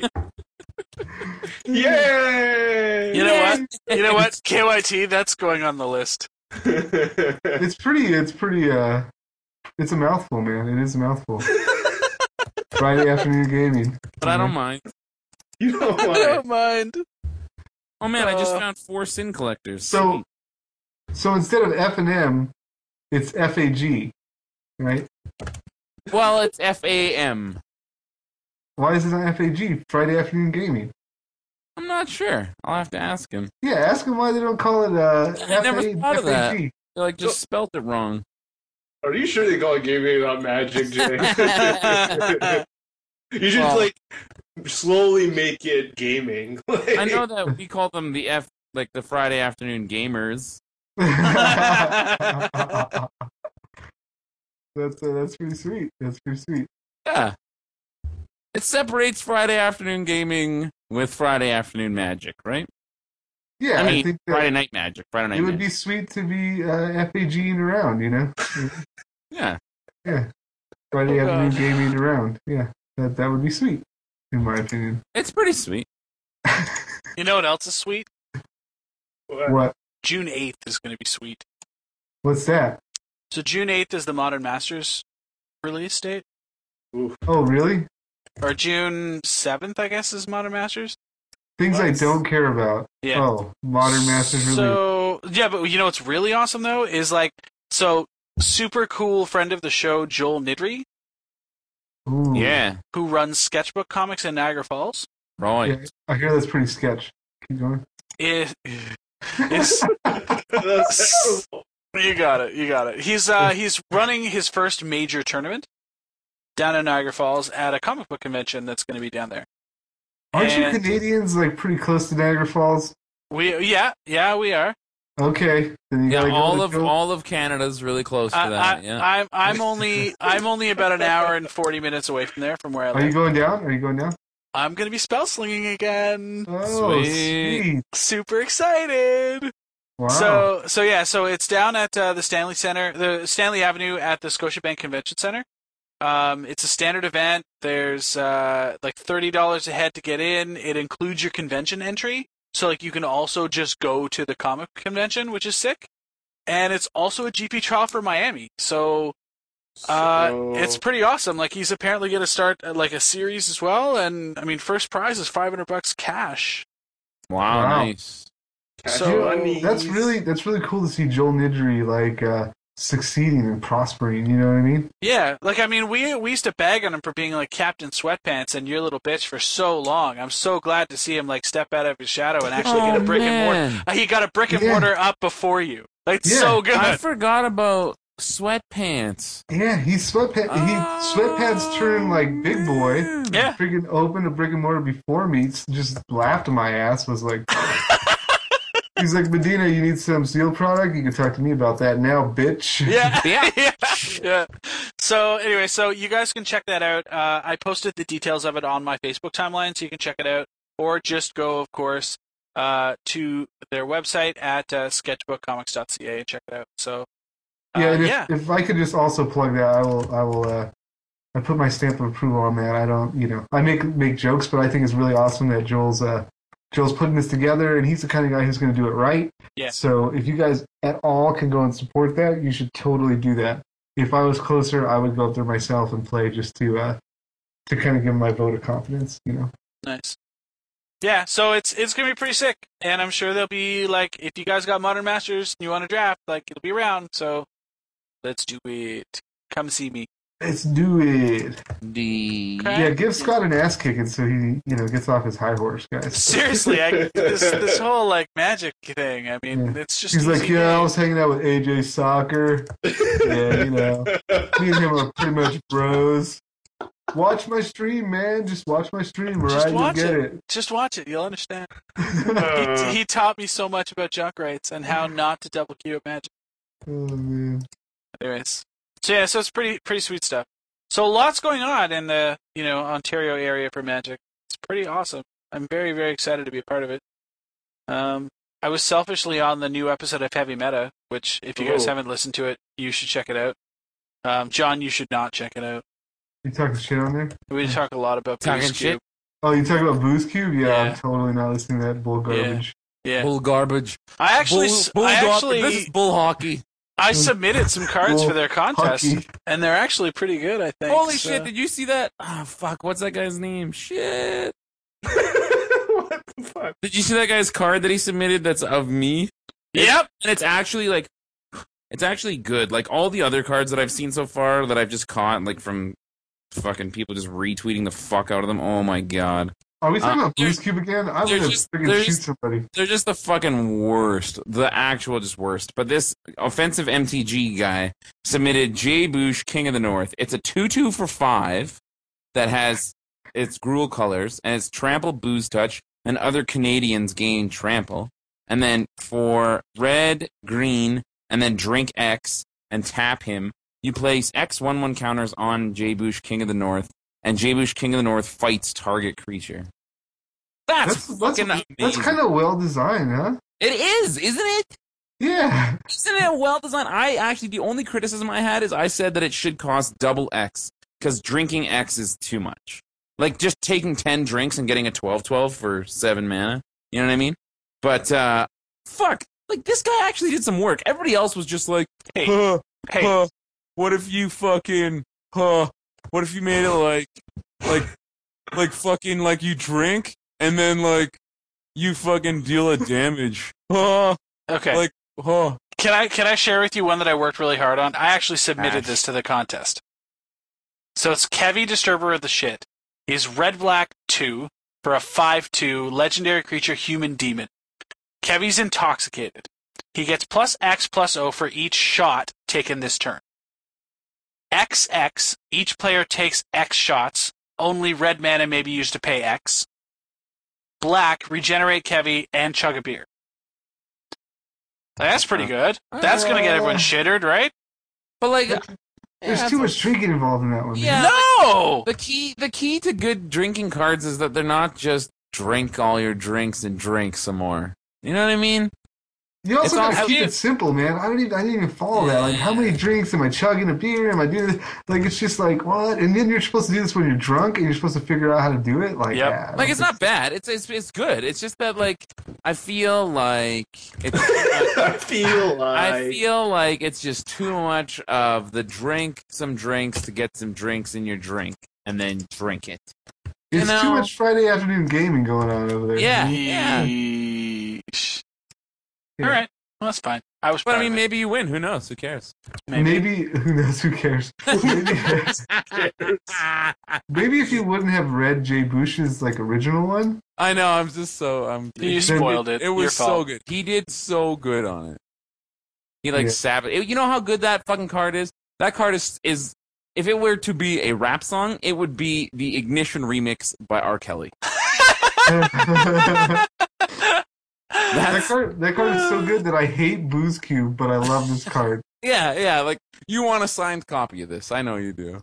Yay! You know what? You know what? K Y T, that's going on the list. It's pretty. It's pretty. Uh, it's a mouthful, man. It is a mouthful. Friday afternoon gaming. But I don't mind. You know I what? don't mind. Oh man, I just Uh, found four sin collectors. So, so instead of F and M, it's F A G, right? well, it's F A M. Why is it on F A G? Friday afternoon gaming. I'm not sure. I'll have to ask him. Yeah, ask them why they don't call it uh, I never F A thought of that. F A G. They like just spelt it wrong. Are you sure they call it gaming, not magic, Jay? You should Well- like slowly make it gaming. I know that we call them the F, like the Friday afternoon gamers. That's uh, that's pretty sweet. That's pretty sweet. Yeah. It separates Friday afternoon gaming with Friday afternoon magic, right? Yeah, I I, mean, think that Friday night magic. Friday night it would magic. be sweet to be uh, F A Ging around, you know. Yeah. Yeah, Friday Oh, afternoon God. gaming around. Yeah, that that would be sweet, in my opinion. It's pretty sweet. You know what else is sweet? What? June eighth is going to be sweet. What's that? So June eighth is the Modern Masters release date. Oh, really? Or June seventh, I guess, is Modern Masters. Things I What? don't care about. Yeah. Oh, Modern Masters release. So yeah, but you know what's really awesome though is like so super cool friend of the show Joel Nidry, Ooh. Yeah. who runs Sketchbook Comics in Niagara Falls. Right. Yeah, I hear that's pretty sketch. Keep going. Is, is That's terrible. you got it, you got it. He's uh he's running his first major tournament down in Niagara Falls at a comic book convention that's going to be down there. Aren't you And Canadians like pretty close to Niagara Falls? We yeah yeah we are. Okay, then you Yeah, gotta go all to of Joel- all of Canada's really close to I, that. I, Yeah. I'm I'm only I'm only about an hour and forty minutes away from there from where I Are you live. going down? Are you going down? I'm going to be spell slinging again. Oh, Sweet. sweet! Super excited. Wow. So so yeah, so it's down at uh, the Stanley Center, the Stanley Avenue at the Scotiabank Convention Center. Um, it's a standard event. There's uh, like thirty dollars a head to get in. It includes your convention entry, so like you can also just go to the comic convention, which is sick. And it's also a G P trial for Miami, so uh, So- it's pretty awesome. Like he's apparently going to start uh, like a series as well, and I mean, first prize is five hundred bucks cash. wow, Wow. nice. Cash So- money. That's really that's really cool to see Joel Nidry like uh, succeeding and prospering. You know what I mean? Yeah, like I mean, we we used to bag on him for being like Captain Sweatpants and your little bitch for so long. I'm so glad to see him like step out of his shadow and actually Oh, get a brick man. and mortar. Uh, he got a brick and Yeah. mortar up before you. Like Yeah. so good. I forgot about Sweatpants. Yeah, he's sweatpants. He sweatpants turned like big boy. Yeah. Freaking opened a brick and mortar before me. Just laughed at my ass. Was like, he's like, Medina, you need some seal product? You can talk to me about that now, bitch. Yeah. Yeah. yeah. Yeah. So anyway, so you guys can check that out. Uh, I posted the details of it on my Facebook timeline, so you can check it out, or just go, of course, uh, to their website at uh, sketchbook comics dot c a and check it out. So uh, Yeah, and if, yeah. if I could just also plug that, I will. I will. Uh, I put my stamp of approval on that. I don't, you know, I make make jokes, but I think it's really awesome that Joel's uh, Joel's putting this together, and he's the kind of guy who's going to do it right. Yeah. So if you guys at all can go and support that, you should totally do that. If I was closer, I would go up there myself and play just to uh, to kind of give him my vote of confidence. You know. Nice. Yeah, so it's it's gonna be pretty sick, and I'm sure there'll be like if you guys got Modern Masters and you want to draft, like it'll be around. So let's do it. Come see me. Let's do it. The Okay. Yeah, give Scott an ass kicking so he, you know, gets off his high horse, guys. Seriously, I, this this whole like magic thing. I mean, Yeah. it's just He's like, easy yeah, I game. was hanging out with A J Soccer. Yeah, you know, me and him are pretty much bros. Watch my stream, man. Just watch my stream, Just right? You'll watch get it. it. Just watch it. You'll understand. Uh, He, he taught me so much about junk rights and how not to double queue at Magic. Oh man. Anyways, so yeah, so it's pretty pretty sweet stuff. So lots going on in the you know Ontario area for Magic. It's pretty awesome. I'm very very excited to be a part of it. Um, I was selfishly on the new episode of Heavy Meta, which if you guys Ooh. haven't listened to it, you should check it out. Um, John, you should not check it out. You talking shit on there? We talk a lot about Talking Boost shit? Cube. Oh, you talking about Boost Cube? Yeah, Yeah. I'm totally not listening to that bull garbage. Yeah, bull garbage. I actually, bull, s- bull I gar- actually, this is bull hockey. I submitted some cards Bull for their contest, hockey. and they're actually pretty good. I think. Holy so. shit! Did you see that? Oh fuck! What's that guy's name? Shit! what the fuck? Did you see that guy's card that he submitted? That's of me. Yep. And it's actually like, it's actually good. Like all the other cards that I've seen so far that I've just caught, like from fucking people just retweeting the fuck out of them. Oh my god. Are we talking Uh, about Boost Cube again? I they're would just- freaking they're shoot just- somebody. They're just the fucking worst. The actual just worst. But this offensive M T G guy submitted Jay Bush, King of the North. It's a two two for five that has its Gruul colors and it's trample, booze touch, and other Canadians gain trample. And then for red, green, and then drink X and tap him, you place X one one counters on Jay Bush, King of the North, and Jay Bush, King of the North fights target creature. That's, That's that's, fucking that's amazing. kind of well designed, huh? It is, isn't it? Yeah. Isn't it well designed? I actually, the only criticism I had is I said that it should cost double X because drinking X is too much. Like just taking ten drinks and getting a twelve twelve for seven mana. You know what I mean? But, uh, fuck. Like this guy actually did some work. Everybody else was just like, Hey, huh, hey. huh, what if you fucking, huh, what if you made it like, like, like fucking, like you drink and then like you fucking deal a damage. Huh, Okay. like, huh. Can I can I share with you one that I worked really hard on? I actually submitted Ash. this to the contest. So it's Kevy, Disturber of the Shit. He's red black two for a five two legendary creature human demon. Kevy's intoxicated. He gets plus X plus O for each shot taken this turn. X X, each player takes X shots. Only red mana may be used to pay X. Black, regenerate Kevy and chug a beer. That's pretty good. That's gonna get everyone shittered, right? But like, There's yeah, too much drinking involved in that one. man. Yeah. No! The key, the key to good drinking cards is that they're not just drink all your drinks and drink some more. You know what I mean? You also It's gotta all- keep you- it simple, man. I don't even I didn't even follow that. Like, how many drinks am I chugging a beer? Am I doing this? Like, it's just like what? And then you're supposed to do this when you're drunk, and you're supposed to figure out how to do it. Like, Yep. yeah, I Like don't it's think not bad. It's it's it's good. It's just that like I feel like it's. I feel like I feel like it's just too much of the drink some drinks to get some drinks in your drink and then drink it. It's you know- too much Friday afternoon gaming going on over there. Yeah, yeah. Yeesh. Yeah. All right. Well, that's fine. I was. But proud I mean, of it. maybe you win. Who knows? Who cares? Maybe. Who knows? Who cares? Maybe, maybe if you wouldn't have read Jay Bush's like original one. I know. I'm just so. I'm. You spoiled it. It was Your so fault. good. He did so good on it. He like Yeah. savage. You know how good that fucking card is. That card is is. If it were to be a rap song, it would be the Ignition remix by R. Kelly. that That's, card. That card is so good that I hate Booze Cube, but I love this card. yeah, yeah. Like you want a signed copy of this? I know you do.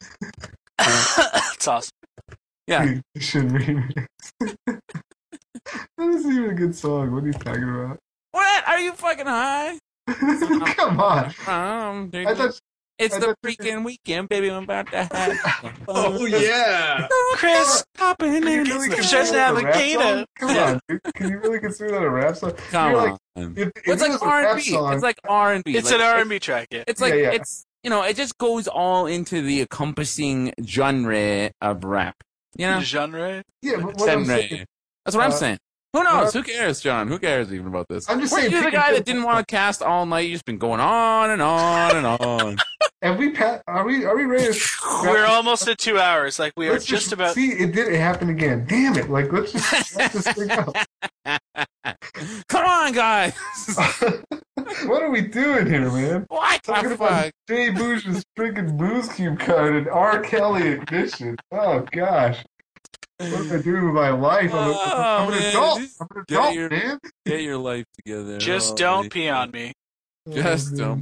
It's awesome. Yeah. Ignition remix. That isn't even a good song. What are you talking about? What? Are you fucking high? Come on. Um, I thought. it's I the thought- freaking weekend, baby. I'm about to have. Oh yeah. Chris, Hopping in. Can you really It's consider just that a rap alligator. song? Come on, dude. Can you really consider that a rap song? Come You're on. like, if, if it's it like was a R rap and B. song- It's like R and B. it's like, an R and B track. Yeah. It's like Yeah, yeah. it's you know it just goes all into the encompassing genre of rap. You know, Genre. yeah, but what I'm genre. saying, That's what I'm Uh, saying. Who knows? uh, Who cares, John? Who cares even about this? I'm just Weren't saying. you the pick a guy that good- didn't want to cast all night? You've just been going on and on and on. Have we? Pa- are we? Are we ready? To We're almost at two hours. Like we are Let's just about. See, it did. It happened again. Damn it! Like let's just let this thing out. Come on, guys. What are we doing here, man? What Talking the about fuck? Jay Bush's freaking Booze Cube card and R. Kelly Ignition. Oh gosh. What am I doing with my life? I'm, a, I'm an Oh, man, adult. just I'm an get adult, your- man. Get your life together. Just Oh, don't man. pee on me. Just Oh, don't.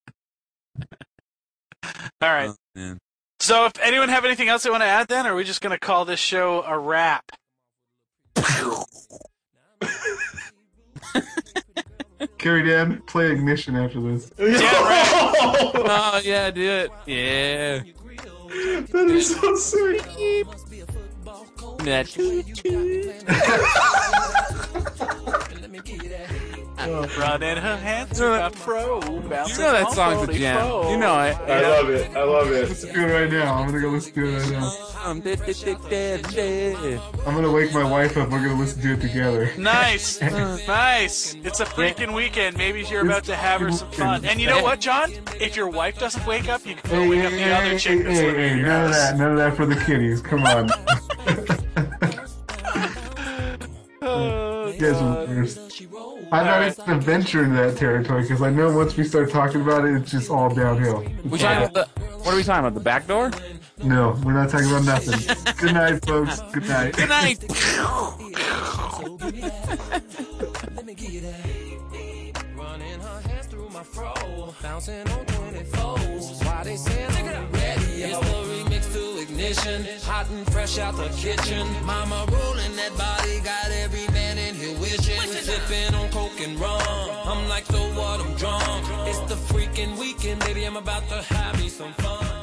All right. Oh, man. So, if anyone have anything else they want to add, then, or are we just going to call this show a wrap? Carrie Dan, play Ignition after this. Yeah, right. Oh yeah, do it. Yeah. That is so sweet. That Running her hands through my fro. you know that song's a jam. You know it. I love it. I love it. Let's do it right now. I'm gonna go listen to it right now. Um, da- da- da- da- da. I'm gonna wake my wife up. We're gonna listen to it together. Nice. Nice. It's a freaking weekend. Maybe you're about to have her some fun. And you know what, John? If your wife doesn't wake up, you can go Hey, wake hey, up the hey, other hey, chick that's hey, living hey, in your none of house. that. None of that for the kiddies. Come on. Oh, You guys are the worst. I'm not even gonna venture into that territory because I know once we start talking about it, it's just all downhill. We talking about the, what are we talking about? The back door? No, we're not talking about nothing. Good night, folks. Good night. Good night. Running her hands through my fro, bouncing on twenty-fours. Why they say I'm ready? It's the remix to Ignition, hot and fresh out the kitchen. Mama rolling that body, got every man in here wishing. Sipping on coke and rum, I'm like, so what? I'm drunk. It's the freaking weekend, baby. I'm about to have me some fun.